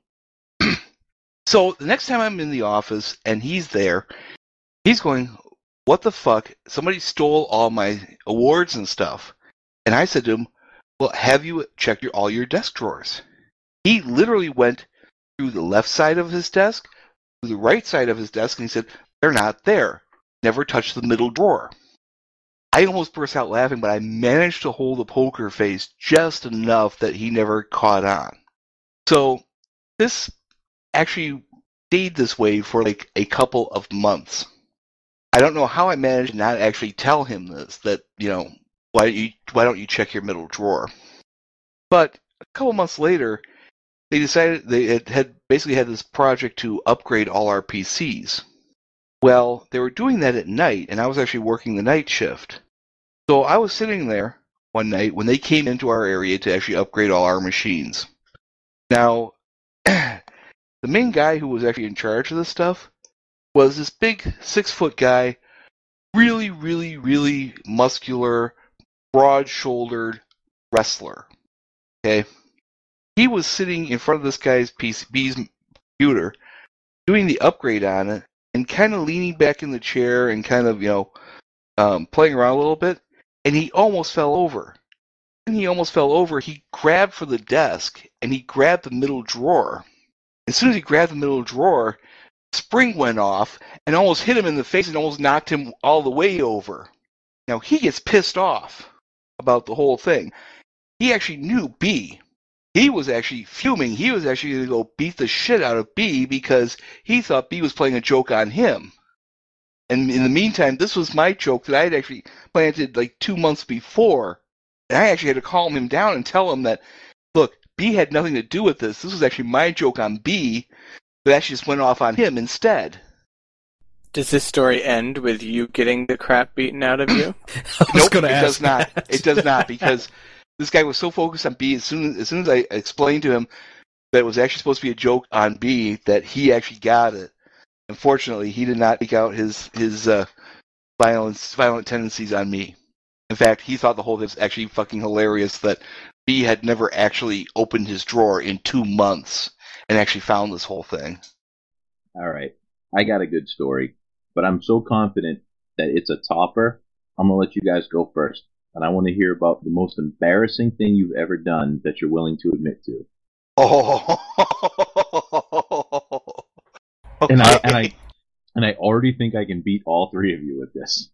So the next time I'm in the office and he's there, he's going, "What the fuck? Somebody stole all my awards and stuff." And I said to him, "Well, have you checked all your desk drawers?" He literally went through the left side of his desk, through the right side of his desk, and he said, "They're not there. Never touched the middle drawer." I almost burst out laughing, but I managed to hold a poker face just enough that he never caught on. So this actually stayed this way for like a couple of months. I don't know how I managed to not actually tell him this, that, why don't you check your middle drawer? But a couple months later, they decided they had basically had this project to upgrade all our PCs. Well, they were doing that at night, and I was actually working the night shift. So I was sitting there one night when they came into our area to actually upgrade all our machines. Now, the main guy who was actually in charge of this stuff was this big 6-foot guy, really, really, really muscular, broad-shouldered wrestler. Okay? He was sitting in front of this guy's PCB's computer, doing the upgrade on it, and kind of leaning back in the chair and kind of, playing around a little bit, and he almost fell over. When he almost fell over, he grabbed for the desk, and he grabbed the middle drawer. As soon as he grabbed the middle drawer, the spring went off and almost hit him in the face and almost knocked him all the way over. Now, he gets pissed off about the whole thing. He actually knew B. He was actually fuming. He was actually going to go beat the shit out of B because he thought B was playing a joke on him. And in the meantime, this was my joke that I had actually planted like 2 months before. And I actually had to calm him down and tell him that, look, B had nothing to do with this. This was actually my joke on B, but actually just went off on him instead. Does this story end with you getting the crap beaten out of you? Nope, it does not. It does not, because this guy was so focused on B, as soon as I explained to him that it was actually supposed to be a joke on B, that he actually got it. Unfortunately, he did not take out his violent tendencies on me. In fact, he thought the whole thing was actually fucking hilarious that B had never actually opened his drawer in 2 months and actually found this whole thing. All right. I got a good story, but I'm so confident that it's a topper. I'm going to let you guys go first. And I want to hear about the most embarrassing thing you've ever done that you're willing to admit to. Oh. Okay. And I already think I can beat all three of you with this.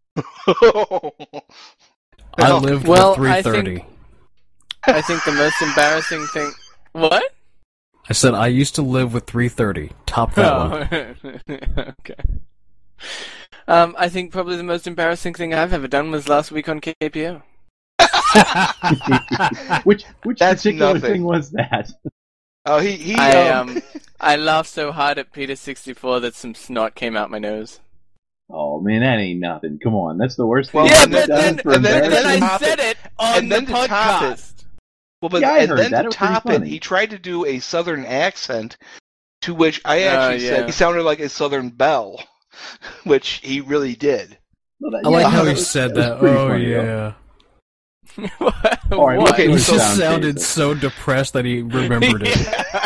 I lived with 330. I think the most embarrassing thing... What? I said I used to live with 330. Top that one. Okay. I think probably the most embarrassing thing I've ever done was last week on KPO. Which That's particular nothing. thing was that? Oh, I laughed so hard at Peter 64 that some snot came out my nose. Oh man, that ain't nothing. Come on, that's the worst thing. Well, Yeah, and but then- then, and then I said it on and the then to top it- podcast. Well, but Yeah, I and heard then that. to It was pretty top it, funny. he tried to do a southern accent, to which I actually said he sounded like a southern belle, which he really did. No, that- I like yeah, how that he was- said was that. pretty Oh, funny, though. yeah. All right, What? okay, He let's just sound sounded cheesy. so depressed that he remembered it.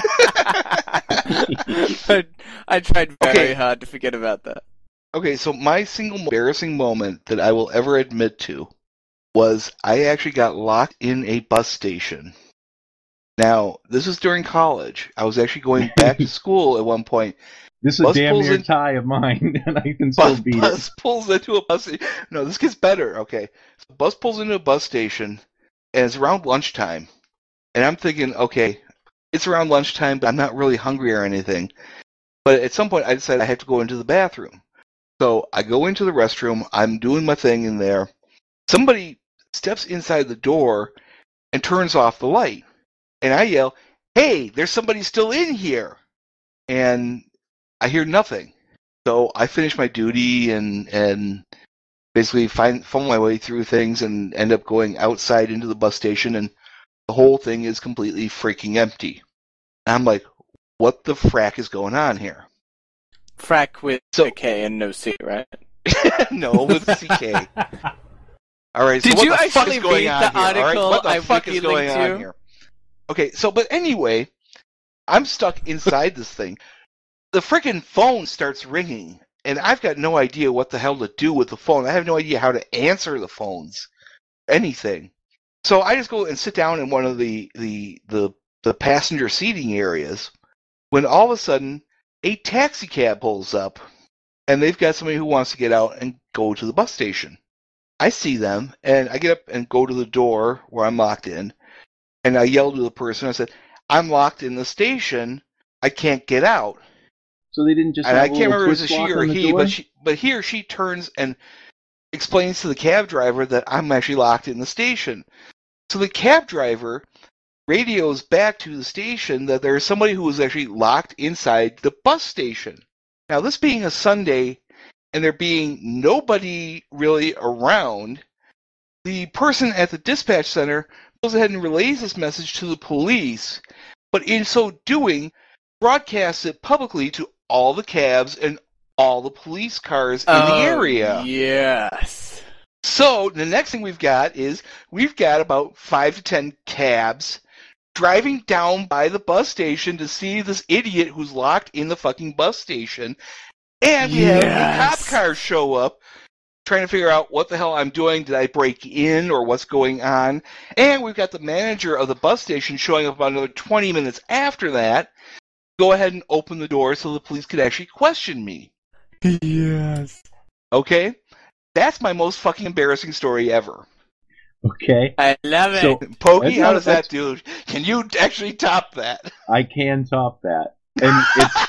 I tried very Okay. hard to forget about that. Okay, so my single embarrassing moment that I will ever admit to was I actually got locked in a bus station. Now, this was during college. I was actually going back to school at one point. This is a Bus damn pulls near in- tie of mine, and I can still beat it. Bus pulls into a bus station. No, this gets better. Okay. So bus pulls into a bus station, and it's around lunchtime. And I'm thinking, okay, it's around lunchtime, but I'm not really hungry or anything. But at some point, I decided I have to go into the bathroom. So I go into the restroom. I'm doing my thing in there. Somebody steps inside the door and turns off the light. And I yell, "Hey, there's somebody still in here!" And I hear nothing. So I finish my duty and basically phone my way through things and end up going outside into the bus station, and the whole thing is completely freaking empty. And I'm like, what the frack is going on here? Frack with a K and no C, right? No, with CK. All right, so Did what you the fuck actually is going read on the here? All right, article what the I fuck is wiki going linked on to? here? Okay, so but anyway, I'm stuck inside this thing. The freaking phone starts ringing, and I've got no idea what the hell to do with the phone. I have no idea how to answer the phones, anything. So I just go and sit down in one of the passenger seating areas, when all of a sudden a taxi cab pulls up, and they've got somebody who wants to get out and go to the bus station. I see them, and I get up and go to the door where I'm locked in, and I yell to the person, I said, I'm locked in the station, I can't get out. So they didn't just And have I a can't little remember if twist it's a she lock or on the he, door? but he or she turns and explains to the cab driver that I'm actually locked in the station. So the cab driver radios back to the station that there's somebody who was actually locked inside the bus station. Now, this being a Sunday, and there being nobody really around, the person at the dispatch center goes ahead and relays this message to the police, but in so doing, broadcasts it publicly to all the cabs and all the police cars in the area. Yes. So the next thing we've got about 5 to 10 cabs driving down by the bus station to see this idiot who's locked in the fucking bus station. And we have the cop cars show up trying to figure out what the hell I'm doing. Did I break in or what's going on? And we've got the manager of the bus station showing up about another 20 minutes after that. Go ahead and open the door so the police could actually question me. Yes. Okay? That's my most fucking embarrassing story ever. Okay. I love it. So, Pokey, how does that's- that do? Can you actually top that? I can top that. And it's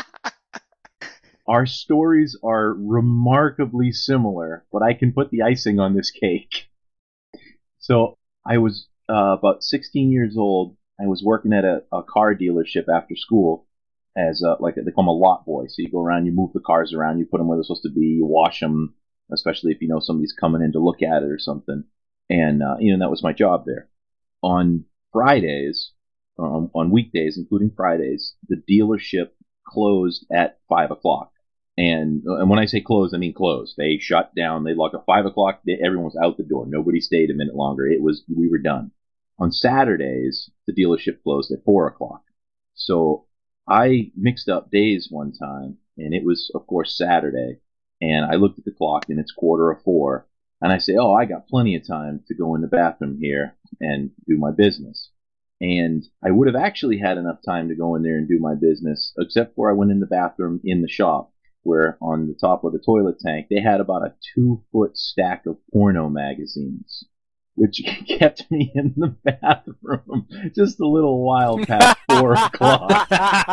our stories are remarkably similar, but I can put the icing on this cake. So I was about 16 years old. I was working at a car dealership after school as they call them a lot boy. So you go around, you move the cars around, you put them where they're supposed to be, you wash them, especially if you know somebody's coming in to look at it or something. And that was my job there. On Fridays, on weekdays, including Fridays, the dealership closed at 5 o'clock. And when I say closed, I mean closed. They shut down. They locked at 5 o'clock. Everyone was out the door. Nobody stayed a minute longer. We were done. On Saturdays, the dealership closed at 4 o'clock. So I mixed up days one time, and it was, of course, Saturday. And I looked at the clock, and it's 4:15. And I say, oh, I got plenty of time to go in the bathroom here and do my business. And I would have actually had enough time to go in there and do my business, except for I went in the bathroom in the shop, where on the top of the toilet tank, they had about a 2-foot stack of porno magazines, which kept me in the bathroom just a little while past 4 o'clock.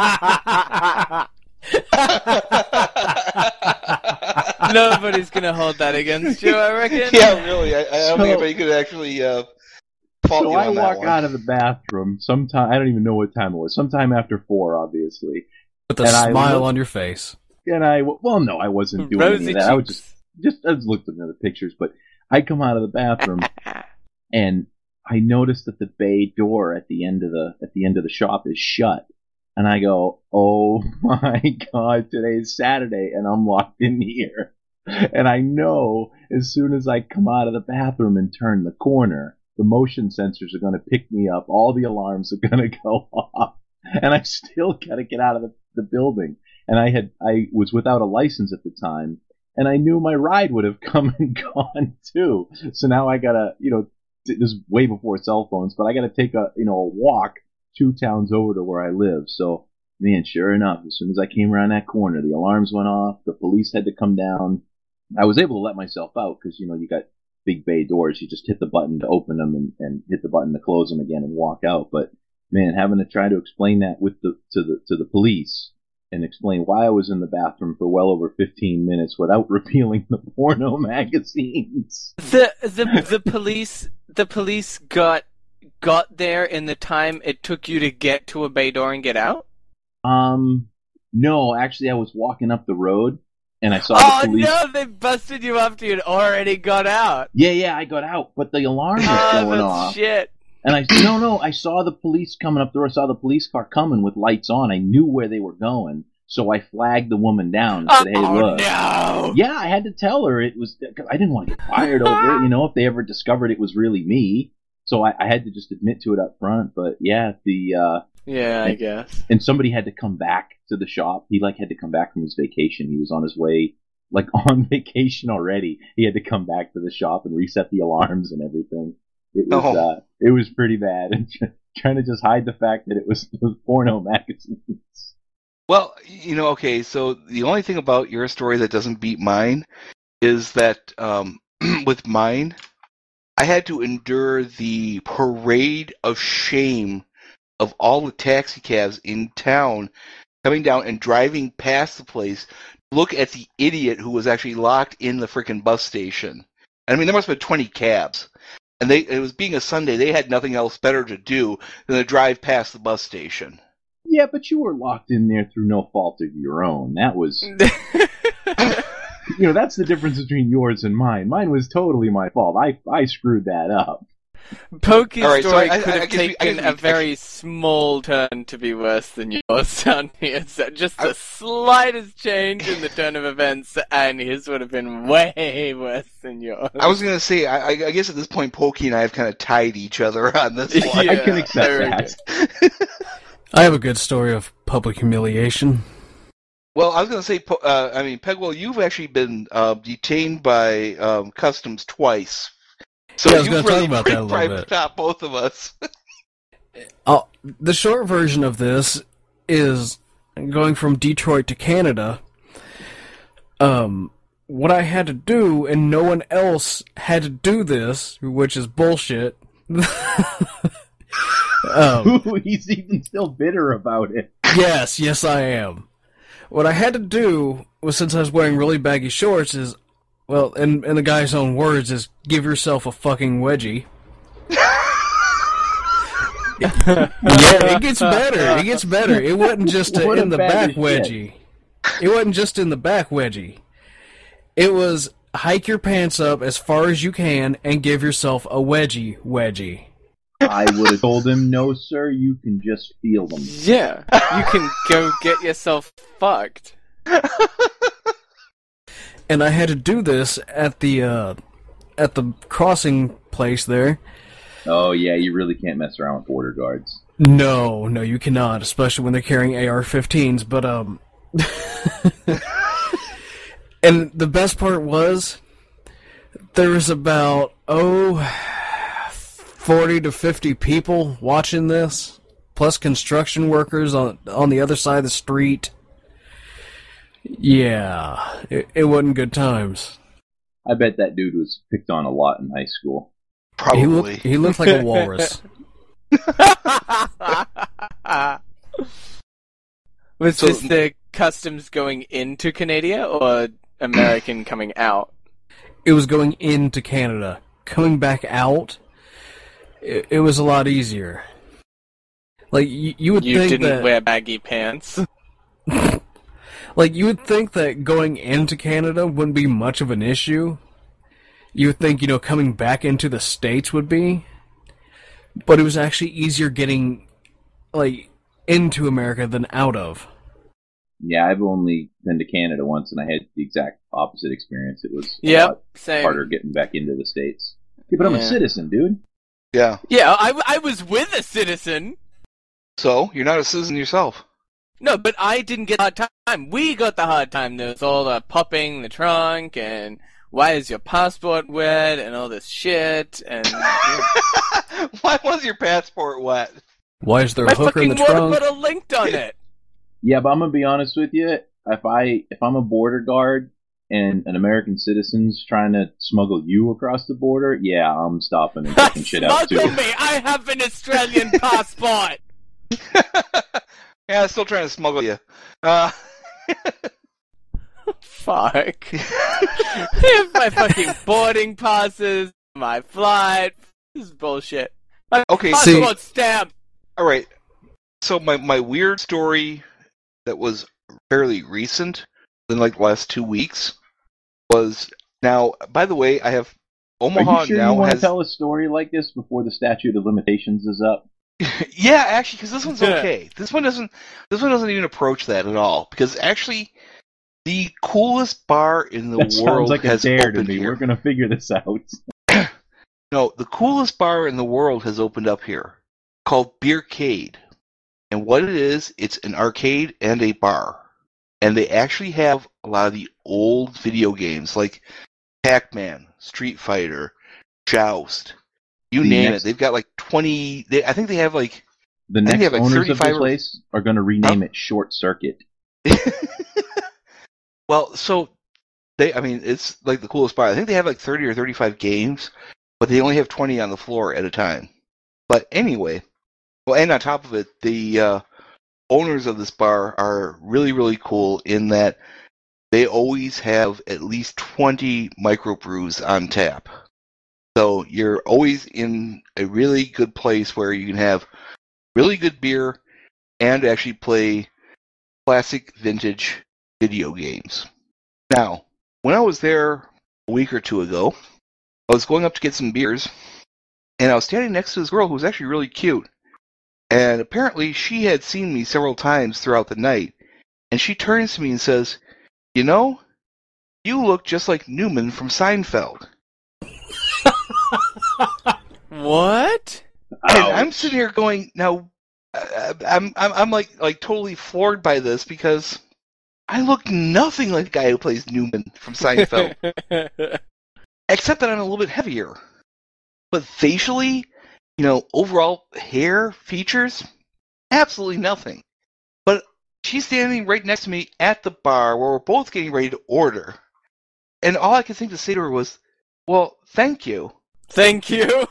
Nobody's gonna hold that against you, I reckon. Yeah, really. I don't think anybody could actually fault So you I on that walk one. out of the bathroom sometime, I don't even know what time it was, sometime after 4, obviously. With a And I smile look- on your face. And no, I wasn't doing Rosy any of that. I was cheeks. I was looking at the pictures, but I come out of the bathroom and I noticed that the bay door at the end of the shop is shut. And I go, oh my God, today's Saturday and I'm locked in here. And I know as soon as I come out of the bathroom and turn the corner, the motion sensors are going to pick me up. All the alarms are going to go off. And I still got to get out of the building. And I was without a license at the time. And I knew my ride would have come and gone too. So now I got to, this is way before cell phones, but I got to take a walk 2 towns over to where I live. So, man, sure enough, as soon as I came around that corner, the alarms went off. The police had to come down. I was able to let myself out because, you got big bay doors. You just hit the button to open them and hit the button to close them again and walk out. But, man, having to try to explain that to the police and explain why I was in the bathroom for well over 15 minutes without repealing the porno magazines. The police got there in the time it took you to get to a bay door and get out? No, actually I was walking up the road and I saw the police. Oh no, they busted you after you'd already got out. Yeah, I got out, but the alarm was going off. Shit. And I saw the police coming up there. I saw the police car coming with lights on. I knew where they were going, so I flagged the woman down and said, "Hey, look." No. Yeah, I had to tell her it was. Cause I didn't want to get fired over it. You know, if they ever discovered it was really me, so I had to just admit to it up front. But yeah, I guess. And somebody had to come back to the shop. He had to come back from his vacation. He was on his way, on vacation already. He had to come back to the shop and reset the alarms and everything. It was pretty bad, and trying to just hide the fact that it was those porno magazines. Well, okay, so the only thing about your story that doesn't beat mine is that with mine, I had to endure the parade of shame of all the taxi cabs in town coming down and driving past the place to look at the idiot who was actually locked in the freaking bus station. I mean, there must have been 20 cabs. And it was being a Sunday, they had nothing else better to do than to drive past the bus station. Yeah, but you were locked in there through no fault of your own. That was... that's the difference between yours and mine. Mine was totally my fault. I screwed that up. Pokey's Right, story so could have taken a very small turn to be worse than yours down here. So just the slightest change in the turn of events, and his would have been way worse than yours. I was going to say, I guess at this point, Pokey and I have kind of tied each other on this one. Yeah, I can accept that. I have a good story of public humiliation. Well, I was going to say, Pegwell, you've actually been detained by Customs twice. So yeah, I was you've going to really talk about that a little bit. Top both of us. The short version of this is going from Detroit to Canada. What I had to do, and no one else had to do this, which is bullshit. He's even still bitter about it. Yes, I am. What I had to do was, since I was wearing really baggy shorts, is, well, in the guy's own words, is give yourself a fucking wedgie. Yeah, it gets better. It gets better. It wasn't just in the back wedgie. It wasn't just in the back wedgie. It was hike your pants up as far as you can and give yourself a wedgie. I would have told him, no, sir, you can just feel them. Yeah, you can go get yourself fucked. And I had to do this at the crossing place there. Oh, yeah, you really can't mess around with border guards. No, you cannot, especially when they're carrying AR-15s, but, and the best part was, there was about, 40 to 50 people watching this, plus construction workers on the other side of the street. Yeah, it wasn't good times. I bet that dude was picked on a lot in high school. Probably. He looked like a walrus. Was this the customs going into Canada or American coming out? It was going into Canada. Coming back out, it was a lot easier. Like, you would think that... You didn't wear baggy pants? Like, you would think that going into Canada wouldn't be much of an issue. You would think, coming back into the States would be. But it was actually easier getting, into America than out of. Yeah, I've only been to Canada once, and I had the exact opposite experience. It was a lot harder getting back into the States. Yeah, but I'm a citizen, dude. Yeah. Yeah, I was with a citizen. So, you're not a citizen yourself. No, but I didn't get the hard time. We got the hard time. There was all the popping the trunk, and why is your passport wet, and all this shit, and... Why was your passport wet? Why is there a hooker in the trunk? My fucking water bottle linked on it. Yeah, but I'm gonna be honest with you. If I'm a border guard and an American citizen's trying to smuggle you across the border, yeah, I'm stopping and taking shit out too. Smuggle me! I have an Australian passport! Yeah, still trying to smuggle you. Fuck. If my fucking boarding passes, my flight, this is bullshit. My passport stamp! Alright, so my weird story that was fairly recent in like the last 2 weeks was now. By the way, I have Omaha Are you sure now you want has. to tell a story like this before the statute of limitations is up? Yeah, actually, because this one's okay. This one doesn't even approach that at all. Because actually, the coolest bar in the That world sounds like a has dare to opened me. here. We're gonna figure this out. No, the coolest bar in the world has opened up here, called Beercade. And what it is, it's an arcade and a bar. And they actually have a lot of the old video games, like Pac-Man, Street Fighter, Joust. You name it. They've got like 20... I think they have like... The I think next they have like owners of 35 the place are going to rename it Short Circuit. Well, so... it's like the coolest bar. I think they have like 30 or 35 games, but they only have 20 on the floor at a time. But anyway... Well, and on top of it, the owners of this bar are really, really cool in that they always have at least 20 microbrews on tap. So you're always in a really good place where you can have really good beer and actually play classic vintage video games. Now, when I was there a week or two ago, I was going up to get some beers, and I was standing next to this girl who was actually really cute. And apparently she had seen me several times throughout the night. And she turns to me and says, "You know, you look just like Newman from Seinfeld." What? And I'm sitting here going, now, I'm like totally floored by this because I look nothing like the guy who plays Newman from Seinfeld. Except that I'm a little bit heavier. But facially... overall hair features, absolutely nothing. But she's standing right next to me at the bar where we're both getting ready to order. And all I could think to say to her was, well, thank you. Thank you.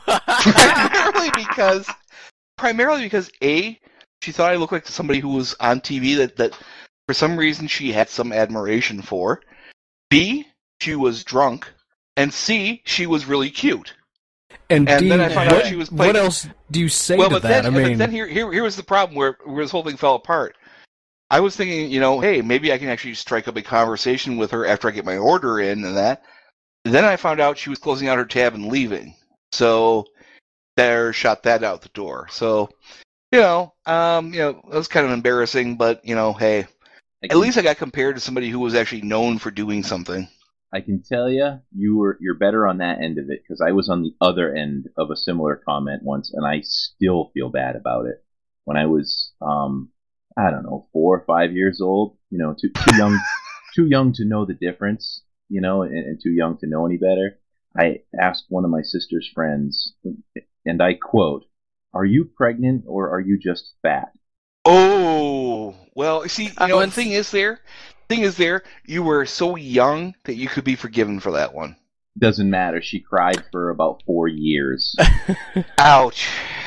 primarily because A, she thought I looked like somebody who was on TV that for some reason she had some admiration for. B, she was drunk. And C, she was really cute. And then I found out she was playing... What else do you say to that? But then here was the problem where this whole thing fell apart. I was thinking, hey, maybe I can actually strike up a conversation with her after I get my order in and that. And then I found out she was closing out her tab and leaving. So there, shot that out the door. So, it was kind of embarrassing, but, hey, at least I got compared to somebody who was actually known for doing something. I can tell you, you're better on that end of it, because I was on the other end of a similar comment once, and I still feel bad about it. When I was, 4 or 5 years old, too young to know the difference, and too young to know any better. I asked one of my sister's friends, and I quote, "Are you pregnant or are you just fat?" Oh, well, see, the thing is there, you were so young that you could be forgiven for that one. Doesn't matter. She cried for about 4 years. Ouch.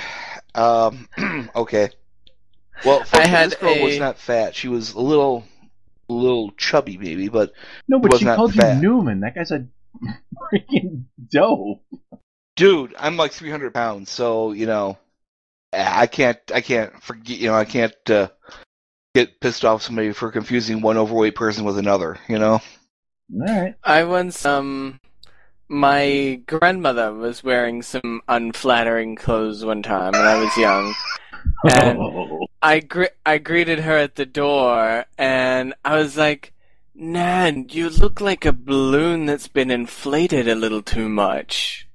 Okay. Well, this girl was not fat. She was a little chubby, maybe, but no. But was she not called fat. you Newman. That guy's a freaking dope. Dude, I'm like 300 pounds, so I can't forget. I can't get pissed off somebody for confusing one overweight person with another. All right. I once my grandmother was wearing some unflattering clothes one time when I was young. And I greeted her at the door, and I was like, "Nan, you look like a balloon that's been inflated a little too much."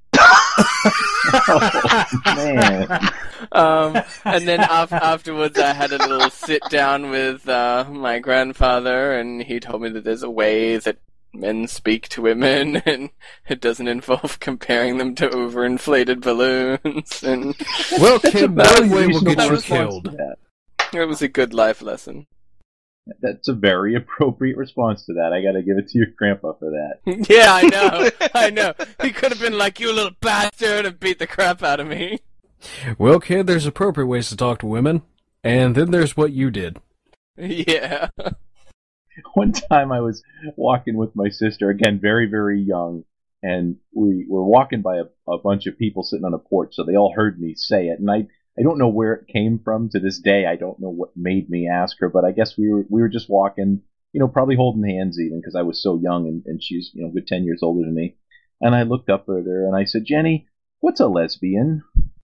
Oh, man. And then afterwards, I had a little sit down with my grandfather, and he told me that there's a way that men speak to women, and it doesn't involve comparing them to overinflated balloons. And well, kid, that way will get you killed. It was a good life lesson. That's a very appropriate response to that. I gotta give it to your grandpa for that. Yeah, I know. He could have been like, "You little bastard," and beat the crap out of me. Well, kid, there's appropriate ways to talk to women, and then there's what you did. Yeah. One time I was walking with my sister, again, very, very young, and we were walking by a bunch of people sitting on a porch, so they all heard me say it, and I don't know where it came from to this day. I don't know what made me ask her, but I guess we were just walking, probably holding hands even because I was so young and she's, a good 10 years older than me. And I looked up at her and I said, Jenny, what's a lesbian?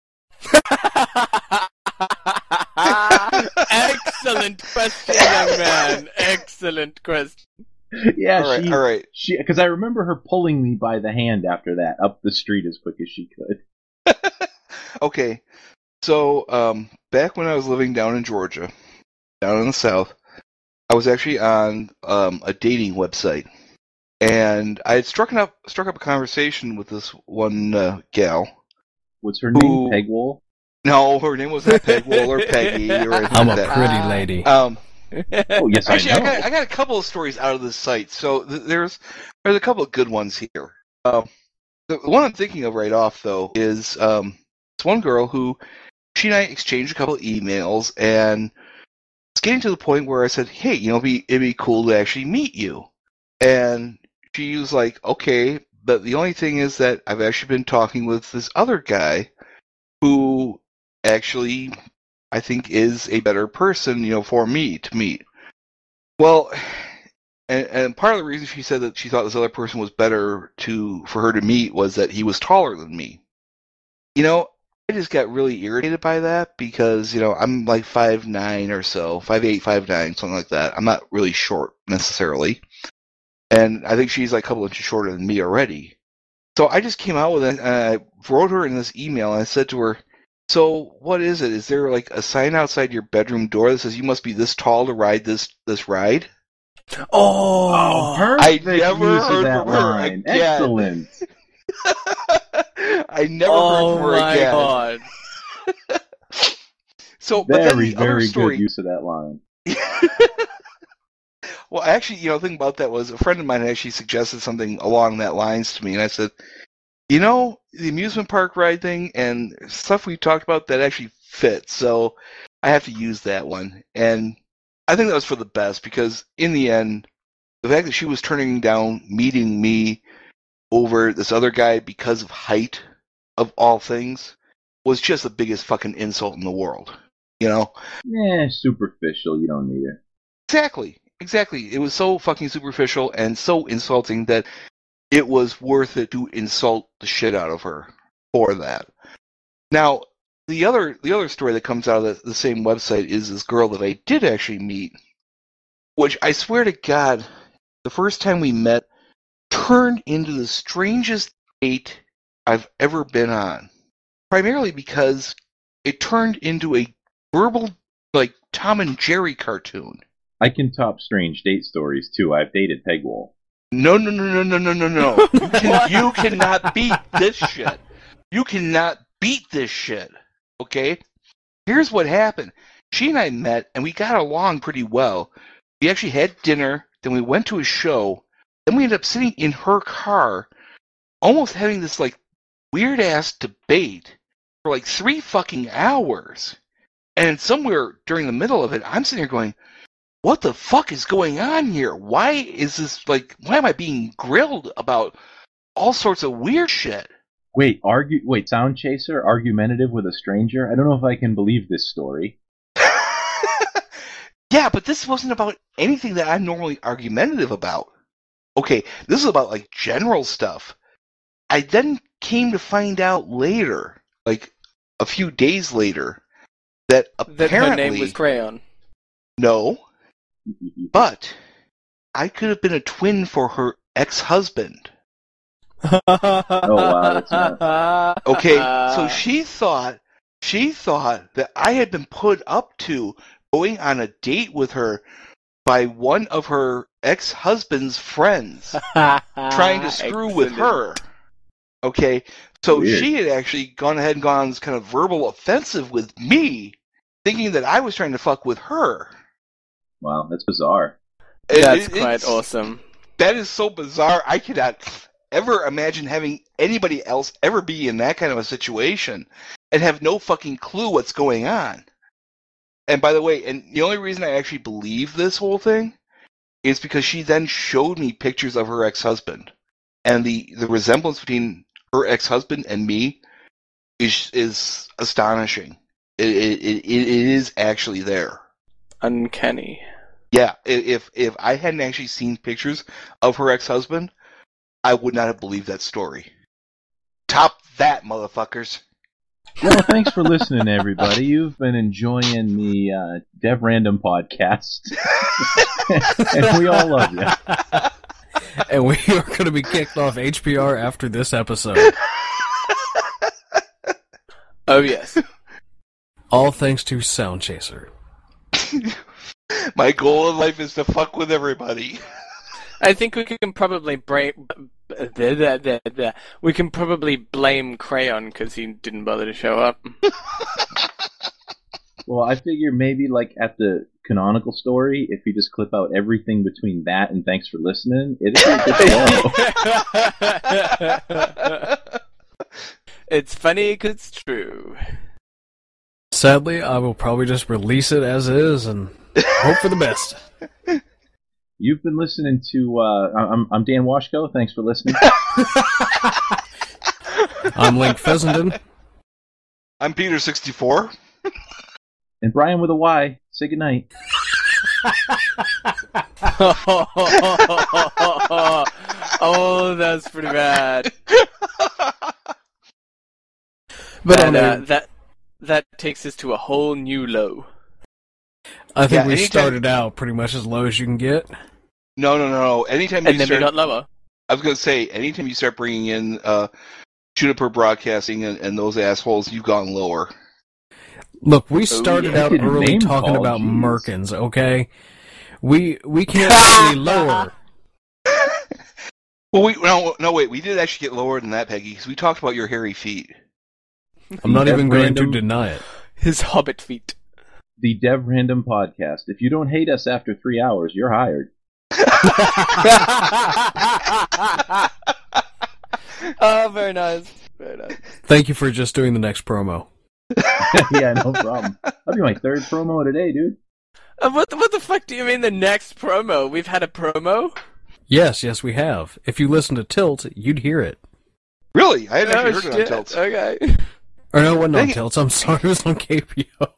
Excellent question, young man. Excellent question. Yeah, all right. Because I remember her pulling me by the hand after that up the street as quick as she could. Okay, so back when I was living down in Georgia, down in the South, I was actually on a dating website, and I had struck up a conversation with this one gal. What's her name? Pegwall? No, her name was not Pegwall or Peggy or anything I'm like a that. pretty lady. Oh, yes, Actually, I know. I got a couple of stories out of this site, so there's a couple of good ones here. The one I'm thinking of right off, though, is this one girl who, she and I exchanged a couple of emails, and it's getting to the point where I said, hey, it'd be cool to actually meet you. And she was like, okay, but the only thing is that I've actually been talking with this other guy who actually I think is a better person, for me to meet. Well, and part of the reason she said that she thought this other person was better for her to meet was that he was taller than me. I just got really irritated by that because, I'm like 5'9" or so, 5'8", 5'9", something like that. I'm not really short necessarily. And I think she's like a couple inches shorter than me already. So I just came out with it, and I wrote her in this email, and I said to her, so what is it? Is there like a sign outside your bedroom door that says you must be this tall to ride this ride? Oh, perfect! I never use heard of that from her line. again. Excellent. I never heard from her again. God. So, but then Very, the other very story, good use of that line. Well, actually, the thing about that was a friend of mine actually suggested something along that lines to me, and I said, the amusement park ride thing and stuff we talked about that actually fits, so I have to use that one. And I think that was for the best because in the end, the fact that she was turning down meeting me over this other guy because of height, of all things, was just the biggest fucking insult in the world. Superficial. You don't need it. Exactly. It was so fucking superficial and so insulting that it was worth it to insult the shit out of her for that. Now, the other story that comes out of the same website is this girl that I did actually meet, which I swear to God, the first time we met turned into the strangest date I've ever been on. Primarily because it turned into a verbal, like, Tom and Jerry cartoon. I can top strange date stories, too. I've dated Pegwall. No. You cannot beat this shit. You cannot beat this shit. Okay? Here's what happened. She and I met, and we got along pretty well. We actually had dinner, then we went to a show, then we ended up sitting in her car, almost having this, like, weird-ass debate for, like, 3 fucking hours. And somewhere during the middle of it, I'm sitting here going, what the fuck is going on here? Why am I being grilled about all sorts of weird shit? Wait, Sound Chaser, argumentative with a stranger? I don't know if I can believe this story. Yeah, but this wasn't about anything that I'm normally argumentative about. Okay, this is about, like, general stuff. I then came to find out later, like, a few days later, that apparently... That her name was Crayon. No. But I could have been a twin for her ex-husband. Oh, wow, that's nice. Okay, so she thought that I had been put up to going on a date with her by one of her ex-husband's friends, trying to screw with her. Okay, so Weird. she had actually gone ahead and gone on this kind of verbal offensive with me, thinking that I was trying to fuck with her. Wow, that's bizarre. That's quite awesome. That is so bizarre. I cannot ever imagine having anybody else ever be in that kind of a situation and have no fucking clue what's going on. And by the way, and the only reason I actually believe this whole thing is because she then showed me pictures of her ex-husband. And the resemblance between her ex-husband and me is astonishing. It is actually there. Uncanny. Yeah, if I hadn't actually seen pictures of her ex-husband, I would not have believed that story. Top that, motherfuckers. Well, thanks for listening, everybody. You've been enjoying the Dev Random podcast, and we all love you. And we are going to be kicked off HPR after this episode. Oh, yes. All thanks to Sound Chaser. My goal in life is to fuck with everybody. I think we can probably we can probably blame Crayon because he didn't bother to show up. Well, I figure maybe like at the canonical story, if you just clip out everything between that and thanks for listening, it'll be a good show. It's funny because it's true. Sadly, I will probably just release it as is and hope for the best. You've been listening to, I'm Dan Washko, thanks for listening. I'm Link Fessenden. I'm Peter64. And Brian with a Y, say goodnight. Oh, that's pretty bad. But And, that takes us to a whole new low. I think Yeah, we anytime- started out pretty much as low as you can get. No. Anytime And you then we start, got lower. I was going to say, anytime you start bringing in Juniper Broadcasting and those assholes, you've gone lower. Look, we started yeah. out Didn't early name talking call, about jeez. Merkins, okay? We can't get any lower. Well, no, wait. We did actually get lower than that, Peggy, because we talked about your hairy feet. I'm not even going to Random- deny it. His hobbit feet. The Dev Random podcast. If you don't hate us after 3 hours, you're hired. Oh, very nice. Very nice. Thank you for just doing the next promo. Yeah, no problem. That'll be my third promo today, dude. What the fuck do you mean the next promo? We've had a promo? Yes, we have. If you listen to Tilt, you'd hear it. Really? I hadn't actually heard it on shit. Tilts. Okay. Or no, it wasn't on Dang it. Tilts. I'm sorry, it was on KPO.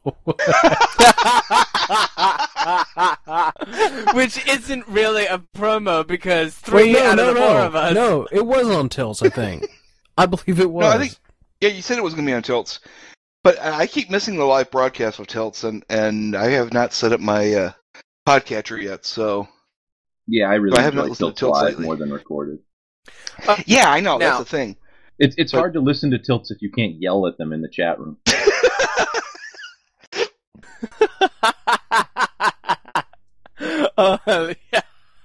Which isn't really a promo because three out of the four of us. No, it was on Tilts, I think. I believe it was. No, I think you said it was going to be on Tilts, but I keep missing the live broadcast of Tilts, and I have not set up my podcatcher yet. So Yeah, I really I have not enjoy listened to Tilts Tilts live lately. more than recorded. yeah, I know Now- that's the thing. It's But- hard to listen to Tilts if you can't yell at them in the chat room. Oh, yeah.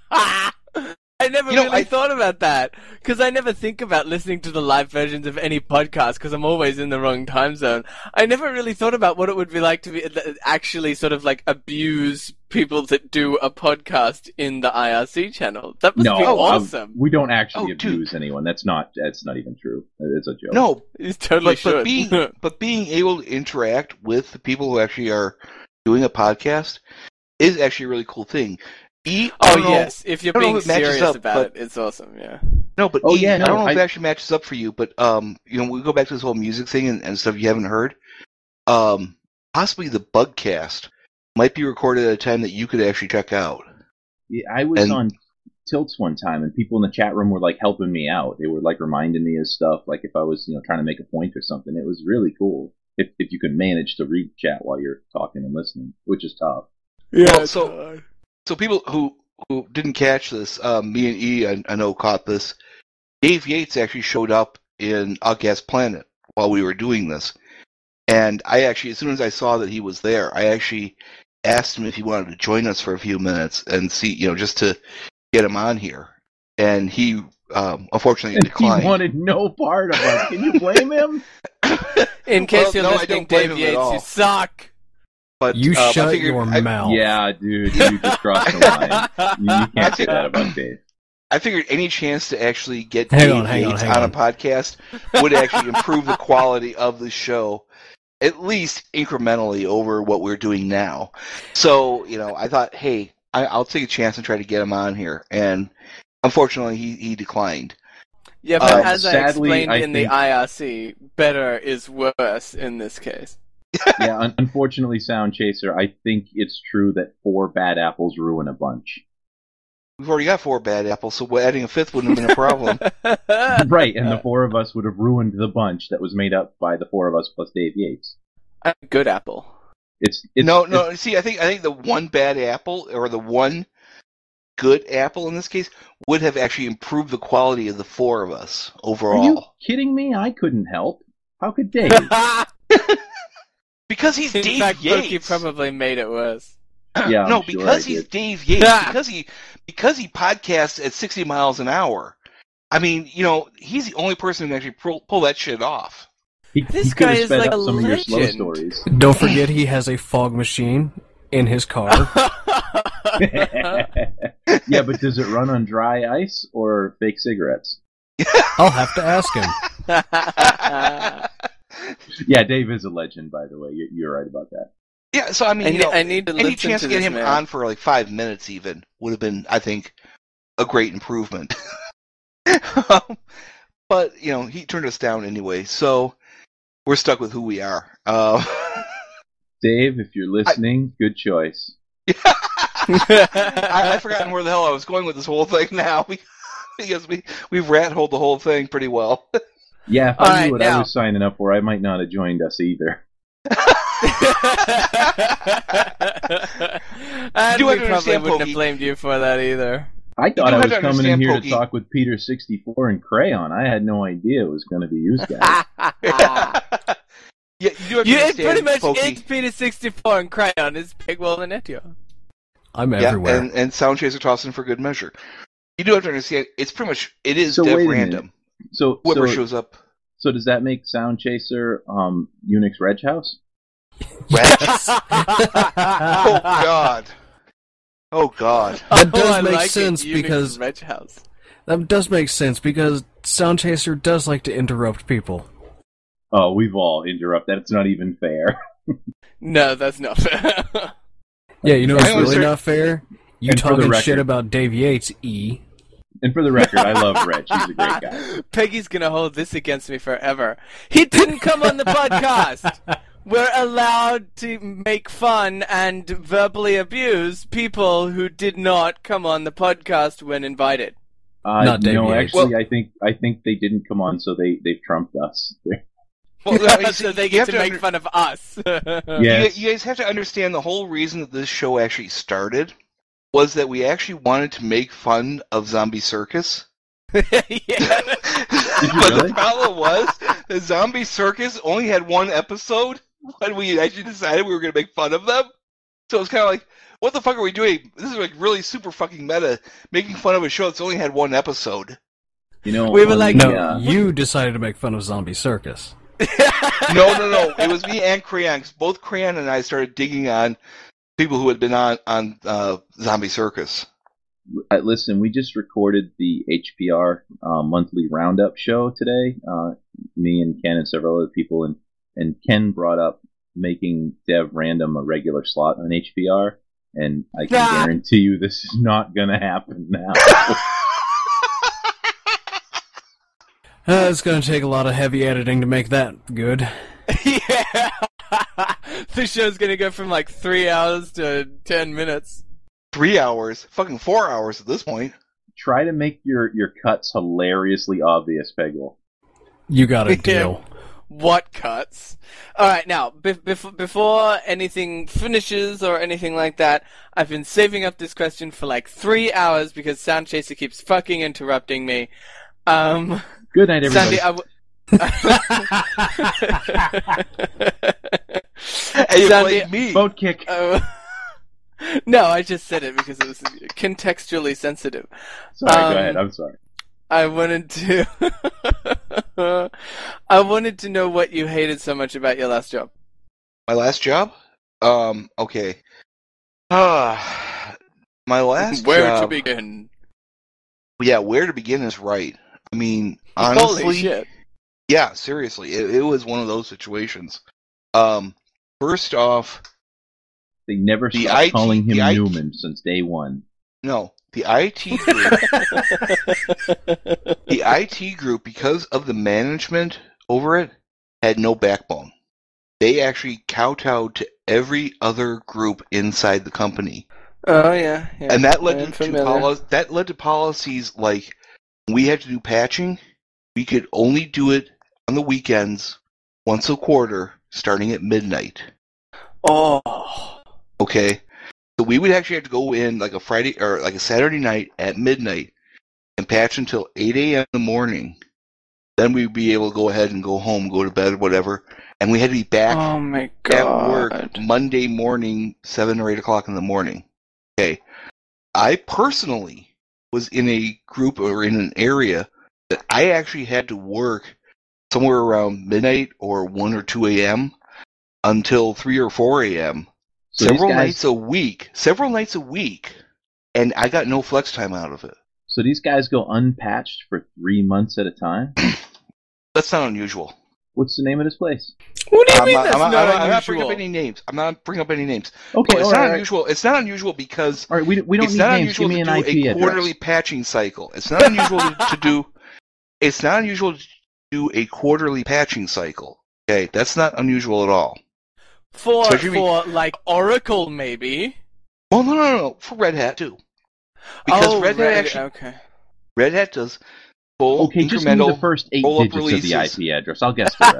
I never You know, really I- thought about that because I never think about listening to the live versions of any podcast because I'm always in the wrong time zone. I never really thought about what it would be like to be actually sort of like abuse people that do a podcast in the IRC channel. That must No, be Oh, awesome. we don't actually Oh, dude. abuse anyone. That's not even true. It's a joke. No, He's totally but should. being able to interact with the people who actually are doing a podcast is actually a really cool thing. I Oh don't know- yes, if you're I don't know being if it matches serious up, about but- it, it's awesome. Yeah. No, but Oh, E, yeah, I no, don't know if it I- actually matches up for you, but we go back to this whole music thing and stuff you haven't heard. Possibly the Bugcast might be recorded at a time that you could actually check out. Yeah, I was And- on Tilts one time, and people in the chat room were like helping me out. They were like reminding me of stuff, like if I was trying to make a point or something. It was really cool if you could manage to read chat while you're talking and listening, which is tough. Yeah. Well, so people who didn't catch this, me and E, I know caught this. Dave Yates actually showed up in Outcast Planet while we were doing this, and I actually, as soon as I saw that he was there, I actually asked him if he wanted to join us for a few minutes and see, just to get him on here, and he unfortunately And declined. he wanted no part of us. Can you blame him? In case Well, you're no, I listening, don't blame Dave him at Yates, all. you suck. But You I shut figured your mouth. Yeah, dude, you just crossed the line. You can't say that about Dave. I figured any chance to actually get Hang Dave on, hang on, Yates hang on a on. podcast would actually improve the quality of the show, at least incrementally over what we're doing now. So, I thought, hey, I'll take a chance and try to get him on here. And unfortunately, he declined. Yeah, but as I Sadly, explained I in the think- IRC, better is worse in this case. Yeah, unfortunately, Sound Chaser, I think it's true that 4 bad apples ruin a bunch. We've already got 4 bad apples, so adding a 5th wouldn't have been a problem. Right, and the 4 of us would have ruined the bunch that was made up by the 4 of us plus Dave Yates. A good apple. It's No. See, I think the one bad apple or the one good apple in this case would have actually improved the quality of the 4 of us overall. Are you kidding me? I couldn't help. How could Dave? Because he's In Dave fact, Yates. Pokey probably made it worse. Yeah, no, I'm sure because I he's did. Dave Yates. because he podcasts at 60 miles an hour. I mean, he's the only person who can actually pull that shit off. This he could guy have is sped like up a some of your slow legend. stories. Don't forget he has a fog machine in his car. Yeah, but does it run on dry ice or fake cigarettes? I'll have to ask him. Yeah, Dave is a legend, by the way. You're right about that. Yeah, so I mean, I need to any listen chance to to get this him man. on for like 5 minutes even would have been, I think, a great improvement. But he turned us down anyway, so we're stuck with who we are. Dave, if you're listening, good choice. I've forgotten where the hell I was going with this whole thing now because we've rat-holed the whole thing pretty well. Yeah, if All I right, knew what now- I was signing up for, I might not have joined us either. And do we have to probably understand, wouldn't Pokey. have blamed you for that either. I thought do I have was to coming in understand, here Pokey. to talk with Peter 64 and Crayon. I had no idea it was going to be you guys. Yeah, you do have to It understand, pretty much Pokey. is Peter 64 and Crayon is Pigwell and Etio. I'm Yeah, everywhere. and Sound Chaser tossing for good measure. You do have to understand, it is So dev wait a random. So, Whoever so, shows up. so does that make Sound Chaser Unix Reg House? Oh God. Oh God. That does I make like it, sense Unix because- Reg House. That does make sense because Sound Chaser does like to interrupt people. Oh, we've all interrupted. That's not even fair. No, that's not fair. Yeah, you know I what's always really heard- not fair? You And for the talking record- shit about Dave Yates, E. And for the record, I love Reg. He's a great guy. Peggy's gonna hold this against me forever. He didn't come on the podcast. We're allowed to make fun and verbally abuse people who did not come on the podcast when invited. Not Dave no, Yates. actually, I think they didn't come on, so they've trumped us. Well, you So see, they you get have to make under- fun of us. Yes. You guys have to understand the whole reason that this show actually started was that we actually wanted to make fun of Zombie Circus. Yeah. But really? the problem was that Zombie Circus only had one episode when we actually decided we were going to make fun of them. So it was kind of like, what the fuck are we doing? This is like really super fucking meta, making fun of a show that's only had one episode. You know, We were on like, the, No, you decided to make fun of Zombie Circus. No. It was me and Crayon, 'cause both Crayon and I started digging on people who had been on Zombie Circus. listen, we just recorded the HPR monthly roundup show today. Me and Ken and several other people, and Ken brought up making Dev Random a regular slot on HPR, and I can guarantee you this is not going to happen now. It's going to take a lot of heavy editing to make that good. Yeah. The show's gonna go from like 3 hours to 10 minutes. 3 hours, fucking 4 hours at this point. Try to make your cuts hilariously obvious, Peggle. You got a deal. What cuts? Alright, now, before anything finishes or anything like that, I've been saving up this question for like 3 hours because Sound Chaser keeps fucking interrupting me. Good night, everybody. Sandy, And you Sandy, played me. Boat kick. no, I just said it because it was contextually sensitive. Sorry, go ahead. I'm sorry. I wanted to know what you hated so much about your last job. My last job? Okay. My last Where job... to begin? Yeah, where to begin is right. I mean, honestly... Holy shit. Yeah, seriously. It was one of those situations. First off, They never The stopped IT calling him the IT Newman since day one. no, the IT group... the IT group, because of the management over it, had no backbone. they actually kowtowed to every other group inside the company. Oh yeah. And that led I'm to familiar. policies like we had to do patching. We could only do it on the weekends, once a quarter, starting at midnight. Oh. Okay, so we would actually have to go in like a Friday or like a Saturday night at midnight and patch until 8 a.m. in the morning. Then we'd be able to go ahead and go home, go to bed, or whatever. And we had to be back Oh my at god. work Monday morning, 7 or 8 o'clock in the morning. Okay. I personally was in a group or in an area that I actually had to work somewhere around midnight or 1 or 2 a.m. until 3 or 4 a.m. So several these guys, nights a week, and I got no flex time out of it. So these guys go unpatched for 3 months at a time? That's not unusual. What's the name of this place? What do you mean I'm that's not not bringing up unusual? any names. I'm not bringing up any names. Okay, But it's all not right. unusual. It's not unusual because All right, we don't it's need not names. unusual Give me to an do IP a address. quarterly patching cycle. It's not unusual to do. It's not unusual to do a quarterly patching cycle. Okay, that's not unusual at all. For Especially- like Oracle maybe. Well, no. For Red Hat too, because Red Hat actually okay. Red Hat does full Okay, just give me the incremental first 8 roll-up digits of the releases. IP address. I'll guess the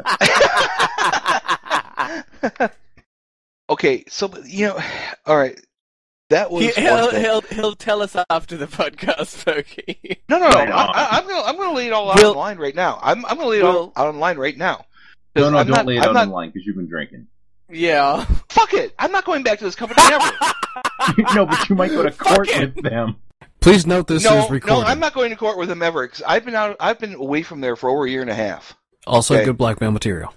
rest. Okay, so all right. That was one thing. He'll tell us after the podcast, Pokey. No. Right on. I'm gonna lay it all out We'll- online right now. I'm gonna lay it all out online right now. 'Cause No, I'm don't not- lay it I'm out not- online because you've been drinking. Yeah. Fuck it. I'm not going back to this company ever. No, but you might go to court with them. Please note this no, is recorded. I'm not going to court with them ever because I've been away from there for over a year and a half. Also, Okay. good blackmail material.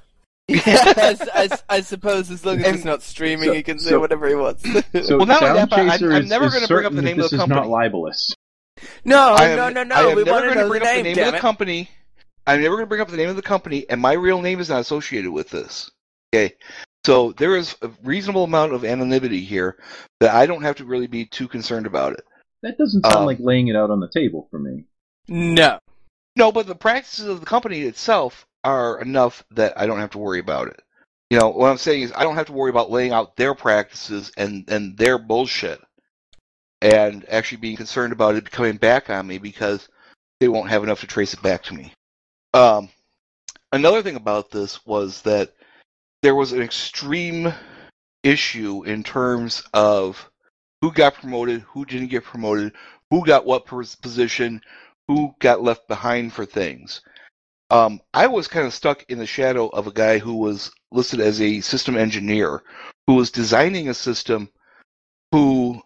I suppose as long as And- it's not streaming, so- he can say so- whatever he wants. So Well, not only Sound that, but Chaser I'm is never gonna bring up certain the name that of the this is not company. libelous. No. I am We never want to going to know the bring up the name, name damn of the it. company. I'm never going to bring up the name of the company, and my real name is not associated with this. Okay, so there is a reasonable amount of anonymity here that I don't have to really be too concerned about it. That doesn't sound like laying it out on the table for me. No. No, but the practices of the company itself are enough that I don't have to worry about it. What I'm saying is I don't have to worry about laying out their practices and their bullshit and actually being concerned about it coming back on me because they won't have enough to trace it back to me. Another thing about this was that there was an extreme issue in terms of who got promoted, who didn't get promoted, who got what position, who got left behind for things. I was kind of stuck in the shadow of a guy who was listed as a system engineer, who was designing a system who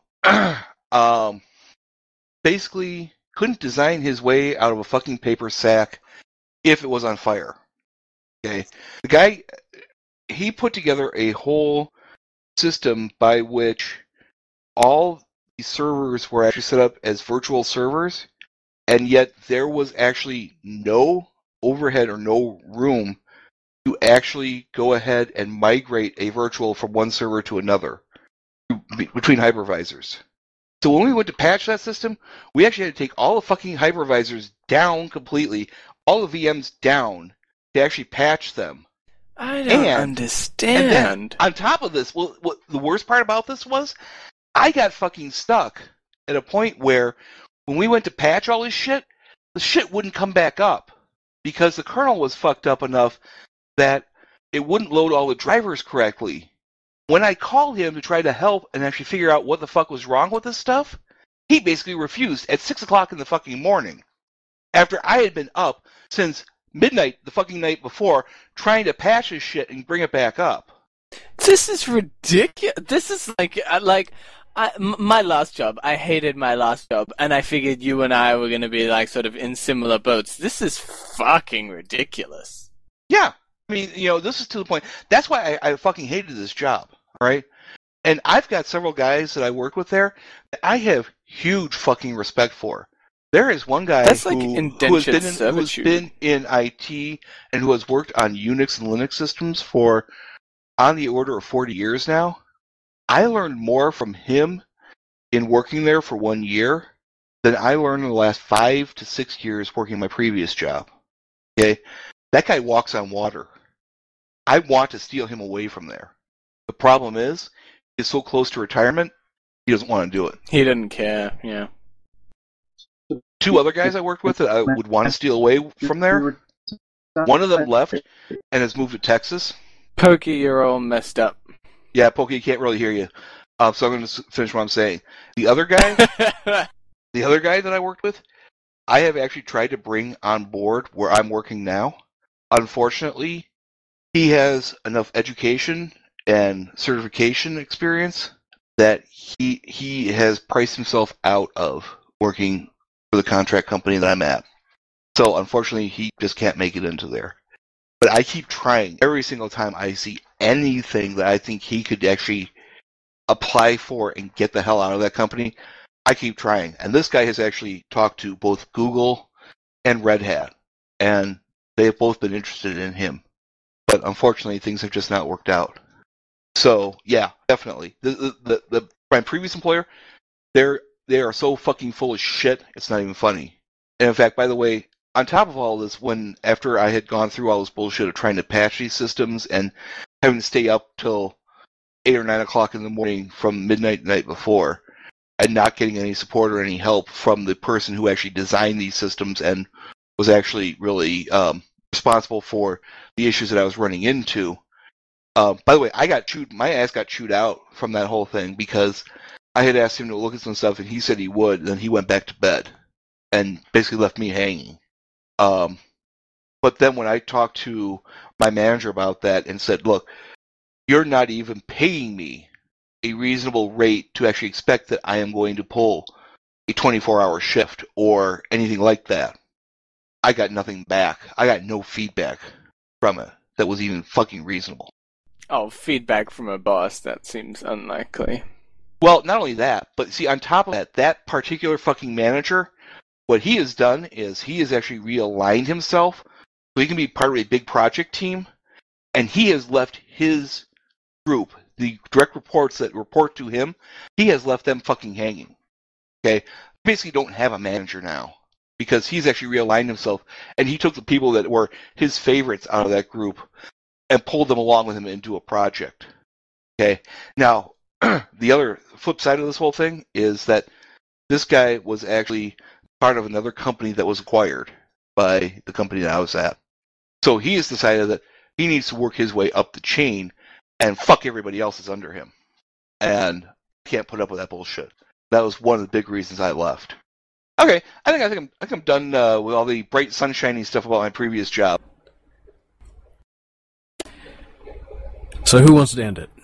basically couldn't design his way out of a fucking paper sack if it was on fire. Okay, the guy, he put together a whole system by which all the servers were actually set up as virtual servers, and yet there was actually no overhead or no room to actually go ahead and migrate a virtual from one server to another between hypervisors. So when we went to patch that system, we actually had to take all the fucking hypervisors down completely, all the VMs down, to actually patch them. I don't understand. And then, on top of this, what the worst part about this was, I got fucking stuck at a point where when we went to patch all this shit, the shit wouldn't come back up because the kernel was fucked up enough that it wouldn't load all the drivers correctly. When I called him to try to help and actually figure out what the fuck was wrong with this stuff, he basically refused at 6 o'clock in the fucking morning. After I had been up since midnight the fucking night before trying to patch his shit and bring it back up. This is ridiculous. This is my last job. I hated my last job, and I figured you and I were going to be like sort of in similar boats. This is fucking ridiculous. Yeah. I mean, this is to the point. That's why I fucking hated this job, right? And I've got several guys that I work with there that I have huge fucking respect for. There is one guy That's like who has indentured who's servitude. been in IT and who has worked on Unix and Linux systems for on the order of 40 years now. I learned more from him in working there for 1 year than I learned in the last 5 to 6 years working my previous job. Okay? That guy walks on water. I want to steal him away from there. The problem is, he's so close to retirement, he doesn't want to do it. He didn't care, yeah. 2 other guys I worked with that I would want to steal away from there, one of them left and has moved to Texas. Pokey, you're all messed up. Yeah, Pokey, can't really hear you. So I'm going to finish what I'm saying. The other guy that I worked with, I have actually tried to bring on board where I'm working now. Unfortunately, he has enough education and certification experience that he has priced himself out of working for the contract company that I'm at. So unfortunately, he just can't make it into there. But I keep trying. Every single time I see anything that I think he could actually apply for and get the hell out of that company, I keep trying. And this guy has actually talked to both Google and Red Hat, and they have both been interested in him. But unfortunately, things have just not worked out. So yeah, definitely. My previous employer, they are so fucking full of shit. It's not even funny. And in fact, by the way, on top of all this, after I had gone through all this bullshit of trying to patch these systems and having to stay up till 8 or 9 o'clock in the morning from midnight the night before, and not getting any support or any help from the person who actually designed these systems and was actually really responsible for the issues that I was running into. By the way, my ass got chewed out from that whole thing because I had asked him to look at some stuff and he said he would, and then he went back to bed and basically left me hanging. But then when I talked to my manager about that and said, look, you're not even paying me a reasonable rate to actually expect that I am going to pull a 24-hour shift or anything like that, I got nothing back. I got no feedback from it that was even fucking reasonable. Oh, feedback from a boss, that seems unlikely. Well, not only that, but see, on top of that particular fucking manager, what he has done is he has actually realigned himself so he can be part of a big project team, and he has left his group, the direct reports that report to him, he has left them fucking hanging. Okay? Basically don't have a manager now because he's actually realigned himself, and he took the people that were his favorites out of that group and pulled them along with him into a project. Okay? Now, the other flip side of this whole thing is that this guy was actually part of another company that was acquired by the company that I was at. So he has decided that he needs to work his way up the chain and fuck everybody else that's under him. And can't put up with that bullshit. That was one of the big reasons I left. Okay, I think I'm done with all the bright sunshiny stuff about my previous job. So who wants to end it?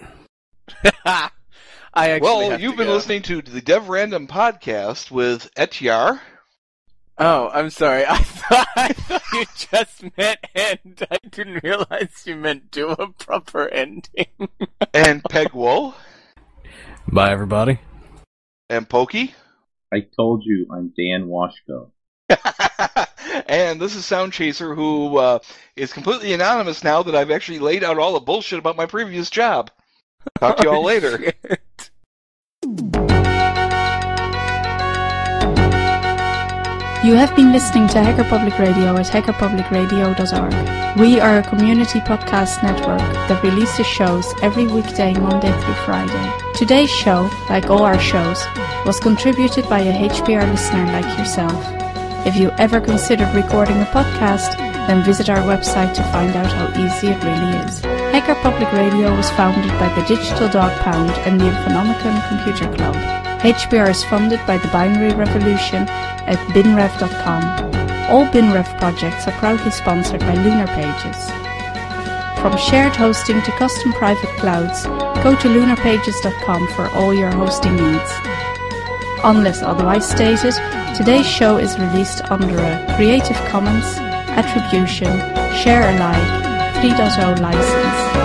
You've been listening to the Dev Random podcast with Etyar. Oh, I'm sorry. I thought you just meant end. I didn't realize you meant do a proper ending. And Pegwo. Bye, everybody. And Pokey. I told you I'm Dan Washko. And this is Sound Chaser, who is completely anonymous now that I've actually laid out all the bullshit about my previous job. Talk to you all later. Shit. You have been listening to Hacker Public Radio at hackerpublicradio.org. We are a community podcast network that releases shows every weekday, Monday through Friday. Today's show, like all our shows, was contributed by a HPR listener like yourself. If you ever considered recording a podcast, then visit our website to find out how easy it really is. Hacker Public Radio was founded by the Digital Dog Pound and the Infonomicon Computer Club. HPR is funded by the Binary Revolution at binrev.com. All BinRev projects are proudly sponsored by Lunar Pages. From shared hosting to custom private clouds, go to lunarpages.com for all your hosting needs. Unless otherwise stated, today's show is released under a Creative Commons Attribution Share Alike 3.0 license.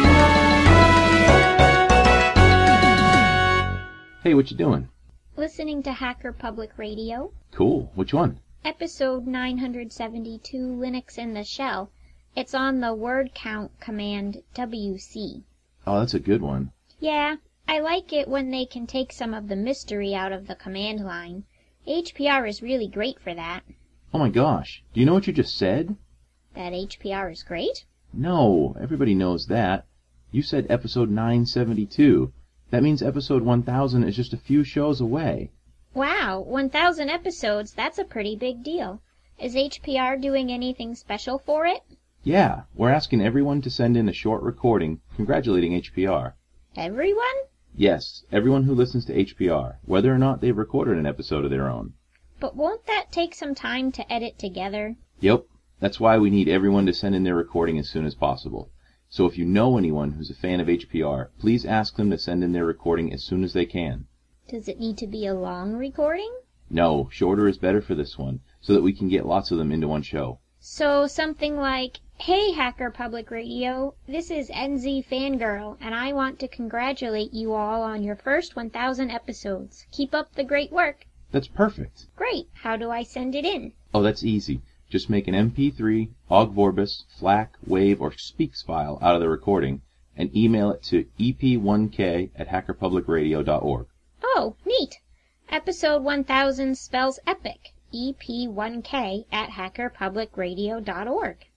Hey, what you doing? Listening to Hacker Public Radio. Cool. Which one? Episode 972, Linux in the Shell. It's on the word count command WC. Oh, that's a good one. Yeah, I like it when they can take some of the mystery out of the command line. HPR is really great for that. Oh my gosh. Do you know what you just said? That HPR is great? No, everybody knows that. You said episode 972. That means episode 1000 is just a few shows away. Wow, 1,000 episodes, that's a pretty big deal. Is HPR doing anything special for it? Yeah, we're asking everyone to send in a short recording congratulating HPR. Everyone? Yes, everyone who listens to HPR, whether or not they've recorded an episode of their own. But won't that take some time to edit together? Yep, that's why we need everyone to send in their recording as soon as possible. So if you know anyone who's a fan of HPR, please ask them to send in their recording as soon as they can. Does it need to be a long recording? No, shorter is better for this one, so that we can get lots of them into one show. So something like, "Hey Hacker Public Radio, this is NZ Fangirl, and I want to congratulate you all on your first 1,000 episodes. Keep up the great work." That's perfect. Great. How do I send it in? Oh, that's easy. Just make an MP3, Ogg Vorbis, FLAC, WAV, or Speaks file out of the recording and email it to ep1k@hackerpublicradio.org. Oh, neat. Episode 1000 spells epic. ep1k@hackerpublicradio.org.